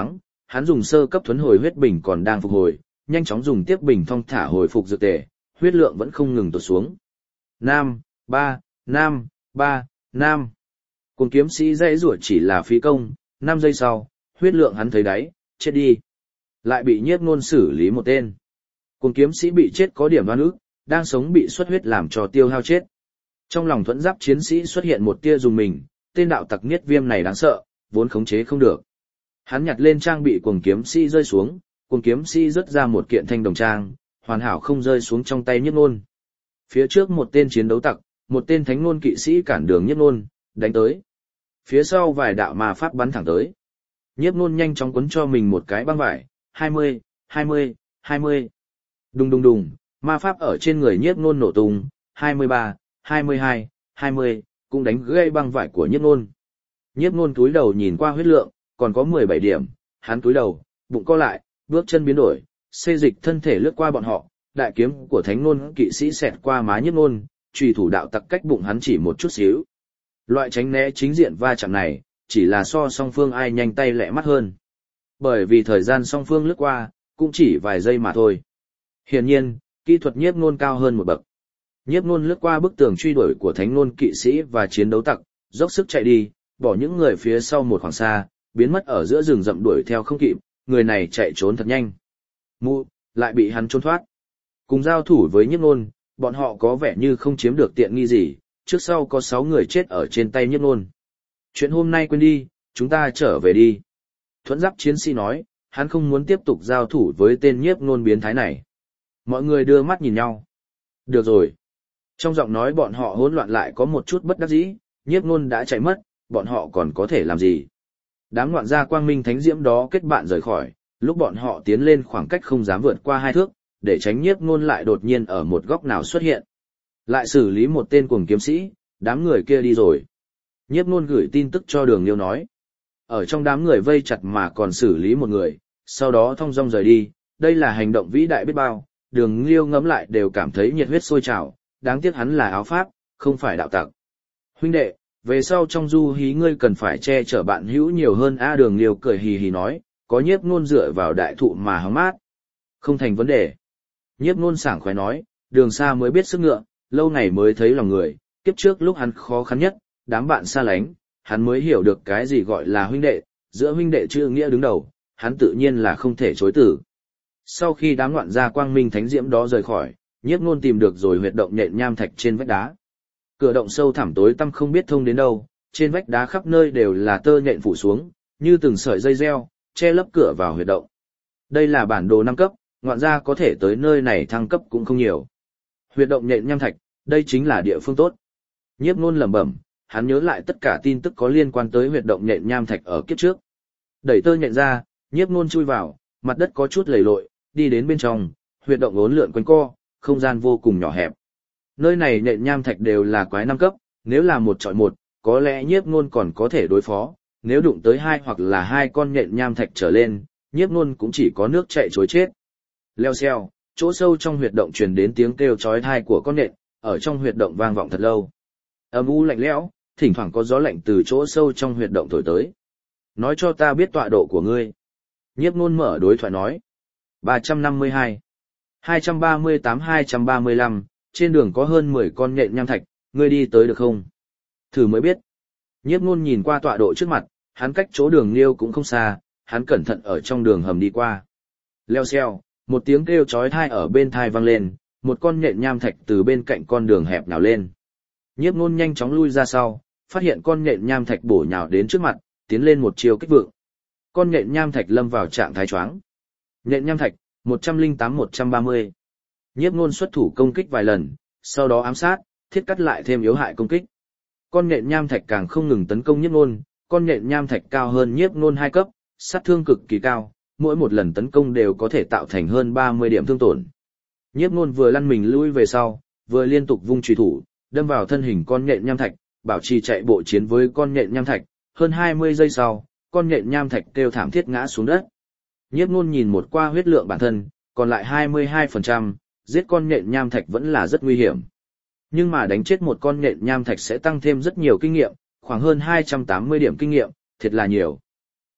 hắn dùng sơ cấp thuấn hồi huyết bình còn đang phục hồi, nhanh chóng dùng tiếp bình thong thả hồi phục dược tề, huyết lượng vẫn không ngừng tụt xuống. Nam, ba, Nam, ba, Nam. Cuồng kiếm sĩ dãy rủa chỉ là phí công, năm giây sau, huyết lượng hắn thấy đáy, chết đi. Lại bị Nhiếp Nôn xử lý một tên. Cuồng kiếm sĩ bị chết có điểm đoan ức, đang sống bị xuất huyết làm cho tiêu hao chết. Trong lòng thuẫn giáp chiến sĩ xuất hiện một tia dùng mình, tên đạo tặc Niết Viêm này đáng sợ, vốn khống chế không được. Hắn nhặt lên trang bị cuồng kiếm sĩ rơi xuống, cuồng kiếm sĩ rớt ra một kiện thanh đồng trang, hoàn hảo không rơi xuống trong tay Nhiếp Nôn. Phía trước một tên chiến đấu tặc, một tên thánh nôn kỵ sĩ cản đường Nhiếp Nôn, đánh tới. Phía sau vài đạo ma pháp bắn thẳng tới. Nhiếp Nôn nhanh chóng quấn cho mình một cái băng vải, hai mươi, hai mươi, hai mươi. Đùng đùng đùng, ma pháp ở trên người Nhiếp Nôn nổ tung, hai mươi ba, hai mươi hai, hai mươi, cũng đánh gãy băng vải của Nhiếp Nôn. Nhiếp Nôn cúi đầu nhìn qua huyết lượng, còn có mười bảy điểm, hắn cúi đầu, bụng co lại, bước chân biến đổi, xê dịch thân thể lướt qua bọn họ, đại kiếm của thánh nôn kỵ sĩ xẹt qua má Nhiếp Nôn, chùy thủ đạo tặc cách bụng hắn chỉ một chút xíu. Loại tránh né chính diện va chạm này, chỉ là so song phương ai nhanh tay lẹ mắt hơn. Bởi vì thời gian song phương lướt qua, cũng chỉ vài giây mà thôi. Hiển nhiên, kỹ thuật Nhiếp Nôn cao hơn một bậc. Nhiếp Nôn lướt qua bức tường truy đuổi của thánh nôn kỵ sĩ và chiến đấu tặc, dốc sức chạy đi, bỏ những người phía sau một khoảng xa, biến mất ở giữa rừng rậm đuổi theo không kịp, người này chạy trốn thật nhanh. Mụ, lại bị hắn trốn thoát. Cùng giao thủ với Nhiếp Nôn, bọn họ có vẻ như không chiếm được tiện nghi gì, trước sau có sáu người chết ở trên tay Nhiếp Nôn. Chuyện hôm nay quên đi, chúng ta trở về đi. Thuẫn giáp chiến sĩ nói, hắn không muốn tiếp tục giao thủ với tên Nhiếp Nôn biến thái này. Mọi người đưa mắt nhìn nhau. Được rồi. Trong giọng nói bọn họ hỗn loạn lại có một chút bất đắc dĩ, Nhiếp Nôn đã chạy mất, bọn họ còn có thể làm gì? Đám loạn gia quang minh thánh diễm đó kết bạn rời khỏi, lúc bọn họ tiến lên khoảng cách không dám vượt qua hai thước, để tránh Nhiếp Nôn lại đột nhiên ở một góc nào xuất hiện. Lại xử lý một tên cuồng kiếm sĩ, đám người kia đi rồi. Nhiếp Nôn gửi tin tức cho Đường Liêu nói. Ở trong đám người vây chặt mà còn xử lý một người, sau đó thong dong rời đi, đây là hành động vĩ đại biết bao. Đường Liêu ngẫm lại đều cảm thấy nhiệt huyết sôi trào, đáng tiếc hắn là áo pháp, không phải đạo tặc. Huynh đệ, về sau trong du hí ngươi cần phải che chở bạn hữu nhiều hơn. A Đường Liêu cười hì hì nói, có Nhiếp Nôn dựa vào đại thụ mà hóng mát. Không thành vấn đề. Nhiếp Nôn sảng khoái nói, đường xa mới biết sức ngựa, lâu ngày mới thấy lòng người, kiếp trước lúc hắn khó khăn nhất, đám bạn xa lánh, hắn mới hiểu được cái gì gọi là huynh đệ, giữa huynh đệ chữ nghĩa đứng đầu, hắn tự nhiên là không thể chối từ. Sau khi đám loạn gia quang minh thánh diễm đó rời khỏi, Nhiếp Nôn tìm được rồi huyệt động nhện nham thạch trên vách đá. Cửa động sâu thẳm tối tăm không biết thông đến đâu, trên vách đá khắp nơi đều là tơ nhện phủ xuống, như từng sợi dây reo, che lấp cửa vào huyệt động. Đây là bản đồ năm cấp, ngoạn gia có thể tới nơi này thăng cấp cũng không nhiều. Huyệt động nhện nham thạch, đây chính là địa phương tốt. Nhiếp Nôn lẩm bẩm, hắn nhớ lại tất cả tin tức có liên quan tới huyệt động nhện nham thạch ở kiếp trước. Đẩy tơ nhện ra, Nhiếp Nôn chui vào, mặt đất có chút lầy lội, đi đến bên trong, huyệt động uốn lượn quanh co, không gian vô cùng nhỏ hẹp. Nơi này nhện nham thạch đều là quái năm cấp, nếu là một chọi một, có lẽ Nhiếp Nôn còn có thể đối phó, nếu đụng tới hai hoặc là hai con nhện nham thạch trở lên, Nhiếp Nôn cũng chỉ có nước chạy trối chết. Leo xeo, chỗ sâu trong huyệt động truyền đến tiếng kêu chói tai của con nhện, ở trong huyệt động vang vọng thật lâu. Âm u lạnh lẽo, thỉnh thoảng có gió lạnh từ chỗ sâu trong huyệt động thổi tới. Nói cho ta biết tọa độ của ngươi. Nhiếp Nôn mở đối thoại nói. ba trăm năm mươi hai, hai trăm ba mươi tám hai trăm ba mươi lăm, trên đường có hơn mười con nhện nham thạch, ngươi đi tới được không? Thử mới biết. Nhiếp Nôn nhìn qua tọa độ trước mặt, hắn cách chỗ Đường Liêu cũng không xa, hắn cẩn thận ở trong đường hầm đi qua. Leo xeo, một tiếng kêu chói tai ở bên tai vang lên, một con nhện nham thạch từ bên cạnh con đường hẹp nhào lên. Nhiếp Nôn nhanh chóng lui ra sau, phát hiện con nhện nham thạch bổ nhào đến trước mặt, tiến lên một chiều kích vượng. Con nhện nham thạch lâm vào trạng thái choáng. Nhện nham thạch, một trăm lẻ tám một trăm ba mươi. Nhiếp Nôn xuất thủ công kích vài lần, sau đó ám sát, thiết cắt lại thêm yếu hại công kích. Con nhện nham thạch càng không ngừng tấn công Nhiếp Nôn, con nhện nham thạch cao hơn Nhiếp Nôn hai cấp, sát thương cực kỳ cao, mỗi một lần tấn công đều có thể tạo thành hơn ba mươi điểm thương tổn. Nhiếp Nôn vừa lăn mình lui về sau, vừa liên tục vung chùy thủ, đâm vào thân hình con nhện nham thạch, bảo trì chạy bộ chiến với con nhện nham thạch, hơn hai mươi giây sau, con nhện nham thạch kêu thảm thiết ngã xuống đất. Nhiếp Nôn nhìn một qua huyết lượng bản thân, còn lại hai mươi hai phần trăm, giết con nhện nham thạch vẫn là rất nguy hiểm. Nhưng mà đánh chết một con nhện nham thạch sẽ tăng thêm rất nhiều kinh nghiệm, khoảng hơn hai trăm tám mươi điểm kinh nghiệm, thiệt là nhiều.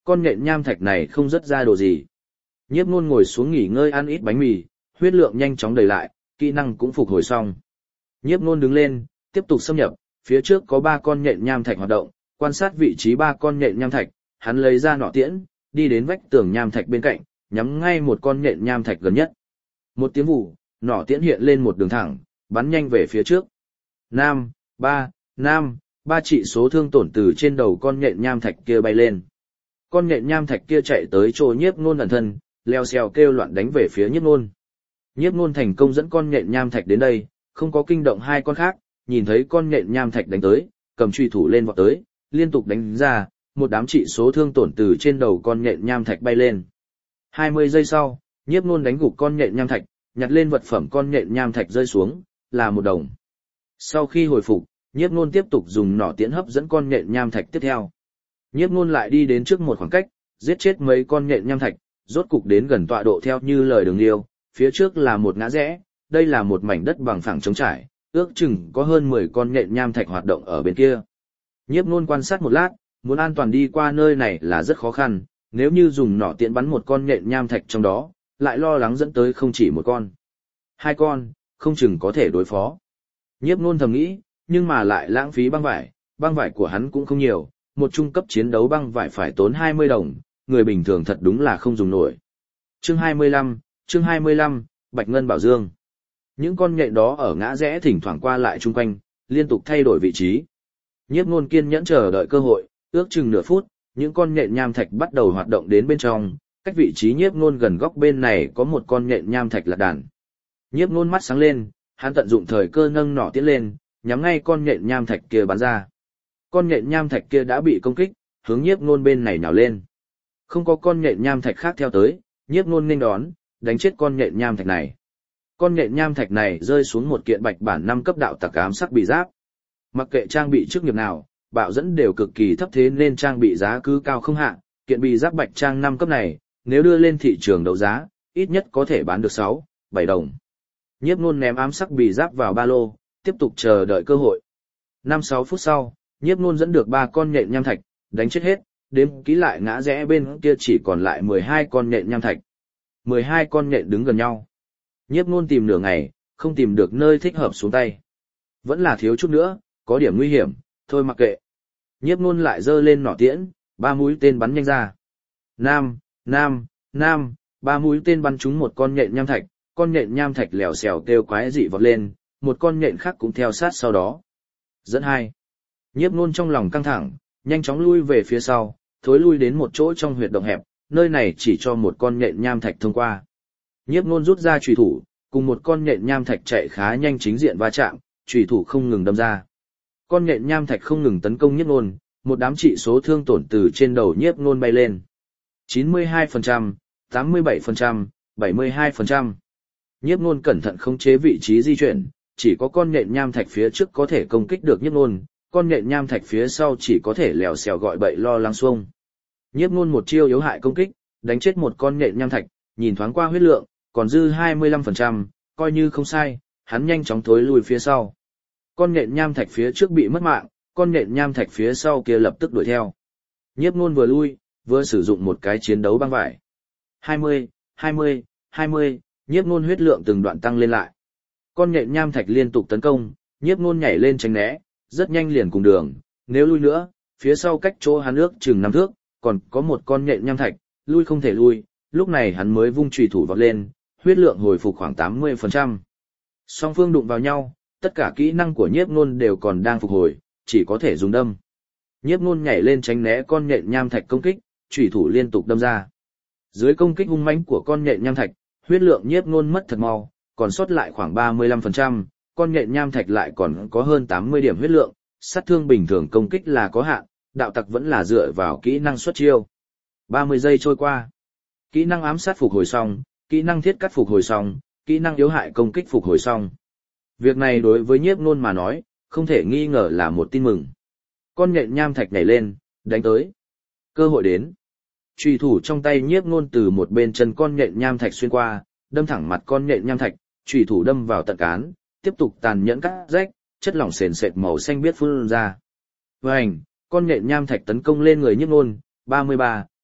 Con nhện nham thạch này không rất ra đồ gì. Nhiếp Nôn ngồi xuống nghỉ ngơi ăn ít bánh mì, huyết lượng nhanh chóng đầy lại, kỹ năng cũng phục hồi xong. Nhiếp Nôn đứng lên, tiếp tục xâm nhập, phía trước có ba con nhện nham thạch hoạt động, quan sát vị trí ba con nhện nham thạch, hắn lấy ra nỏ tiễn, đi đến vách tường nham thạch bên cạnh, nhắm ngay một con nhện nham thạch gần nhất. Một tiếng vụ, nỏ tiễn hiện lên một đường thẳng, bắn nhanh về phía trước. Nam, ba, nam, ba trị số thương tổn từ trên đầu con nhện nham thạch kia bay lên. Con nhện nham thạch kia chạy tới chỗ Nhiếp Nôn ẩn thân, leo xèo kêu loạn đánh về phía Nhiếp Nôn. Nhiếp Nôn thành công dẫn con nhện nham thạch đến đây, không có kinh động hai con khác, nhìn thấy con nhện nham thạch đánh tới, cầm chùy thủ lên vọt tới, liên tục đánh ra, một đám trị số thương tổn từ trên đầu con nhện nham thạch bay lên. hai mươi giây sau, Nhiếp Nôn đánh gục con nhện nham thạch, nhặt lên vật phẩm con nhện nham thạch rơi xuống, là một đồng. Sau khi hồi phục, Nhiếp Nôn tiếp tục dùng nỏ tiễn hấp dẫn con nhện nham thạch tiếp theo. Nhiếp Nôn lại đi đến trước một khoảng cách, giết chết mấy con nhện nham thạch, rốt cục đến gần tọa độ theo như lời đường liêu, phía trước là một ngã rẽ, đây là một mảnh đất bằng phẳng trống trải, ước chừng có hơn mười con nhện nham thạch hoạt động ở bên kia. Nhiếp Nôn quan sát một lát, muốn an toàn đi qua nơi này là rất khó khăn, nếu như dùng nỏ tiễn bắn một con nhện nham thạch trong đó, lại lo lắng dẫn tới không chỉ một con. Hai con, không chừng có thể đối phó. Nhiếp Nôn thầm nghĩ, nhưng mà lại lãng phí băng vải, băng vải của hắn cũng không nhiều, một trung cấp chiến đấu băng vải phải tốn hai mươi đồng, người bình thường thật đúng là không dùng nổi. Chương hai mươi lăm, chương hai mươi lăm, Bạch Ngân Bảo Dương. Những con nhện đó ở ngã rẽ thỉnh thoảng qua lại chung quanh, liên tục thay đổi vị trí. Nhiếp Nôn kiên nhẫn chờ đợi cơ hội, ước chừng nửa phút, những con nhện nham thạch bắt đầu hoạt động đến bên trong, cách vị trí Nhiếp Nôn gần góc bên này có một con nhện nham thạch lật đàn. Nhiếp Nôn mắt sáng lên, hắn tận dụng thời cơ nâng nỏ tiễn lên, nhắm ngay con nhện nham thạch kia bắn ra. Con nhện nham thạch kia đã bị công kích, hướng Nhiếp Nôn bên này nhào lên. Không có con nhện nham thạch khác theo tới, Nhiếp Nôn nghênh đón, đánh chết con nhện nham thạch này. Con nhện nham thạch này rơi xuống một kiện bạch bản năm cấp đạo tặc ám sắc bị giáp. Mặc kệ trang bị chức nghiệp nào, bạo dẫn đều cực kỳ thấp, thế nên trang bị giá cứ cao không hạ, kiện bị giáp bạch trang năm cấp này, nếu đưa lên thị trường đấu giá, ít nhất có thể bán được sáu, bảy đồng. Nhiếp Nôn ném ám sắc bị giáp vào ba lô, tiếp tục chờ đợi cơ hội. năm sáu phút sau, Nhiếp Nôn dẫn được ba con nhện nham thạch, đánh chết hết, đếm kỹ lại ngã rẽ bên kia chỉ còn lại mười hai con nhện nham thạch. mười hai con nhện đứng gần nhau. Nhiếp Nôn tìm nửa ngày, không tìm được nơi thích hợp xuống tay. Vẫn là thiếu chút nữa, có điểm nguy hiểm, thôi mặc kệ. Nhiếp Nôn lại giơ lên nỏ tiễn, ba mũi tên bắn nhanh ra. Nam, nam, nam, ba mũi tên bắn trúng một con nhện nham thạch, con nhện nham thạch lèo xèo kêu quái dị vọt lên, một con nhện khác cũng theo sát sau đó. Dẫn hai. Nhiếp Nôn trong lòng căng thẳng, nhanh chóng lui về phía sau, thối lui đến một chỗ trong huyệt động hẹp, nơi này chỉ cho một con nhện nham thạch thông qua. Nhiếp Nôn rút ra chùy thủ, cùng một con nhện nham thạch chạy khá nhanh chính diện va chạm, chùy thủ không ngừng đâm ra. Con nhện nham thạch không ngừng tấn công Nhiếp Nôn, một đám trị số thương tổn từ trên đầu Nhiếp Nôn bay lên. chín mươi hai phần trăm, tám mươi bảy phần trăm, bảy mươi hai phần trăm. Nhiếp Nôn cẩn thận khống chế vị trí di chuyển, chỉ có con nhện nham thạch phía trước có thể công kích được Nhiếp Nôn, con nhện nham thạch phía sau chỉ có thể lèo xèo gọi bậy lo lắng xuông. Nhiếp Nôn một chiêu yếu hại công kích, đánh chết một con nhện nham thạch, nhìn thoáng qua huyết lượng, còn dư hai mươi lăm phần trăm, coi như không sai, hắn nhanh chóng thối lui phía sau. Con nhện nham thạch phía trước bị mất mạng, con nhện nham thạch phía sau kia lập tức đuổi theo. Nhiếp Nôn vừa lui, vừa sử dụng một cái chiến đấu băng vải. hai mươi, hai mươi, hai mươi, Nhiếp Nôn huyết lượng từng đoạn tăng lên lại. Con nhện nham thạch liên tục tấn công, Nhiếp Nôn nhảy lên tránh né, rất nhanh liền cùng đường, nếu lui nữa, phía sau cách chỗ hắn ước chừng năm thước, còn có một con nhện nham thạch, lui không thể lui, lúc này hắn mới vung chùy thủ vọt lên, huyết lượng hồi phục khoảng tám mươi phần trăm. Song phương đụng vào nhau, tất cả kỹ năng của Nhiếp Nôn đều còn đang phục hồi, chỉ có thể dùng đâm. Nhiếp Nôn nhảy lên tránh né con nhện nham thạch công kích, chùy thủ liên tục đâm ra. Dưới công kích hung mãnh của con nhện nham thạch, huyết lượng Nhiếp Nôn mất thật mau, còn sót lại khoảng ba mươi lăm phần trăm, con nhện nham thạch lại còn có hơn tám mươi điểm huyết lượng, sát thương bình thường công kích là có hạn, đạo tặc vẫn là dựa vào kỹ năng xuất chiêu. ba mươi giây trôi qua. Kỹ năng ám sát phục hồi xong, kỹ năng thiết cắt phục hồi xong, kỹ năng yếu hại công kích phục hồi xong. Việc này đối với Nhiếp Nôn mà nói, không thể nghi ngờ là một tin mừng. Con nhện nham thạch nhảy lên, đánh tới. Cơ hội đến. Chùy thủ trong tay Nhiếp Nôn từ một bên chân con nhện nham thạch xuyên qua, đâm thẳng mặt con nhện nham thạch, chùy thủ đâm vào tận cán, tiếp tục tàn nhẫn cắt rách, chất lỏng sền sệt màu xanh biếc phun ra. Vành, con nhện nham thạch tấn công lên người Nhiếp Nôn, ba mươi ba,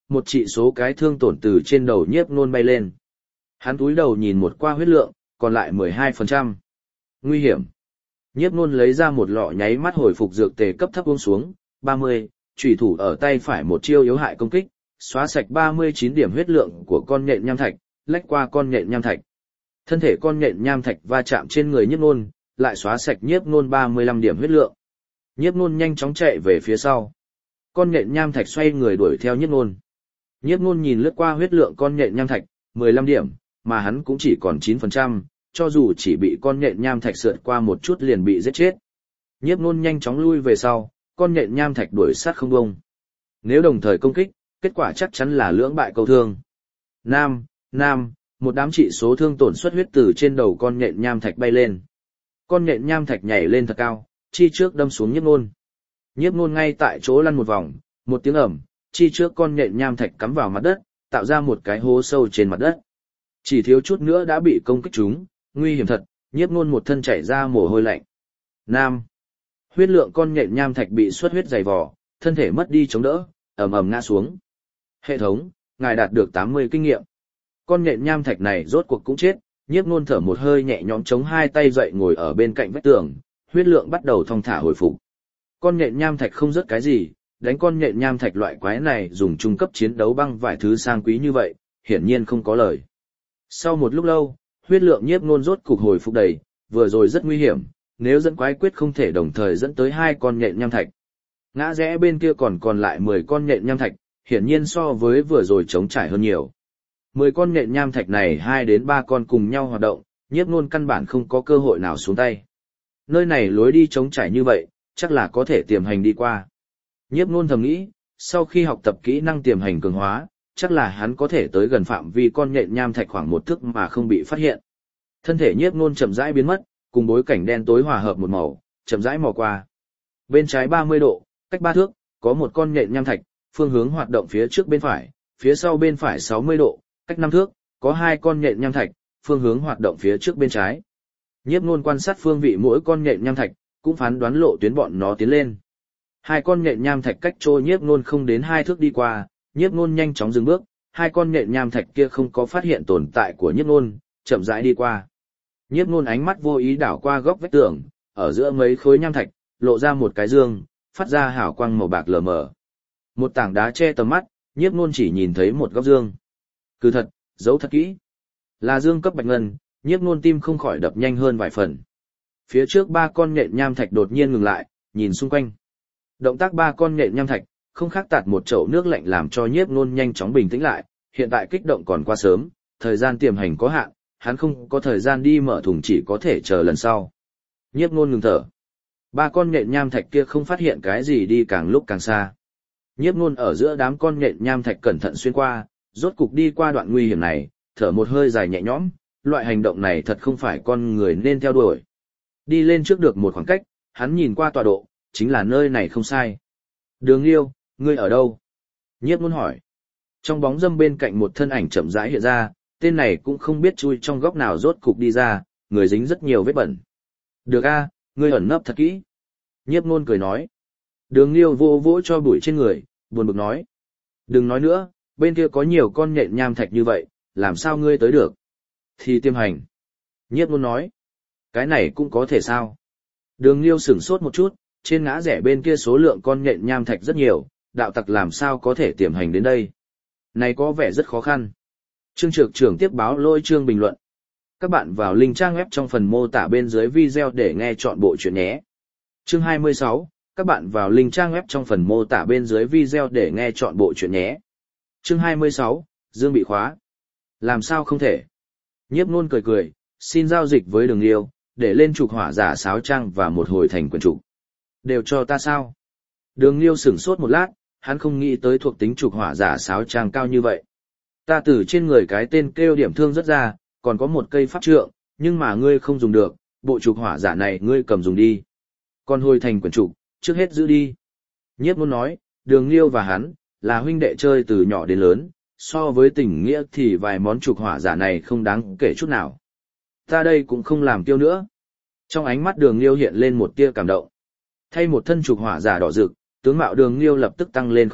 một trị số cái thương tổn từ trên đầu nhiếp nôn bay lên. Hắn túi đầu nhìn một qua huyết lượng, còn lại mười hai phần trăm. Nguy hiểm. Nhiếp nôn lấy ra một lọ nháy mắt hồi phục dược tề cấp thấp uống xuống, ba mươi, chủy thủ ở tay phải một chiêu yếu hại công kích, xóa sạch ba mươi chín điểm huyết lượng của con nhện nham thạch, lách qua con nhện nham thạch. Thân thể con nhện nham thạch va chạm trên người nhiếp nôn, lại xóa sạch nhiếp nôn ba mươi lăm điểm huyết lượng. Nhiếp nôn nhanh chóng chạy về phía sau. Con nhện nham thạch xoay người đuổi theo nhiếp nôn. Nhiếp nôn nhìn lướt qua huyết lượng con nhện nham thạch, mười lăm điểm, mà hắn cũng chỉ còn chín phần trăm, cho dù chỉ bị con nhện nham thạch sượt qua một chút liền bị giết chết. Nhiếp nôn nhanh chóng lui về sau, con nhện nham thạch đuổi sát không bông. Nếu đồng thời công kích, kết quả chắc chắn là lưỡng bại câu thương. Nam, Nam, một đám trị số thương tổn xuất huyết từ trên đầu con nhện nham thạch bay lên. Con nhện nham thạch nhảy lên thật cao, chi trước đâm xuống nhiếp nôn. Nhiếp nôn ngay tại chỗ lăn một vòng, một tiếng ầm, chi trước con nhện nham thạch cắm vào mặt đất, tạo ra một cái hố sâu trên mặt đất. Chỉ thiếu chút nữa đã bị công kích trúng, nguy hiểm thật, nhiếp nôn một thân chảy ra mồ hôi lạnh. Nam. Huyết lượng con nhện nham thạch bị xuất huyết dày vò, thân thể mất đi chống đỡ, ầm ầm ngã xuống. Hệ thống, ngài đạt được tám mươi kinh nghiệm. Con nhện nham thạch này rốt cuộc cũng chết, nhiếp nôn thở một hơi nhẹ nhõm chống hai tay dậy ngồi ở bên cạnh vách tường, huyết lượng bắt đầu thong thả hồi phục. Con nhện nham thạch không rớt cái gì, đánh con nhện nham thạch loại quái này dùng trung cấp chiến đấu băng vài thứ sang quý như vậy, hiển nhiên không có lời. Sau một lúc lâu, huyết lượng nhiếp nôn rốt cục hồi phục đầy, vừa rồi rất nguy hiểm, nếu dẫn quái quyết không thể đồng thời dẫn tới hai con nhện nham thạch. Ngã rẽ bên kia còn còn lại mười con nhện nham thạch, hiển nhiên so với vừa rồi trống trải hơn nhiều. mười con nhện nham thạch này hai đến ba con cùng nhau hoạt động, nhiếp nôn căn bản không có cơ hội nào xuống tay. Nơi này lối đi trống trải như vậy, chắc là có thể tiềm hành đi qua. Nhiếp nôn thầm nghĩ, sau khi học tập kỹ năng tiềm hành cường hóa, chắc là hắn có thể tới gần phạm vi con nhện nham thạch khoảng một thước mà không bị phát hiện. Thân thể nhiếp nôn chậm rãi biến mất, cùng bối cảnh đen tối hòa hợp một màu, chậm rãi mò qua. Bên trái ba mươi độ, cách ba thước, có một con nhện nham thạch, phương hướng hoạt động phía trước bên phải, phía sau bên phải sáu mươi độ, cách năm thước, có hai con nhện nham thạch, phương hướng hoạt động phía trước bên trái. Nhiếp nôn quan sát phương vị mỗi con nhện nham thạch, cũng phán đoán lộ tuyến bọn nó tiến lên. Hai con nhện nham thạch cách trôi nhiếp nôn không đến hai thước đi qua, nhiếp nôn nhanh chóng dừng bước, hai con nhện nham thạch kia không có phát hiện tồn tại của nhiếp nôn, chậm rãi đi qua. Nhiếp nôn ánh mắt vô ý đảo qua góc vách tường, ở giữa mấy khối nham thạch, lộ ra một cái dương, phát ra hào quang màu bạc lờ mờ. Một tảng đá che tầm mắt, nhiếp nôn chỉ nhìn thấy một góc dương. Cứ thật, giấu thật kỹ. Là dương cấp bạch ngân, nhiếp nôn tim không khỏi đập nhanh hơn vài phần. Phía trước ba con nhện nham thạch đột nhiên ngừng lại, nhìn xung quanh. Động tác ba con nhện nham thạch, không khác tạt một chậu nước lạnh làm cho nhiếp nôn nhanh chóng bình tĩnh lại, hiện tại kích động còn quá sớm, thời gian tiềm hành có hạn, hắn không có thời gian đi mở thùng chỉ có thể chờ lần sau. Nhiếp nôn ngừng thở. Ba con nhện nham thạch kia không phát hiện cái gì đi càng lúc càng xa. Nhiếp nôn ở giữa đám con nhện nham thạch cẩn thận xuyên qua, rốt cục đi qua đoạn nguy hiểm này, thở một hơi dài nhẹ nhõm, loại hành động này thật không phải con người nên theo đuổi. Đi lên trước được một khoảng cách, hắn nhìn qua tọa độ, chính là nơi này không sai. Đường Liêu, ngươi ở đâu? Nhiếp nôn hỏi. Trong bóng râm bên cạnh một thân ảnh chậm rãi hiện ra, tên này cũng không biết chui trong góc nào rốt cục đi ra, người dính rất nhiều vết bẩn. Được a, ngươi ẩn nấp thật kỹ. Nhiếp nôn cười nói. Đường Liêu vô vỗ cho bụi trên người, buồn bực nói. Đừng nói nữa, bên kia có nhiều con nhện nham thạch như vậy, làm sao ngươi tới được? Thì tiêm hành. Nhiếp nôn nói. Cái này cũng có thể sao? Đường Liêu sửng sốt một chút, trên ngã rẽ bên kia số lượng con nhện nham thạch rất nhiều, đạo tặc làm sao có thể tiềm hành đến đây? Này có vẻ rất khó khăn. Trương Trược Trưởng tiếp báo lôi chương bình luận. Các bạn vào link trang web trong phần mô tả bên dưới video để nghe chọn bộ truyện nhé. Chương hai mươi sáu, các bạn vào link trang web trong phần mô tả bên dưới video để nghe chọn bộ truyện nhé. Chương hai mươi sáu, Dương bị khóa. Làm sao không thể? Nhiếp nôn cười cười, xin giao dịch với Đường Liêu, để lên trục hỏa giả sáo trang và một hồi thành quyền trục. Đều cho ta sao? Đường Liêu sửng sốt một lát, hắn không nghĩ tới thuộc tính trục hỏa giả sáo trang cao như vậy. Ta từ trên người cái tên kêu điểm thương rất ra, còn có một cây pháp trượng, nhưng mà ngươi không dùng được, bộ trục hỏa giả này ngươi cầm dùng đi. Còn hồi thành quyền trục, trước hết giữ đi. Nhiếp nôn nói, Đường Liêu và hắn, là huynh đệ chơi từ nhỏ đến lớn, so với tình nghĩa thì vài món trục hỏa giả này không đáng kể chút nào. Ta đây cũng không làm tiêu nữa. Trong ánh mắt Đường Liêu hiện lên một tia cảm động. Thay một thân trục hỏa giả đỏ rực, tướng mạo Đường Liêu lập tức tăng lên không ít,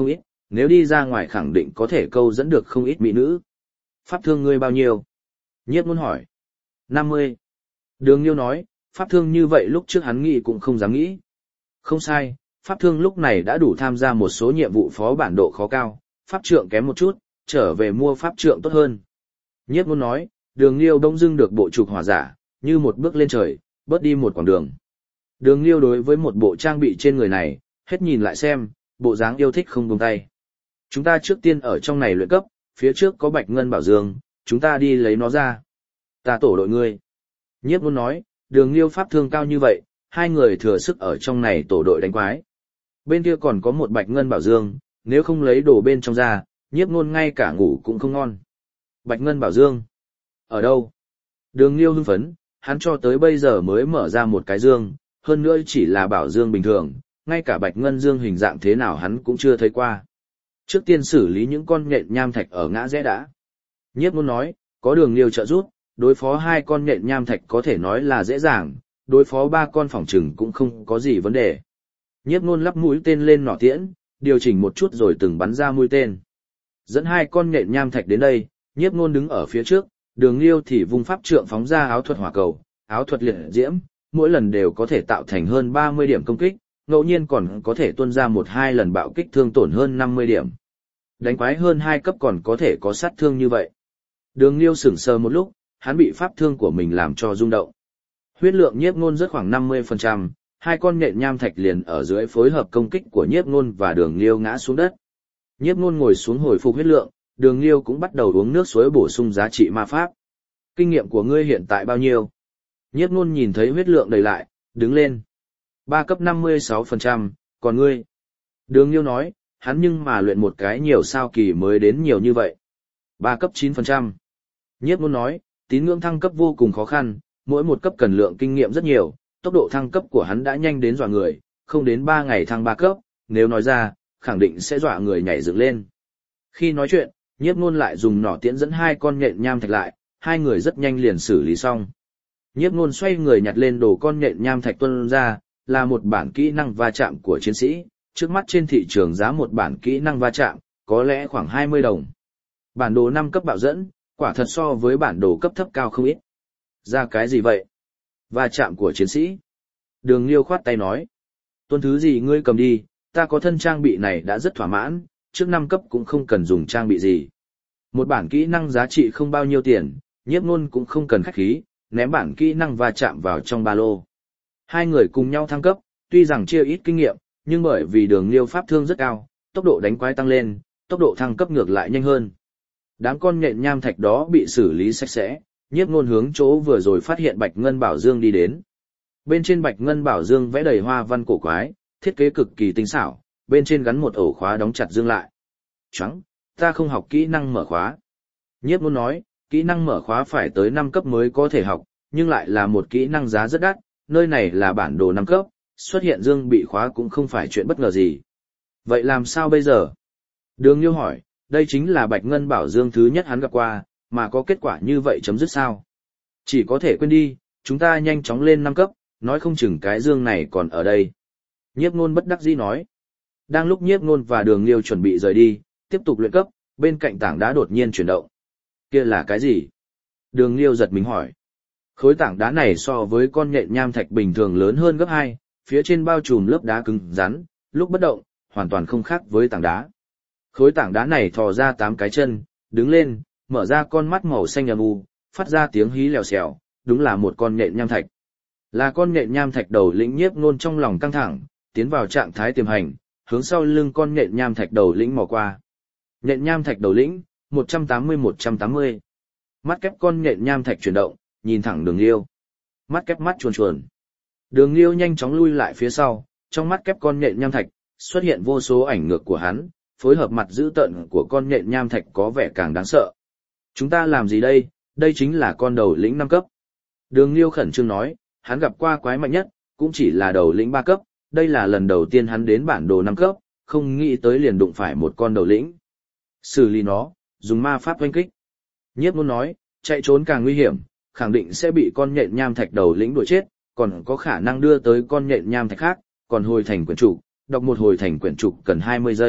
nếu đi ra ngoài khẳng định có thể câu dẫn được không ít mỹ nữ. Pháp thương ngươi bao nhiêu? Nhiếp Nôn hỏi. năm mươi. Đường Liêu nói, pháp thương như vậy lúc trước hắn nghĩ cũng không dám nghĩ. Không sai, pháp thương lúc này đã đủ tham gia một số nhiệm vụ phó bản độ khó cao, pháp trượng kém một chút, trở về mua pháp trượng tốt hơn. Nhiếp Nôn nói, Đường Liêu đông dưng được bộ trục hỏa giả, như một bước lên trời, bớt đi một quãng đường. Đường Liêu đối với một bộ trang bị trên người này, hết nhìn lại xem, bộ dáng yêu thích không buông tay. Chúng ta trước tiên ở trong này luyện cấp, phía trước có bạch ngân bảo dương, chúng ta đi lấy nó ra. Ta tổ đội ngươi. Nhiếp Nôn nói, Đường Liêu pháp thương cao như vậy, hai người thừa sức ở trong này tổ đội đánh quái. Bên kia còn có một bạch ngân bảo dương, nếu không lấy đồ bên trong ra, Nhiếp Nôn ngay cả ngủ cũng không ngon. Bạch ngân bảo dương? Ở đâu? Đường Liêu hưng phấn, hắn cho tới bây giờ mới mở ra một cái dương, hơn nữa chỉ là bảo dương bình thường, ngay cả bạch ngân dương hình dạng thế nào hắn cũng chưa thấy qua. Trước tiên xử lý những con nhện nham thạch ở ngã rẽ đã. Nhiếp Nôn nói, có Đường Liêu trợ giúp, đối phó hai con nhện nham thạch có thể nói là dễ dàng, đối phó ba con phỏng trừng cũng không có gì vấn đề. Nhiếp Nôn lắp mũi tên lên nỏ tiễn, điều chỉnh một chút rồi từng bắn ra mũi tên. Dẫn hai con nhện nham thạch đến đây, Nhiếp Nôn đứng ở phía trước, Đường Liêu thì vung pháp trượng phóng ra áo thuật hỏa cầu, áo thuật liệt diễm, mỗi lần đều có thể tạo thành hơn ba mươi điểm công kích, ngẫu nhiên còn có thể tuôn ra một hai lần bạo kích thương tổn hơn năm mươi điểm. Đánh quái hơn hai cấp còn có thể có sát thương như vậy. Đường Liêu sững sờ một lúc, hắn bị pháp thương của mình làm cho rung động. Huyết lượng Nhiếp Nôn rất khoảng năm mươi phần trăm, hai con nhện nham thạch liền ở dưới phối hợp công kích của Nhiếp Nôn và Đường Liêu ngã xuống đất. Nhiếp Nôn ngồi xuống hồi phục huyết lượng, Đường Liêu cũng bắt đầu uống nước suối bổ sung giá trị ma pháp. Kinh nghiệm của ngươi hiện tại bao nhiêu? Nhiếp Nôn nhìn thấy huyết lượng đầy lại, đứng lên. Ba cấp năm mươi sáu phần trăm, còn ngươi? Đường Liêu nói, hắn nhưng mà luyện một cái nhiều sao kỳ mới đến nhiều như vậy. Ba cấp chín phần trăm. Nhiếp Nôn nói, tín ngưỡng thăng cấp vô cùng khó khăn, mỗi một cấp cần lượng kinh nghiệm rất nhiều, tốc độ thăng cấp của hắn đã nhanh đến dọa người, không đến ba ngày thăng ba cấp, nếu nói ra, khẳng định sẽ dọa người nhảy dựng lên. Khi nói chuyện, Nhiếp Nôn lại dùng nỏ tiễn dẫn hai con nhện nham thạch lại, hai người rất nhanh liền xử lý xong. Nhiếp Nôn xoay người nhặt lên đồ con nhện nham thạch tuôn ra, là một bản kỹ năng va chạm của chiến sĩ, trước mắt trên thị trường giá một bản kỹ năng va chạm, có lẽ khoảng hai mươi đồng. Bản đồ năm cấp bạo dẫn, quả thật so với bản đồ cấp thấp cao không ít. Ra cái gì vậy? Va chạm của chiến sĩ. Đường Liêu khoát tay nói. Tuân thứ gì ngươi cầm đi, ta có thân trang bị này đã rất thỏa mãn, trước năm cấp cũng không cần dùng trang bị gì. Một bản kỹ năng giá trị không bao nhiêu tiền, Nhiếp Nôn cũng không cần khách khí, ném bản kỹ năng va chạm vào trong ba lô. Hai người cùng nhau thăng cấp, tuy rằng chia ít kinh nghiệm, nhưng bởi vì Đường Liêu pháp thương rất cao, tốc độ đánh quái tăng lên, tốc độ thăng cấp ngược lại nhanh hơn. Đám con nhện nham thạch đó bị xử lý sạch sẽ, Nhiếp Nôn hướng chỗ vừa rồi phát hiện Bạch Ngân Bảo Dương đi đến. Bên trên Bạch Ngân Bảo Dương vẽ đầy hoa văn cổ quái, thiết kế cực kỳ tinh xảo, bên trên gắn một ổ khóa đóng chặt dương lại. Choáng, ta không học kỹ năng mở khóa. Nhiếp Nôn nói, kỹ năng mở khóa phải tới năm cấp mới có thể học, nhưng lại là một kỹ năng giá rất đắt, nơi này là bản đồ năm cấp, xuất hiện dương bị khóa cũng không phải chuyện bất ngờ gì. Vậy làm sao bây giờ? Đường Liêu hỏi, đây chính là Bạch Ngân Bảo Dương thứ nhất hắn gặp qua, mà có kết quả như vậy chấm dứt sao? Chỉ có thể quên đi, chúng ta nhanh chóng lên năm cấp, nói không chừng cái dương này còn ở đây. Nhiếp Nôn bất đắc dĩ nói. Đang lúc Nhiếp Nôn và Đường Liêu chuẩn bị rời đi, tiếp tục luyện cấp, bên cạnh tảng đá đột nhiên chuyển động. Kia là cái gì? Đường Liêu giật mình hỏi. Khối tảng đá này so với con nhện nham thạch bình thường lớn hơn gấp hai, phía trên bao trùm lớp đá cứng rắn, lúc bất động, hoàn toàn không khác với tảng đá. Khối tảng đá này thò ra tám cái chân, đứng lên, mở ra con mắt màu xanh âm u, phát ra tiếng hí lèo xèo, đúng là một con nhện nham thạch. Là con nhện nham thạch đầu lĩnh. Nhiếp Nôn trong lòng căng thẳng, tiến vào trạng thái tiềm hành, hướng sau lưng con nhện nham thạch đầu lĩnh mò qua. Nhện nham thạch đầu lĩnh, một trăm tám mươi một trăm tám mươi. Mắt kép con nhện nham thạch chuyển động, nhìn thẳng Đường Liêu. Mắt kép mắt chuồn chuồn. Đường Liêu nhanh chóng lui lại phía sau, trong mắt kép con nhện nham thạch, xuất hiện vô số ảnh ngược của hắn, phối hợp mặt dữ tợn của con nhện nham thạch có vẻ càng đáng sợ. Chúng ta làm gì đây, đây chính là con đầu lĩnh năm cấp. Đường Liêu khẩn trương nói, hắn gặp qua quái mạnh nhất, cũng chỉ là đầu lĩnh ba cấp, đây là lần đầu tiên hắn đến bản đồ năm cấp, không nghĩ tới liền đụng phải một con đầu lĩnh. Xử lý nó, dùng ma pháp oanh kích. Nhiếp Nôn nói, chạy trốn càng nguy hiểm, khẳng định sẽ bị con nhện nham thạch đầu lĩnh đuổi chết, còn có khả năng đưa tới con nhện nham thạch khác, còn hồi thành quyển trục, đọc một hồi thành quyển trục cần hai mươi giây,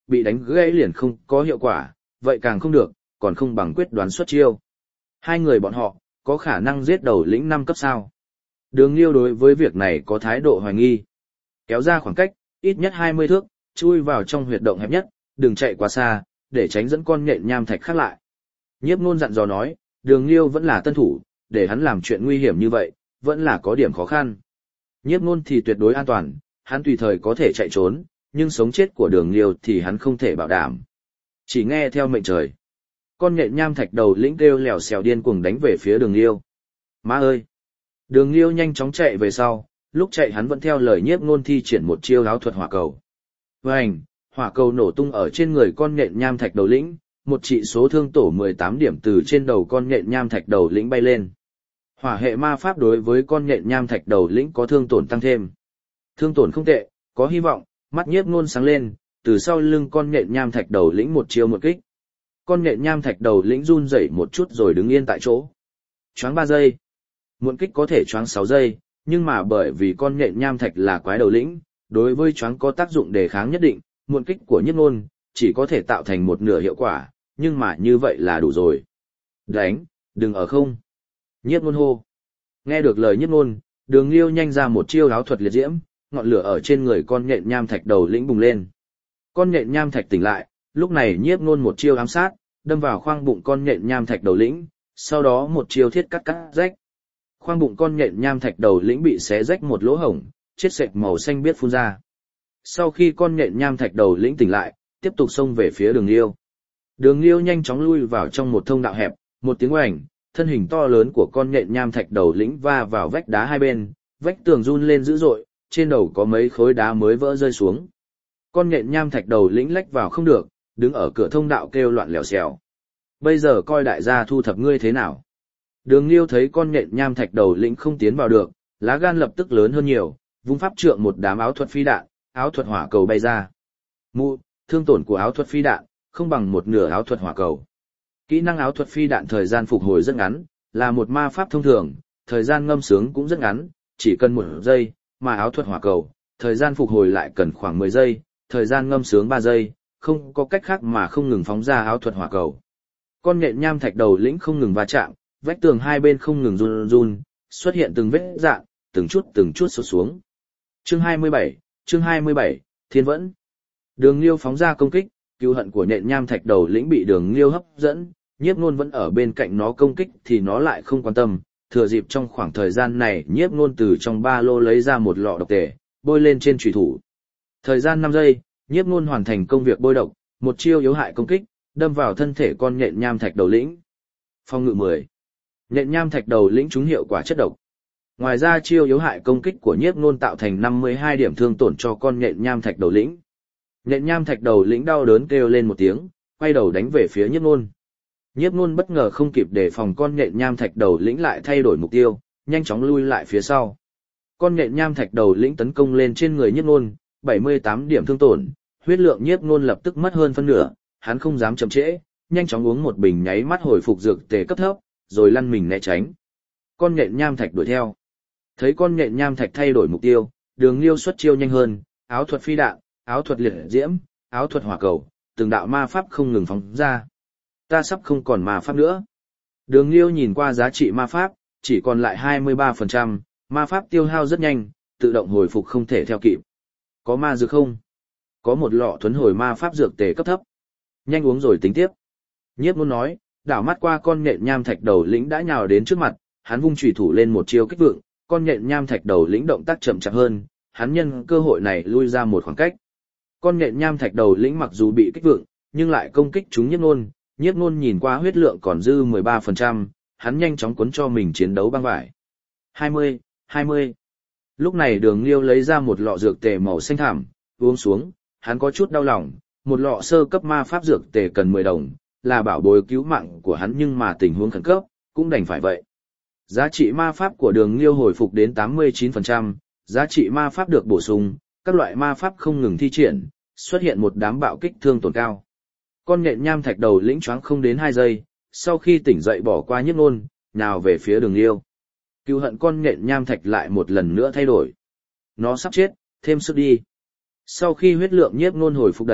bị đánh gãy liền không có hiệu quả, vậy càng không được, còn không bằng quyết đoán xuất chiêu. Hai người bọn họ, có khả năng giết đầu lĩnh năm cấp sao. Đường Liêu đối với việc này có thái độ hoài nghi. Kéo ra khoảng cách, ít nhất hai mươi thước, chui vào trong huyệt động hẹp nhất, đừng chạy quá xa, để tránh dẫn con nhện nham thạch khác lại. Nhiếp Nôn dặn dò nói, Đường Liêu vẫn là tân thủ, để hắn làm chuyện nguy hiểm như vậy, vẫn là có điểm khó khăn. Nhiếp Nôn thì tuyệt đối an toàn, hắn tùy thời có thể chạy trốn, nhưng sống chết của Đường Liêu thì hắn không thể bảo đảm. Chỉ nghe theo mệnh trời. Con nhện nham thạch đầu lĩnh kêu lèo xèo điên cuồng đánh về phía Đường Liêu. Má ơi! Đường Liêu nhanh chóng chạy về sau, lúc chạy hắn vẫn theo lời Nhiếp Nôn thi triển một chiêu áo thuật hỏa cầu. Vành, hỏa cầu nổ tung ở trên người con nhện nham thạch đầu lĩnh, một trị số thương tổ mười tám điểm từ trên đầu con nhện nham thạch đầu lĩnh bay lên. Hỏa hệ ma pháp đối với con nhện nham thạch đầu lĩnh có thương tổn tăng thêm. Thương tổn không tệ, có hy vọng, mắt Nhiếp Nôn sáng lên, từ sau lưng con nhện nham thạch đầu lĩnh một chiêu một kích. Con nhện nham thạch đầu lĩnh run rẩy một chút rồi đứng yên tại chỗ. Choáng ba giây. Muộn kích có thể choáng sáu giây, nhưng mà bởi vì con nhện nham thạch là quái đầu lĩnh, đối với choáng có tác dụng đề kháng nhất định, muộn kích của Nhiếp Nôn chỉ có thể tạo thành một nửa hiệu quả, nhưng mà như vậy là đủ rồi. Đánh, đừng ở không. Nhiếp Nôn hô. Nghe được lời Nhiếp Nôn, Đường Liêu nhanh ra một chiêu áo thuật liệt diễm, ngọn lửa ở trên người con nhện nham thạch đầu lĩnh bùng lên. Con nhện nham thạch tỉnh lại, lúc này Nhiếp Nôn một chiêu ám sát, đâm vào khoang bụng con nhện nham thạch đầu lĩnh, sau đó một chiêu thiết cắt cắt rách. Khoang bụng con nhện nham thạch đầu lĩnh bị xé rách một lỗ hổng, chết sệt màu xanh biếc phun ra. Sau khi con nhện nham thạch đầu lĩnh tỉnh lại, tiếp tục xông về phía Đường Liêu. Đường Liêu nhanh chóng lui vào trong một thông đạo hẹp, một tiếng oành, thân hình to lớn của con nhện nham thạch đầu lĩnh va vào vách đá hai bên, vách tường run lên dữ dội, trên đầu có mấy khối đá mới vỡ rơi xuống. Con nhện nham thạch đầu lĩnh lách vào không được, đứng ở cửa thông đạo kêu loạn lèo xèo. Bây giờ coi đại gia thu thập ngươi thế nào? Đường Liêu thấy con nhện nham thạch đầu lĩnh không tiến vào được, lá gan lập tức lớn hơn nhiều, vung pháp trượng một đám áo thuật phi đạn, áo thuật hỏa cầu bay ra. Mụ, thương tổn của áo thuật phi đạn không bằng một nửa áo thuật hỏa cầu. Kỹ năng áo thuật phi đạn thời gian phục hồi rất ngắn, là một ma pháp thông thường, thời gian ngâm sướng cũng rất ngắn, chỉ cần một giây, mà áo thuật hỏa cầu, thời gian phục hồi lại cần khoảng mười giây, thời gian ngâm sướng ba giây, không có cách khác mà không ngừng phóng ra áo thuật hỏa cầu. Con nhện nham thạch đầu lĩnh không ngừng va chạm, vách tường hai bên không ngừng run run, xuất hiện từng vết rạn, từng chút từng chút sụt xuống. Chương hai mươi bảy, chương hai mươi bảy, Thiên Vẫn. Đường Liêu phóng ra công kích, cừu hận của nhện nham thạch đầu lĩnh bị Đường Liêu hấp dẫn, Nhiếp Nôn vẫn ở bên cạnh nó công kích thì nó lại không quan tâm. Thừa dịp trong khoảng thời gian này, Nhiếp Nôn từ trong ba lô lấy ra một lọ độc tề, bôi lên trên chùy thủ. Thời gian năm giây, Nhiếp Nôn hoàn thành công việc bôi độc, một chiêu yếu hại công kích, đâm vào thân thể con nhện nham thạch đầu lĩnh. Phong ngự mười. Nhện nham thạch đầu lĩnh trúng hiệu quả chất độc. Ngoài ra chiêu yếu hại công kích của Nhiếp Nôn tạo thành năm mươi hai điểm thương tổn cho con nhện nham thạch đầu lĩnh. Nhện nham thạch đầu lĩnh đau đớn kêu lên một tiếng, quay đầu đánh về phía Nhiếp Nôn. Nhiếp Nôn bất ngờ không kịp đề phòng con nhện nham thạch đầu lĩnh lại thay đổi mục tiêu, nhanh chóng lui lại phía sau. Con nhện nham thạch đầu lĩnh tấn công lên trên người Nhiếp Nôn, bảy mươi tám điểm thương tổn, huyết lượng Nhiếp Nôn lập tức mất hơn phân nửa, hắn không dám chậm trễ, nhanh chóng uống một bình nháy mắt hồi phục dược tề cấp thấp, rồi lăn mình né tránh. Con nhện nham thạch đuổi theo. Thấy con nhện nham thạch thay đổi mục tiêu, Đường Liêu xuất chiêu nhanh hơn, áo thuật phi đạn, áo thuật liệt diễm, áo thuật hỏa cầu, từng đạo ma pháp không ngừng phóng ra. Ta sắp không còn ma pháp nữa. Đường Liêu nhìn qua giá trị ma pháp, chỉ còn lại hai mươi ba phần trăm, ma pháp tiêu hao rất nhanh, tự động hồi phục không thể theo kịp. Có ma dược không? Có một lọ thuấn hồi ma pháp dược tề cấp thấp. Nhanh uống rồi tính tiếp. Nhiếp Nôn nói, đảo mắt qua con nhện nham thạch đầu lĩnh đã nhào đến trước mặt, hắn vung chùy thủ lên một chiêu kích vượng, con nhện nham thạch đầu lĩnh động tác chậm chạp hơn, hắn nhân cơ hội này lui ra một khoảng cách. Con nhện nham thạch đầu lĩnh mặc dù bị kích vượng, nhưng lại công kích trúng Nhiếp Nôn. Nhiếp Nôn nhìn qua huyết lượng còn dư mười ba phần trăm, hắn nhanh chóng cuốn cho mình chiến đấu băng vải. hai mươi, hai mươi. Lúc này Đường Liêu lấy ra một lọ dược tề màu xanh thẳm, uống xuống, hắn có chút đau lòng, một lọ sơ cấp ma pháp dược tề cần mười đồng, là bảo bối cứu mạng của hắn nhưng mà tình huống khẩn cấp, cũng đành phải vậy. Giá trị ma pháp của Đường Liêu hồi phục đến tám mươi chín phần trăm, giá trị ma pháp được bổ sung, các loại ma pháp không ngừng thi triển, xuất hiện một đám bạo kích thương tổn cao. Con nhện nham thạch đầu lĩnh choáng không đến hai giây, sau khi tỉnh dậy bỏ qua Nhiếp Nôn, nào về phía Đường Liêu. Cừu hận con nhện nham thạch lại một lần nữa thay đổi. Nó sắp chết, thêm sức đi. Sau khi huyết lượng Nhiếp Nôn hồi phục đầy,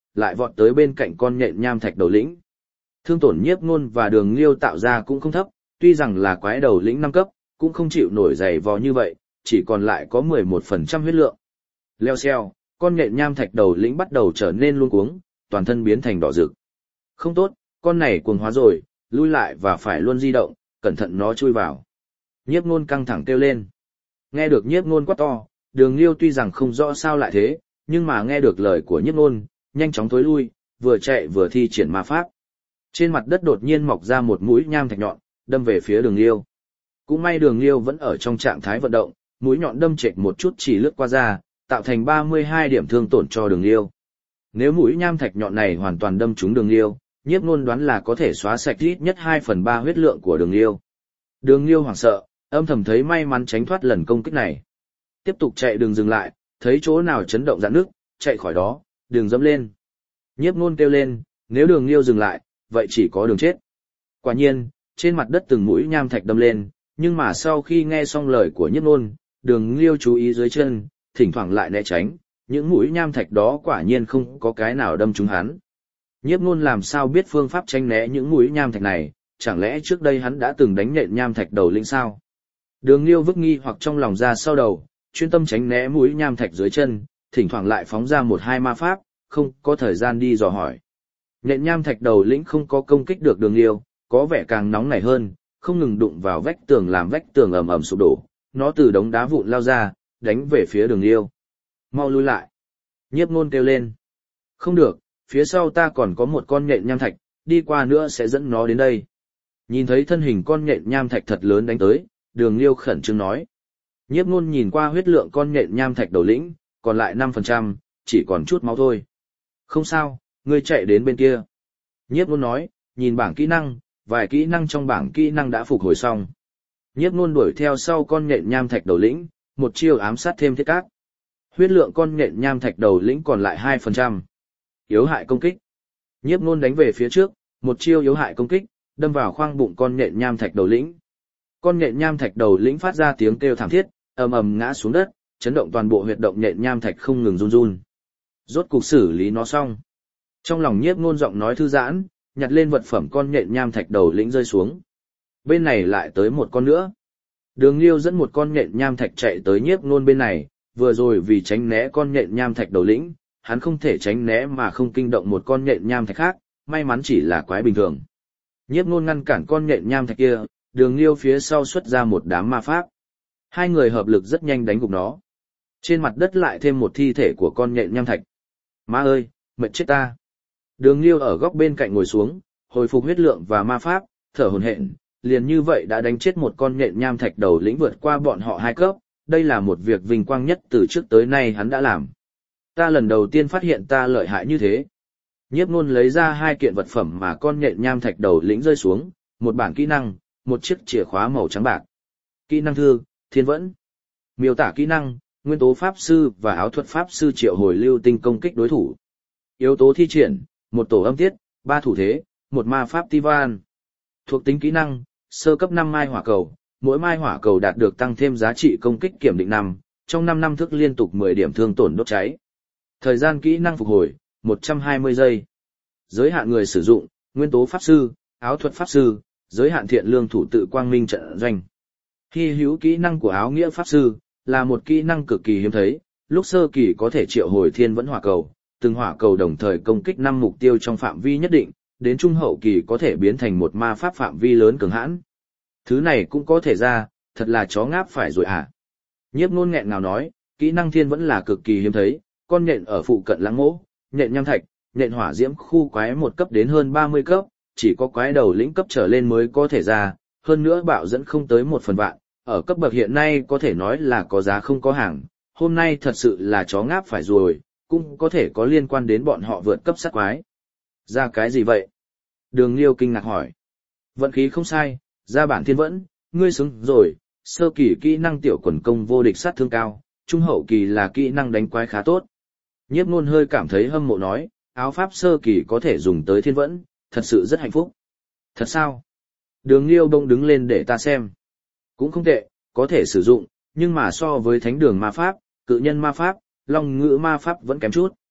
lại vọt tới bên cạnh con nhện nham thạch đầu lĩnh. Thương tổn Nhiếp Nôn và Đường Liêu tạo ra cũng không thấp, tuy rằng là quái đầu lĩnh năm cấp, cũng không chịu nổi dày vò như vậy, chỉ còn lại có mười một phần trăm huyết lượng. Leo xeo, con nhện nham thạch đầu lĩnh bắt đầu trở nên luống cuống, toàn thân biến thành đỏ rực. Không tốt, con này cuồng hóa rồi, lui lại và phải luôn di động, cẩn thận nó chui vào. Nhiếp Nôn căng thẳng kêu lên. Nghe được Nhiếp Nôn quát to, Đường Liêu tuy rằng không rõ sao lại thế, nhưng mà nghe được lời của Nhiếp Nôn, nhanh chóng thối lui, vừa chạy vừa thi triển ma pháp. Trên mặt đất đột nhiên mọc ra một mũi nham thạch nhọn, đâm về phía Đường Liêu. Cũng may Đường Liêu vẫn ở trong trạng thái vận động, mũi nhọn đâm chệch một chút chỉ lướt qua ra, tạo thành ba mươi hai điểm thương tổn cho Đường Liêu. Nếu mũi nham thạch nhọn này hoàn toàn đâm trúng Đường Liêu, Nhiếp Nôn đoán là có thể xóa sạch ít nhất hai phần ba huyết lượng của Đường Liêu. Đường Liêu hoảng sợ, âm thầm thấy may mắn tránh thoát lần công kích này. Tiếp tục chạy đừng dừng lại, thấy chỗ nào chấn động rạn nước, chạy khỏi đó, đừng dẫm lên. Nhiếp Nôn kêu lên, nếu Đường Liêu dừng lại, vậy chỉ có đường chết. Quả nhiên, trên mặt đất từng mũi nham thạch đâm lên, nhưng mà sau khi nghe xong lời của Nhiếp Nôn, Đường Liêu chú ý dưới chân, thỉnh thoảng lại né tránh, những mũi nham thạch đó quả nhiên không có cái nào đâm trúng hắn. Nhiếp Nôn làm sao biết phương pháp tránh né những mũi nham thạch này, chẳng lẽ trước đây hắn đã từng đánh nện nham thạch đầu lĩnh sao? Đường Liêu vứt nghi hoặc trong lòng ra sau đầu, chuyên tâm tránh né mũi nham thạch dưới chân, thỉnh thoảng lại phóng ra một hai ma pháp, không có thời gian đi dò hỏi. Nện nham thạch đầu lĩnh không có công kích được Đường Liêu, có vẻ càng nóng nảy hơn, không ngừng đụng vào vách tường làm vách tường ầm ầm sụp đổ, nó từ đống đá vụn lao ra, đánh về phía Đường Liêu. Mau lui lại. Nhiếp Nôn kêu lên. Không được, phía sau ta còn có một con nhện nham thạch, đi qua nữa sẽ dẫn nó đến đây. Nhìn thấy thân hình con nhện nham thạch thật lớn đánh tới, Đường Liêu khẩn trương nói. Nhiếp Nôn nhìn qua huyết lượng con nhện nham thạch đầu lĩnh, còn lại năm phần trăm, chỉ còn chút máu thôi. Không sao, ngươi chạy đến bên kia. Nhiếp Nôn nói, nhìn bảng kỹ năng, vài kỹ năng trong bảng kỹ năng đã phục hồi xong. Nhiếp Nôn đuổi theo sau con nhện nham thạch đầu lĩnh, một chiêu ám sát thêm thiết cát. Huyết lượng con nhện nham thạch đầu lĩnh còn lại hai phần trăm. Yếu hại công kích. Nhiếp Nôn đánh về phía trước, một chiêu yếu hại công kích, đâm vào khoang bụng con nhện nham thạch đầu lĩnh. Con nhện nham thạch đầu lĩnh phát ra tiếng kêu thảm thiết, ầm ầm ngã xuống đất, chấn động toàn bộ huyệt động nhện nham thạch không ngừng run run. Rốt cục xử lý nó xong. Trong lòng Nhiếp Nôn giọng nói thư giãn, nhặt lên vật phẩm con nhện nham thạch đầu lĩnh rơi xuống. Bên này lại tới một con nữa. Đường Liêu dẫn một con nhện nham thạch chạy tới Nhiếp Nôn bên này, vừa rồi vì tránh né con nhện nham thạch đầu lĩnh, hắn không thể tránh né mà không kinh động một con nhện nham thạch khác, may mắn chỉ là quái bình thường. Nhiếp Nôn ngăn cản con nhện nham thạch kia, Đường Liêu phía sau xuất ra một đám ma pháp. Hai người hợp lực rất nhanh đánh gục nó. Trên mặt đất lại thêm một thi thể của con nhện nham thạch. Má ơi, mệt chết ta. Đường Liêu ở góc bên cạnh ngồi xuống, hồi phục huyết lượng và ma pháp, thở hổn hển, liền như vậy đã đánh chết một con nhện nham thạch đầu lĩnh vượt qua bọn họ hai cấp, đây là một việc vinh quang nhất từ trước tới nay hắn đã làm. Ta lần đầu tiên phát hiện ta lợi hại như thế. Nhiếp Nôn lấy ra hai kiện vật phẩm mà con nhện nham thạch đầu lĩnh rơi xuống, một bản kỹ năng, một chiếc chìa khóa màu trắng bạc. Kỹ năng thư, Thiên Vẫn. Miêu tả kỹ năng, nguyên tố pháp sư và áo thuật pháp sư triệu hồi lưu tinh công kích đối thủ. Yếu tố thi triển, một tổ âm tiết, ba thủ thế, một ma pháp Tivan. Thuộc tính kỹ năng, sơ cấp năm mai hỏa cầu, mỗi mai hỏa cầu đạt được tăng thêm giá trị công kích kiểm định năm, trong năm năm thức liên tục mười điểm thương tổn đốt cháy. Thời gian kỹ năng phục hồi, một trăm hai mươi giây. Giới hạn người sử dụng, nguyên tố pháp sư, áo thuật pháp sư, giới hạn thiện lương thủ tự quang minh trận doanh. Hy hữu kỹ năng của áo nghĩa pháp sư, là một kỹ năng cực kỳ hiếm thấy, lúc sơ kỳ có thể triệu hồi thiên vẫn hỏa cầu, từng hỏa cầu đồng thời công kích năm mục tiêu trong phạm vi nhất định, đến trung hậu kỳ có thể biến thành một ma pháp phạm vi lớn cường hãn. Thứ này cũng có thể ra, thật là chó ngáp phải rồi à. Nhiếp Nôn nghẹn ngào nói, kỹ năng thiên vẫn là cực kỳ hiếm thấy, con nhện ở phụ cận lãng mỗ, nhện nham thạch, nhện hỏa diễm khu quái một cấp đến hơn ba mươi cấp, chỉ có quái đầu lĩnh cấp trở lên mới có thể ra, hơn nữa bạo dẫn không tới một phần vạn, ở cấp bậc hiện nay có thể nói là có giá không có hàng, hôm nay thật sự là chó ngáp phải rồi, cũng có thể có liên quan đến bọn họ vượt cấp sát quái. Ra cái gì vậy? Đường Liêu kinh ngạc hỏi. Vận khí không sai, ra bản thiên vẫn, ngươi xứng rồi, sơ kỳ kỹ năng tiểu quần công vô địch sát thương cao, trung hậu kỳ là kỹ năng đánh quái khá tốt. Nhiếp Nôn hơi cảm thấy hâm mộ nói, áo pháp sơ kỳ có thể dùng tới thiên vẫn, thật sự rất hạnh phúc. Thật sao? Đường Liêu bỗng đứng lên để ta xem. Cũng không tệ, có thể sử dụng, nhưng mà so với thánh đường ma pháp, cự nhân ma pháp, long ngữ ma pháp vẫn kém chút.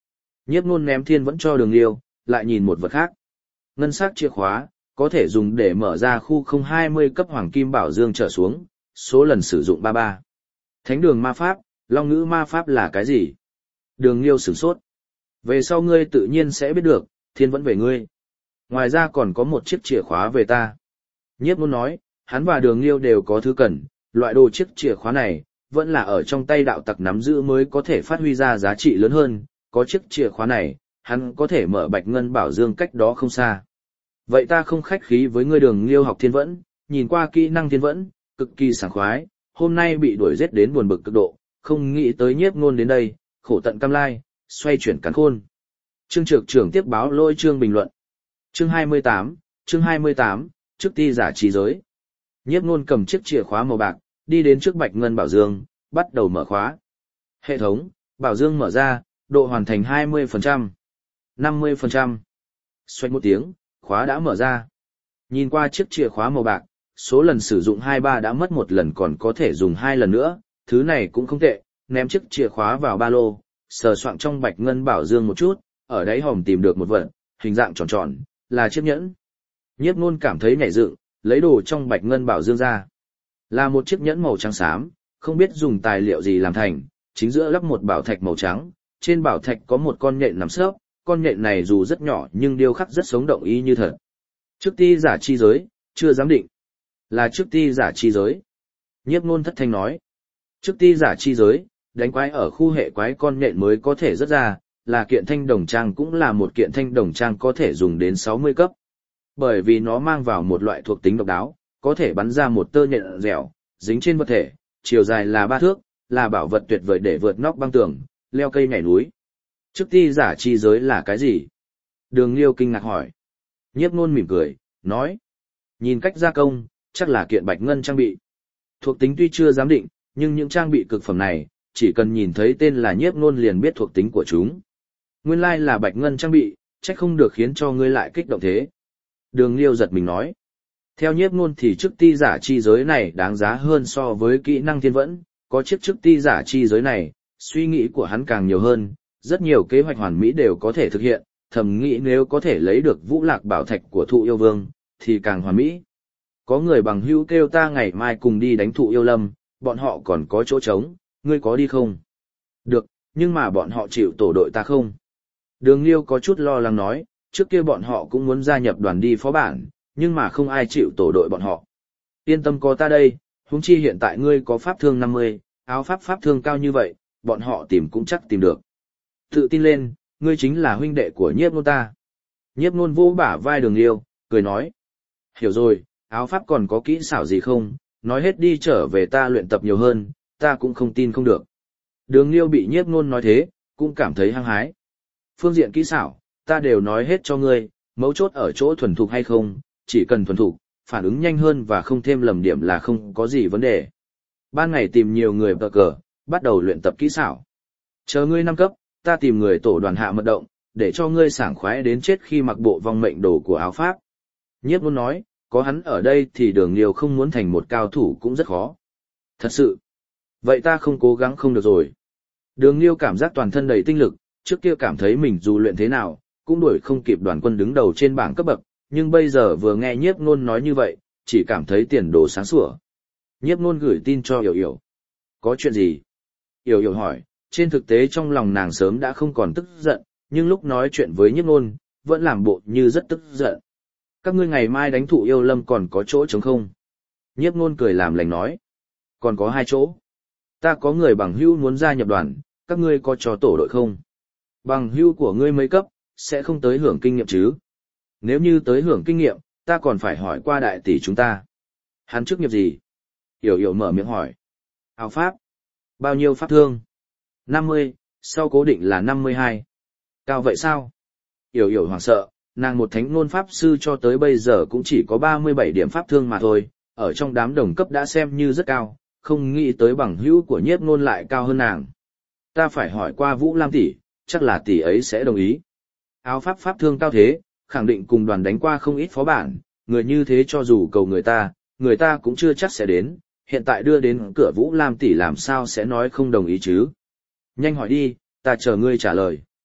Nhiếp Nôn ném thiên vẫn cho Đường Liêu, lại nhìn một vật khác. Ngân sắc chìa khóa, có thể dùng để mở ra khu không hai mươi cấp hoàng kim bảo dương trở xuống, số lần sử dụng ba mươi ba. Thánh đường ma pháp, long ngữ ma pháp là cái gì? Đường Liêu sửng sốt. Về sau ngươi tự nhiên sẽ biết được, thiên vẫn về ngươi. Ngoài ra còn có một chiếc chìa khóa về ta. Nhiếp Nôn nói, hắn và Đường Liêu đều có thứ cần, loại đồ chiếc chìa khóa này, vẫn là ở trong tay đạo tặc nắm giữ mới có thể phát huy ra giá trị lớn hơn, có chiếc chìa khóa này, hắn có thể mở bạch ngân bảo dương cách đó không xa. Vậy ta không khách khí với ngươi Đường Liêu học thiên vẫn, nhìn qua kỹ năng thiên vẫn, cực kỳ sảng khoái, hôm nay bị đuổi giết đến buồn bực cực độ, không nghĩ tới Nhiếp Nôn đến đây, khổ tận cam lai, xoay chuyển cắn khôn. Trương Trược trưởng tiếp báo lôi chương bình luận. Chương hai mươi tám, chương hai mươi tám, trước ti giả trí giới. Nhiếp Nôn cầm chiếc chìa khóa màu bạc, đi đến trước bạch ngân bảo dương, bắt đầu mở khóa. Hệ thống, bảo dương mở ra, độ hoàn thành hai mươi phần trăm, năm mươi phần trăm. Xoay một tiếng, khóa đã mở ra. Nhìn qua chiếc chìa khóa màu bạc, số lần sử dụng hai mươi ba đã mất một lần còn có thể dùng hai lần nữa, thứ này cũng không tệ, ném chiếc chìa khóa vào ba lô, sờ soạng trong bạch ngân bảo dương một chút, ở đáy hòm tìm được một vật, hình dạng tròn tròn, là chiếc nhẫn. Nhiếp Nôn cảm thấy nhảy dựng, lấy đồ trong bạch ngân bảo dương ra. Là một chiếc nhẫn màu trắng xám, không biết dùng tài liệu gì làm thành, chính giữa lắp một bảo thạch màu trắng, trên bảo thạch có một con nhện nằm xớp, con nhện này dù rất nhỏ nhưng điêu khắc rất sống động y như thật. Trước ti giả chi giới, chưa giám định. Là trước ti giả chi giới. Nhiếp Nôn thất thanh nói. Trước ti giả chi giới, đánh quái ở khu hệ quái con nhện mới có thể rớt ra, là kiện thanh đồng trang cũng là một kiện thanh đồng trang có thể dùng đến sáu mươi cấp. Bởi vì nó mang vào một loại thuộc tính độc đáo, có thể bắn ra một tơ nhện dẻo, dính trên vật thể, chiều dài là ba thước, là bảo vật tuyệt vời để vượt nóc băng tường, leo cây nhảy núi. Trước ti giả chi giới là cái gì? Đường Liêu kinh ngạc hỏi. Nhiếp Nôn mỉm cười, nói. Nhìn cách gia công, chắc là kiện bạch ngân trang bị. Thuộc tính tuy chưa giám định, nhưng những trang bị cực phẩm này, chỉ cần nhìn thấy tên là Nhiếp Nôn liền biết thuộc tính của chúng. Nguyên lai là bạch ngân trang bị, chắc không được khiến cho ngươi lại kích động thế. Đường Liêu giật mình nói. Theo Nhiếp Nôn thì chức ti giả chi giới này đáng giá hơn so với kỹ năng thiên vẫn, có chiếc chức ti giả chi giới này, suy nghĩ của hắn càng nhiều hơn, rất nhiều kế hoạch hoàn mỹ đều có thể thực hiện, thầm nghĩ nếu có thể lấy được vũ lạc bảo thạch của thụ yêu vương, thì càng hoàn mỹ. Có người bằng hữu kêu ta ngày mai cùng đi đánh thụ yêu lâm, bọn họ còn có chỗ trống, ngươi có đi không? Được, nhưng mà bọn họ chịu tổ đội ta không? Đường Liêu có chút lo lắng nói, trước kia bọn họ cũng muốn gia nhập đoàn đi phó bản, nhưng mà không ai chịu tổ đội bọn họ. Yên tâm có ta đây, huống chi hiện tại ngươi có pháp thương năm mươi, áo pháp pháp thương cao như vậy, bọn họ tìm cũng chắc tìm được. Tự tin lên, ngươi chính là huynh đệ của Nhiếp Nôn ta. Nhiếp Nôn vô bả vai Đường Liêu, cười nói. Hiểu rồi, áo pháp còn có kỹ xảo gì không, nói hết đi trở về ta luyện tập nhiều hơn, ta cũng không tin không được. Đường Liêu bị Nhiếp Nôn nói thế, cũng cảm thấy hăng hái. Phương diện kỹ xảo, ta đều nói hết cho ngươi, mấu chốt ở chỗ thuần thục hay không, chỉ cần thuần thục, phản ứng nhanh hơn và không thêm lầm điểm là không có gì vấn đề. Ban ngày tìm nhiều người bờ cờ, bắt đầu luyện tập kỹ xảo. Chờ ngươi năm cấp, ta tìm người tổ đoàn hạ mật động, để cho ngươi sảng khoái đến chết khi mặc bộ vong mệnh đồ của áo pháp. Nhiếp Nôn nói, có hắn ở đây thì Đường Liêu không muốn thành một cao thủ cũng rất khó. Thật sự. Vậy ta không cố gắng không được rồi. Đường Liêu cảm giác toàn thân đầy tinh lực, trước kia cảm thấy mình dù luyện thế nào, cũng đuổi không kịp đoàn quân đứng đầu trên bảng cấp bậc, nhưng bây giờ vừa nghe Nhiếp Nôn nói như vậy, chỉ cảm thấy tiền đồ sáng sủa. Nhiếp Nôn gửi tin cho Yểu Yểu. Có chuyện gì? Yểu Yểu hỏi, trên thực tế trong lòng nàng sớm đã không còn tức giận, nhưng lúc nói chuyện với Nhiếp Nôn, vẫn làm bộ như rất tức giận. Các ngươi ngày mai đánh thụ yêu lâm còn có chỗ trống không? Nhiếp Nôn cười làm lành nói. Còn có hai chỗ. Ta có người bằng hữu muốn gia nhập đoàn, các ngươi có cho tổ đội không? Bằng hữu của ngươi mấy cấp, sẽ không tới hưởng kinh nghiệm chứ? Nếu như tới hưởng kinh nghiệm, ta còn phải hỏi qua đại tỷ chúng ta. Hắn chức nghiệp gì? Yểu Yểu mở miệng hỏi. Áo pháp. Bao nhiêu pháp thương? năm mươi, sau cố định là năm mươi hai. Cao vậy sao? Yểu Yểu hoảng sợ, nàng một thánh ngôn pháp sư cho tới bây giờ cũng chỉ có ba mươi bảy điểm pháp thương mà thôi, ở trong đám đồng cấp đã xem như rất cao, không nghĩ tới bằng hữu của Nhiếp Nôn lại cao hơn nàng. Ta phải hỏi qua Vũ Lam tỷ, chắc là tỷ ấy sẽ đồng ý. Áo pháp pháp thương cao thế, khẳng định cùng đoàn đánh qua không ít phó bản, người như thế cho dù cầu người ta, người ta cũng chưa chắc sẽ đến, hiện tại đưa đến cửa Vũ Lam tỷ làm sao sẽ nói không đồng ý chứ. Nhanh hỏi đi, ta chờ ngươi trả lời.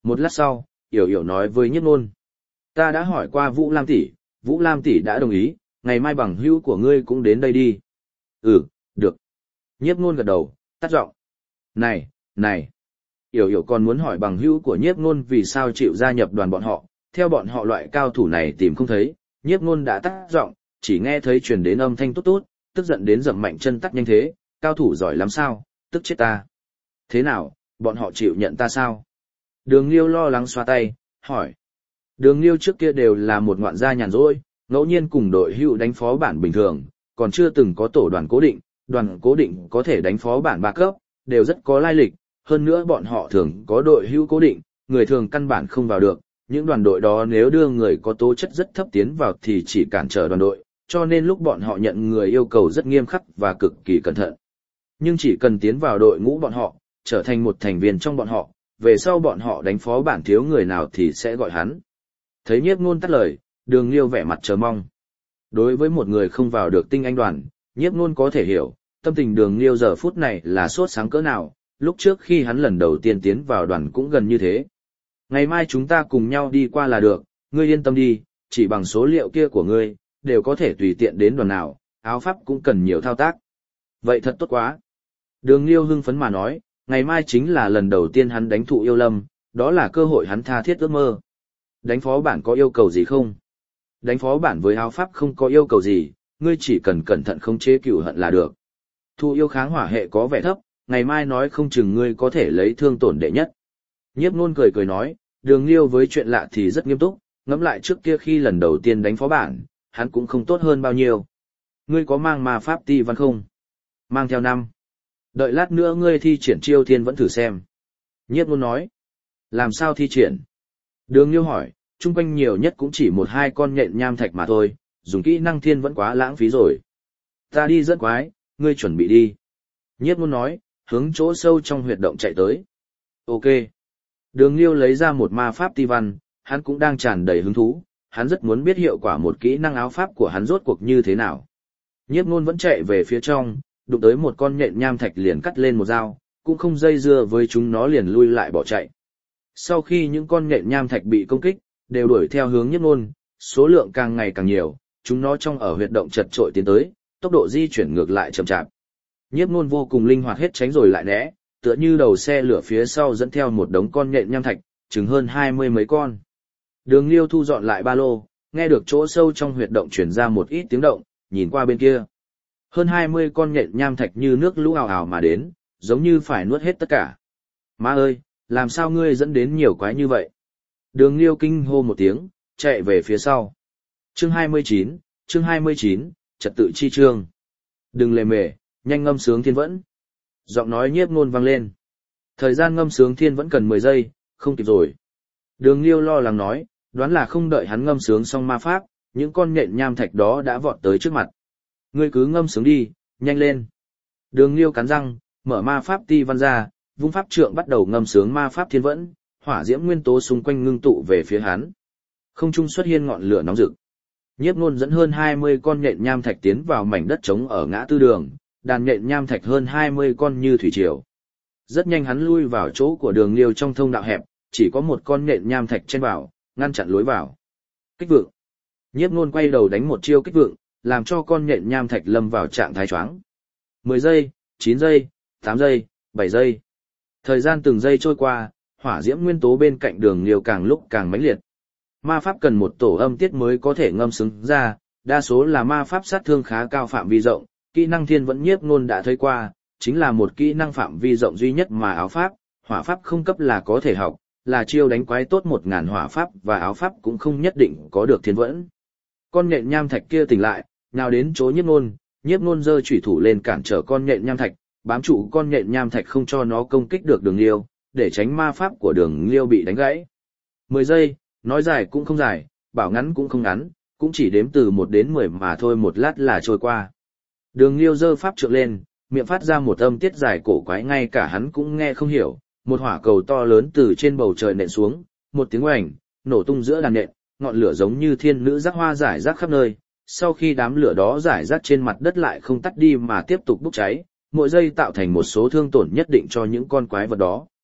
Một lát sau, Yểu Yểu nói với Nhiếp Nôn. Ta đã hỏi qua Vũ Lam tỷ, Vũ Lam tỷ đã đồng ý, ngày mai bằng hữu của ngươi cũng đến đây đi. Ừ, được. Nhiếp Nôn gật đầu, tắt giọng. Này, này. Yểu Yểu còn muốn hỏi bằng hữu của Nhiếp Nôn vì sao chịu gia nhập đoàn bọn họ, theo bọn họ loại cao thủ này tìm không thấy, Nhiếp Nôn đã tắt giọng, chỉ nghe thấy truyền đến âm thanh tốt tốt, tức giận đến dậm mạnh chân tắt nhanh thế, cao thủ giỏi lắm sao, tức chết ta. Thế nào, bọn họ chịu nhận ta sao? Đường Liêu lo lắng xoa tay, hỏi. Đường Liêu trước kia đều là một ngoạn gia nhàn rỗi, ngẫu nhiên cùng đội hữu đánh phó bản bình thường, còn chưa từng có tổ đoàn cố định, đoàn cố định có thể đánh phó bản ba cấp, đều rất có lai lịch, hơn nữa bọn họ thường có đội hữu cố định, người thường căn bản không vào được, những đoàn đội đó nếu đưa người có tố chất rất thấp tiến vào thì chỉ cản trở đoàn đội, cho nên lúc bọn họ nhận người yêu cầu rất nghiêm khắc và cực kỳ cẩn thận. Nhưng chỉ cần tiến vào đội ngũ bọn họ, trở thành một thành viên trong bọn họ, về sau bọn họ đánh phó bản thiếu người nào thì sẽ gọi hắn. Thấy Nhiếp Nôn tắt lời, Đường Liêu vẻ mặt chờ mong. Đối với một người không vào được tinh anh đoàn, Nhiếp Nôn có thể hiểu, tâm tình Đường Liêu giờ phút này là sốt sáng cỡ nào, lúc trước khi hắn lần đầu tiên tiến vào đoàn cũng gần như thế. Ngày mai chúng ta cùng nhau đi qua là được, ngươi yên tâm đi, chỉ bằng số liệu kia của ngươi, đều có thể tùy tiện đến đoàn nào, áo pháp cũng cần nhiều thao tác. Vậy thật tốt quá. Đường Liêu hưng phấn mà nói, ngày mai chính là lần đầu tiên hắn đánh thụ yêu lâm, đó là cơ hội hắn tha thiết ước mơ. Đánh phó bản có yêu cầu gì không? Đánh phó bản với áo pháp không có yêu cầu gì, ngươi chỉ cần cẩn thận khống chế cửu hận là được. Thụ yêu kháng hỏa hệ có vẻ thấp, ngày mai nói không chừng ngươi có thể lấy thương tổn đệ nhất. Nhiếp Nôn cười cười nói, Đường Liêu với chuyện lạ thì rất nghiêm túc, ngẫm lại trước kia khi lần đầu tiên đánh phó bản, hắn cũng không tốt hơn bao nhiêu. Ngươi có mang ma pháp ti văn không? Mang theo năm. Đợi lát nữa ngươi thi triển chiêu thiên vẫn thử xem. Nhiếp Nôn nói. Làm sao thi triển? Đường Liêu hỏi, chung quanh nhiều nhất cũng chỉ một hai con nhện nham thạch mà thôi, dùng kỹ năng thiên vẫn quá lãng phí rồi. Ta đi rất quái, ngươi chuẩn bị đi. Nhiếp Nôn nói, hướng chỗ sâu trong huyệt động chạy tới. Ok. Đường Liêu lấy ra một ma pháp ti văn, hắn cũng đang tràn đầy hứng thú, hắn rất muốn biết hiệu quả một kỹ năng áo pháp của hắn rốt cuộc như thế nào. Nhiếp Nôn vẫn chạy về phía trong, đụng tới một con nhện nham thạch liền cắt lên một dao, cũng không dây dưa với chúng nó liền lui lại bỏ chạy. Sau khi những con nhện nham thạch bị công kích, đều đuổi theo hướng Nhiếp Nôn, số lượng càng ngày càng nhiều, chúng nó trong ở huyệt động chật trội tiến tới, tốc độ di chuyển ngược lại chậm chạp. Nhiếp Nôn vô cùng linh hoạt hết tránh rồi lại né, tựa như đầu xe lửa phía sau dẫn theo một đống con nhện nham thạch, chừng hơn hai mươi mấy con. Đường Liêu thu dọn lại ba lô, nghe được chỗ sâu trong huyệt động truyền ra một ít tiếng động, nhìn qua bên kia. Hơn hai mươi con nhện nham thạch như nước lũ ào ào mà đến, giống như phải nuốt hết tất cả. Má ơi, làm sao ngươi dẫn đến nhiều quái như vậy? Đường Liêu kinh hô một tiếng, chạy về phía sau. Chương hai mươi chín, chương hai mươi chín, trật tự chi chương. Đừng lề mề, nhanh ngâm sướng thiên vẫn. Giọng nói Nhiếp Nôn vang lên. Thời gian ngâm sướng thiên vẫn cần mười giây, không kịp rồi. Đường Liêu lo lắng nói, đoán là không đợi hắn ngâm sướng xong ma pháp, những con nhện nham thạch đó đã vọt tới trước mặt. Ngươi cứ ngâm sướng đi, nhanh lên. Đường Liêu cắn răng, mở ma pháp ti văn ra, vung pháp trượng bắt đầu ngâm sướng ma pháp thiên vẫn, hỏa diễm nguyên tố xung quanh ngưng tụ về phía hắn. Không trung xuất hiện ngọn lửa nóng rực. Nhiếp Nôn dẫn hơn hai mươi con nhện nham thạch tiến vào mảnh đất trống ở ngã tư đường, đàn nhện nham thạch hơn hai mươi con như thủy triều. Rất nhanh hắn lui vào chỗ của Đường Liêu trong thông đạo hẹp, chỉ có một con nhện nham thạch chen vào, ngăn chặn lối vào. Kích vượng. Nhiếp Nôn quay đầu đánh một chiêu kích vượng, làm cho con nhện nham thạch lâm vào trạng thái choáng. mười giây, chín giây, tám giây, bảy giây. Thời gian từng giây trôi qua, hỏa diễm nguyên tố bên cạnh Đường Liêu càng lúc càng mãnh liệt. Ma pháp cần một tổ âm tiết mới có thể ngâm sướng ra, đa số là ma pháp sát thương khá cao phạm vi rộng, kỹ năng thiên vẫn Nhiếp Nôn đã thấy qua, chính là một kỹ năng phạm vi rộng duy nhất mà áo pháp, hỏa pháp không cấp là có thể học, là chiêu đánh quái tốt một ngàn hỏa pháp và áo pháp cũng không nhất định có được thiên vẫn. Con nhện nham thạch kia tỉnh lại, nào đến chỗ Nhiếp Nôn, Nhiếp Nôn giơ chủy thủ lên cản trở con nhện nham thạch, bám trụ con nhện nham thạch không cho nó công kích được Đường Liêu, để tránh ma pháp của Đường Liêu bị đánh gãy. mười giây, nói dài cũng không dài, bảo ngắn cũng không ngắn, cũng chỉ đếm từ một đến mười mà thôi, một lát là trôi qua. Đường Liêu giơ pháp trượng lên, miệng phát ra một âm tiết dài cổ quái ngay cả hắn cũng nghe không hiểu, một hỏa cầu to lớn từ trên bầu trời nện xuống, một tiếng oành, nổ tung giữa đàn nện, ngọn lửa giống như thiên nữ rắc hoa rải rác khắp nơi, sau khi đám lửa đó rải rác trên mặt đất lại không tắt đi mà tiếp tục bốc cháy, mỗi giây tạo thành một số thương tổn nhất định cho những con quái vật đó.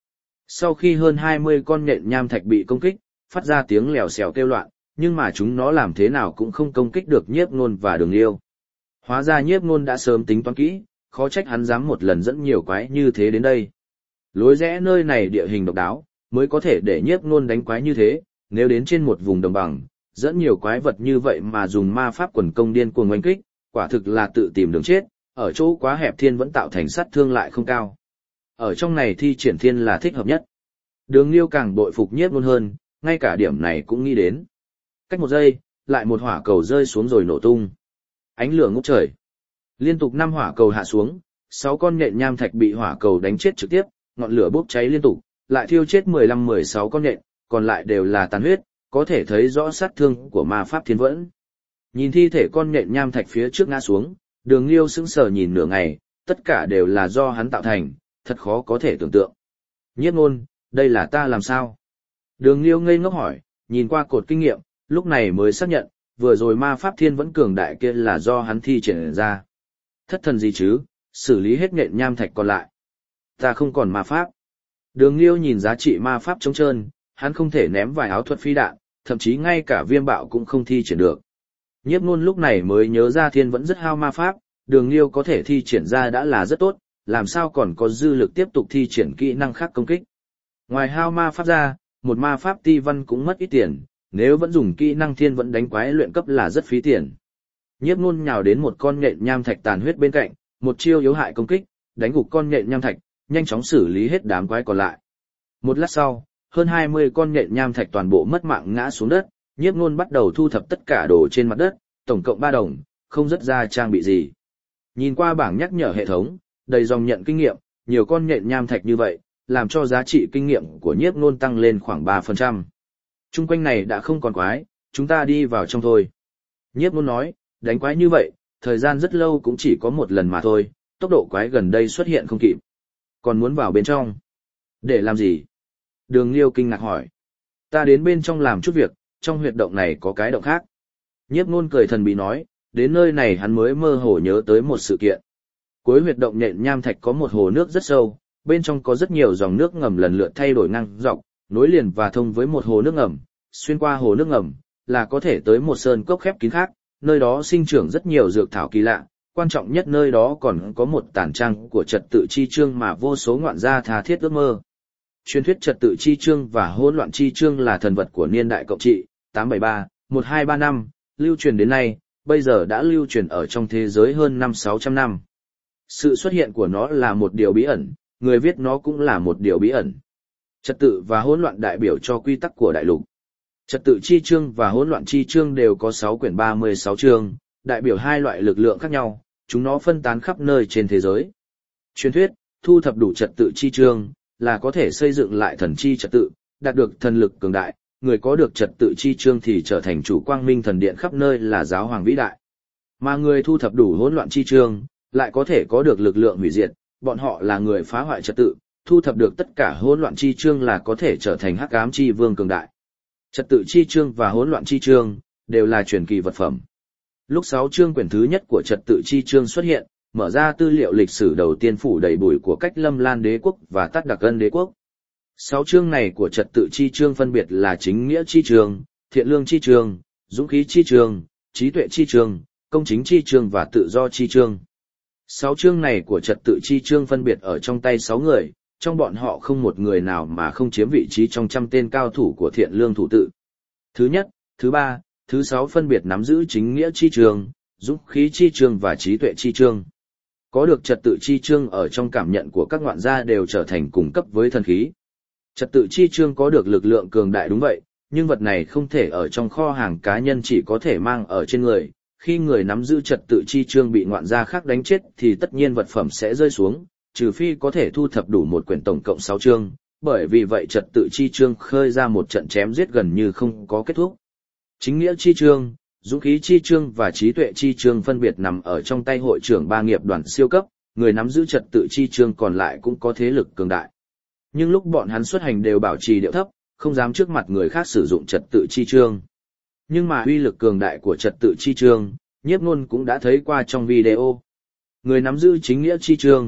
Sau khi hơn hai mươi con nhện nham thạch bị công kích, phát ra tiếng lèo xèo kêu loạn, nhưng mà chúng nó làm thế nào cũng không công kích được Nhiếp Nôn và Đường Liêu. Hóa ra Nhiếp Nôn đã sớm tính toán kỹ, khó trách hắn dám một lần dẫn nhiều quái như thế đến đây. Lối rẽ nơi này địa hình độc đáo, mới có thể để Nhiếp Nôn đánh quái như thế, nếu đến trên một vùng đồng bằng, dẫn nhiều quái vật như vậy mà dùng ma pháp quần công điên cuồng oanh kích, quả thực là tự tìm đường chết, ở chỗ quá hẹp thiên vẫn tạo thành sát thương lại không cao. Ở trong này thi triển thiên là thích hợp nhất. Đường Liêu càng bội phục Nhiếp Nôn hơn, ngay cả điểm này cũng nghĩ đến. Cách một giây, lại một hỏa cầu rơi xuống rồi nổ tung. Ánh lửa ngút trời. Liên tục năm hỏa cầu hạ xuống, sáu con nhện nham thạch bị hỏa cầu đánh chết trực tiếp, ngọn lửa bốc cháy liên tục, lại thiêu chết mười lăm mười sáu con nhện, còn lại đều là tàn huyết, có thể thấy rõ sát thương của ma pháp thiên vẫn. Nhìn thi thể con nhện nham thạch phía trước ngã xuống, Đường Liêu sững sờ nhìn nửa ngày, tất cả đều là do hắn tạo thành, thật khó có thể tưởng tượng. Nhiếp Nôn, đây là ta làm sao? Đường Liêu ngây ngốc hỏi, nhìn qua cột kinh nghiệm, lúc này mới xác nhận, vừa rồi ma pháp thiên vẫn cường đại kia là do hắn thi triển ra. Thất thần gì chứ, xử lý hết nhện nham thạch còn lại. Ta không còn ma pháp. Đường Liêu nhìn giá trị ma pháp trống trơn, hắn không thể ném vài áo thuật phi đạn, thậm chí ngay cả viêm bạo cũng không thi triển được. Nhiếp Nôn lúc này mới nhớ ra thiên vẫn rất hao ma pháp, Đường Liêu có thể thi triển ra đã là rất tốt, làm sao còn có dư lực tiếp tục thi triển kỹ năng khác công kích. Ngoài hao ma pháp ra, một ma pháp ti văn cũng mất ít tiền, nếu vẫn dùng kỹ năng thiên vẫn đánh quái luyện cấp là rất phí tiền. Nhiếp Nôn nhào đến một con nhện nham thạch tàn huyết bên cạnh, một chiêu yếu hại công kích, đánh gục con nhện nham thạch, nhanh chóng xử lý hết đám quái còn lại. Một lát sau, hơn hai mươi con nhện nham thạch toàn bộ mất mạng ngã xuống đất, Nhiếp Nôn bắt đầu thu thập tất cả đồ trên mặt đất, tổng cộng ba đồng, không rất ra trang bị gì. Nhìn qua bảng nhắc nhở hệ thống, đầy dòng nhận kinh nghiệm, nhiều con nhện nham thạch như vậy, làm cho giá trị kinh nghiệm của Nhiếp Nôn tăng lên khoảng ba phần trăm. Trung quanh này đã không còn quái, chúng ta đi vào trong thôi. Nhiếp Nôn nói, đánh quái như vậy, thời gian rất lâu cũng chỉ có một lần mà thôi, tốc độ quái gần đây xuất hiện không kịp. Còn muốn vào bên trong? Để làm gì? Đường Liêu kinh ngạc hỏi. Ta đến bên trong làm chút việc, trong huyệt động này có cái động khác. Nhiếp Nôn cười thần bí nói, đến nơi này hắn mới mơ hồ nhớ tới một sự kiện. Cuối huyệt động nhện nham thạch có một hồ nước rất sâu, bên trong có rất nhiều dòng nước ngầm lần lượt thay đổi ngang dọc, nối liền và thông với một hồ nước ngầm. Xuyên qua hồ nước ngầm, là có thể tới một sơn cốc khép kín khác, nơi đó sinh trưởng rất nhiều dược thảo kỳ lạ, quan trọng nhất nơi đó còn có một tản trang của trật tự chi chương mà vô số ngoạn gia tha thiết ước mơ. Truyền thuyết trật tự chi chương và hỗn loạn chi chương là thần vật của niên đại cộng trị, tám bảy ba, một hai ba năm, lưu truyền đến nay, bây giờ đã lưu truyền ở trong thế giới hơn năm sáu trăm năm. Sự xuất hiện của nó là một điều bí ẩn, người viết nó cũng là một điều bí ẩn. Trật tự và hỗn loạn đại biểu cho quy tắc của đại lục. Trật tự chi chương và hỗn loạn chi chương đều có sáu quyển ba mươi sáu chương, đại biểu hai loại lực lượng khác nhau, chúng nó phân tán khắp nơi trên thế giới. Truyền thuyết, thu thập đủ trật tự chi chương, là có thể xây dựng lại thần chi trật tự, đạt được thần lực cường đại, người có được trật tự chi chương thì trở thành chủ quang minh thần điện khắp nơi là giáo hoàng vĩ đại. Mà người thu thập đủ hỗn loạn chi chương, lại có thể có được lực lượng hủy diệt, bọn họ là người phá hoại trật tự, thu thập được tất cả hỗn loạn chi chương là có thể trở thành hắc ám chi vương cường đại. Trật tự chi chương và hỗn loạn chi chương đều là truyền kỳ vật phẩm. Lúc sáu chương quyển thứ nhất của trật tự chi chương xuất hiện, mở ra tư liệu lịch sử đầu tiên phủ đầy bụi của cách Lâm Lan đế quốc và Tát Đặc Ân đế quốc. Sáu chương này của trật tự chi chương phân biệt là chính nghĩa chi chương, thiện lương chi chương, dũng khí chi chương, trí tuệ chi chương, công chính chi chương và tự do chi chương. Sáu chương này của trật tự chi chương phân biệt ở trong tay sáu người, trong bọn họ không một người nào mà không chiếm vị trí trong trăm tên cao thủ của thiện lương thủ tự. Thứ nhất, thứ ba, thứ sáu phân biệt nắm giữ chính nghĩa chi chương, dũng khí chi chương và trí tuệ chi chương. Có được trật tự chi chương ở trong cảm nhận của các ngoạn gia đều trở thành cùng cấp với thần khí. Trật tự chi chương có được lực lượng cường đại đúng vậy, nhưng vật này không thể ở trong kho hàng cá nhân, chỉ có thể mang ở trên người. Khi người nắm giữ trật tự chi chương bị ngoạn gia khác đánh chết thì tất nhiên vật phẩm sẽ rơi xuống, trừ phi có thể thu thập đủ một quyển tổng cộng sáu chương, bởi vì vậy trật tự chi chương khơi ra một trận chém giết gần như không có kết thúc. Chính nghĩa chi chương, dũng khí chi chương và trí tuệ chi chương phân biệt nằm ở trong tay hội trưởng ba nghiệp đoàn siêu cấp, người nắm giữ trật tự chi chương còn lại cũng có thế lực cường đại. Nhưng lúc bọn hắn xuất hành đều bảo trì điệu thấp, không dám trước mặt người khác sử dụng trật tự chi chương. Nhưng mà uy lực cường đại của trật tự chi chương, Nhiếp Nôn cũng đã thấy qua trong video. Người nắm giữ chính nghĩa chi chương,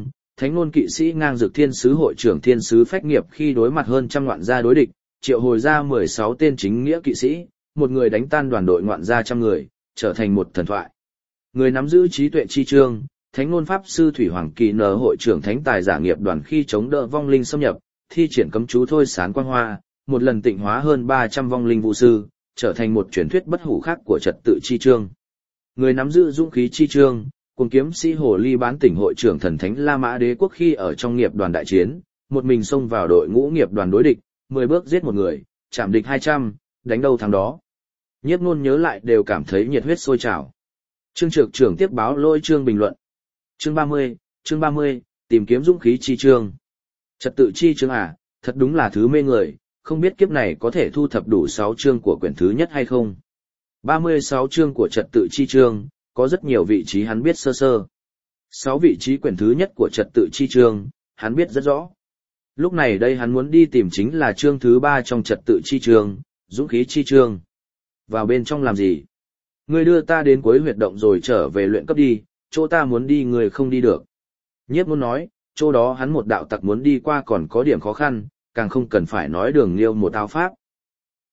Thánh ngôn kỵ sĩ ngang dược thiên sứ hội trưởng thiên sứ phách nghiệp khi đối mặt hơn trăm ngoạn gia đối địch, triệu hồi ra mười sáu tên chính nghĩa kỵ sĩ, một người đánh tan đoàn đội ngoạn gia trăm người, trở thành một thần thoại. Người nắm giữ trí tuệ chi chương, Thánh ngôn pháp sư Thủy Hoàng Kỳ nở hội trưởng thánh tài giả nghiệp đoàn khi chống đỡ vong linh xâm nhập, thi triển cấm chú thôi sán quang hoa, một lần tịnh hóa hơn ba trăm vong linh vũ sư, trở thành một truyền thuyết bất hủ khác của trật tự chi chương. Người nắm giữ dũng khí chi chương, cùng kiếm sĩ hồ ly bán tỉnh hội trưởng thần thánh La Mã Đế quốc khi ở trong nghiệp đoàn đại chiến, một mình xông vào đội ngũ nghiệp đoàn đối địch, mười bước giết một người, chạm địch hai trăm, đánh đâu thắng đó. Nhiếp Nôn nhớ lại đều cảm thấy nhiệt huyết sôi trào. Trương Trược trưởng tiếp báo lôi chương bình luận. Chương ba mươi, chương ba mươi, tìm kiếm dũng khí chi chương. Trật tự chi chương à, thật đúng là thứ mê người, không biết kiếp này có thể thu thập đủ sáu chương của quyển thứ nhất hay không. ba mươi sáu chương của trật tự chi chương, có rất nhiều vị trí hắn biết sơ sơ. sáu vị trí quyển thứ nhất của trật tự chi chương, hắn biết rất rõ. Lúc này đây hắn muốn đi tìm chính là chương thứ ba trong trật tự chi chương, dũng khí chi chương. Vào bên trong làm gì? Ngươi đưa ta đến cuối huyệt động rồi trở về luyện cấp đi, chỗ ta muốn đi người không đi được. Nhiếp Nôn nói, chỗ đó hắn một đạo tặc muốn đi qua còn có điểm khó khăn, càng không cần phải nói đường liêu một áo pháp,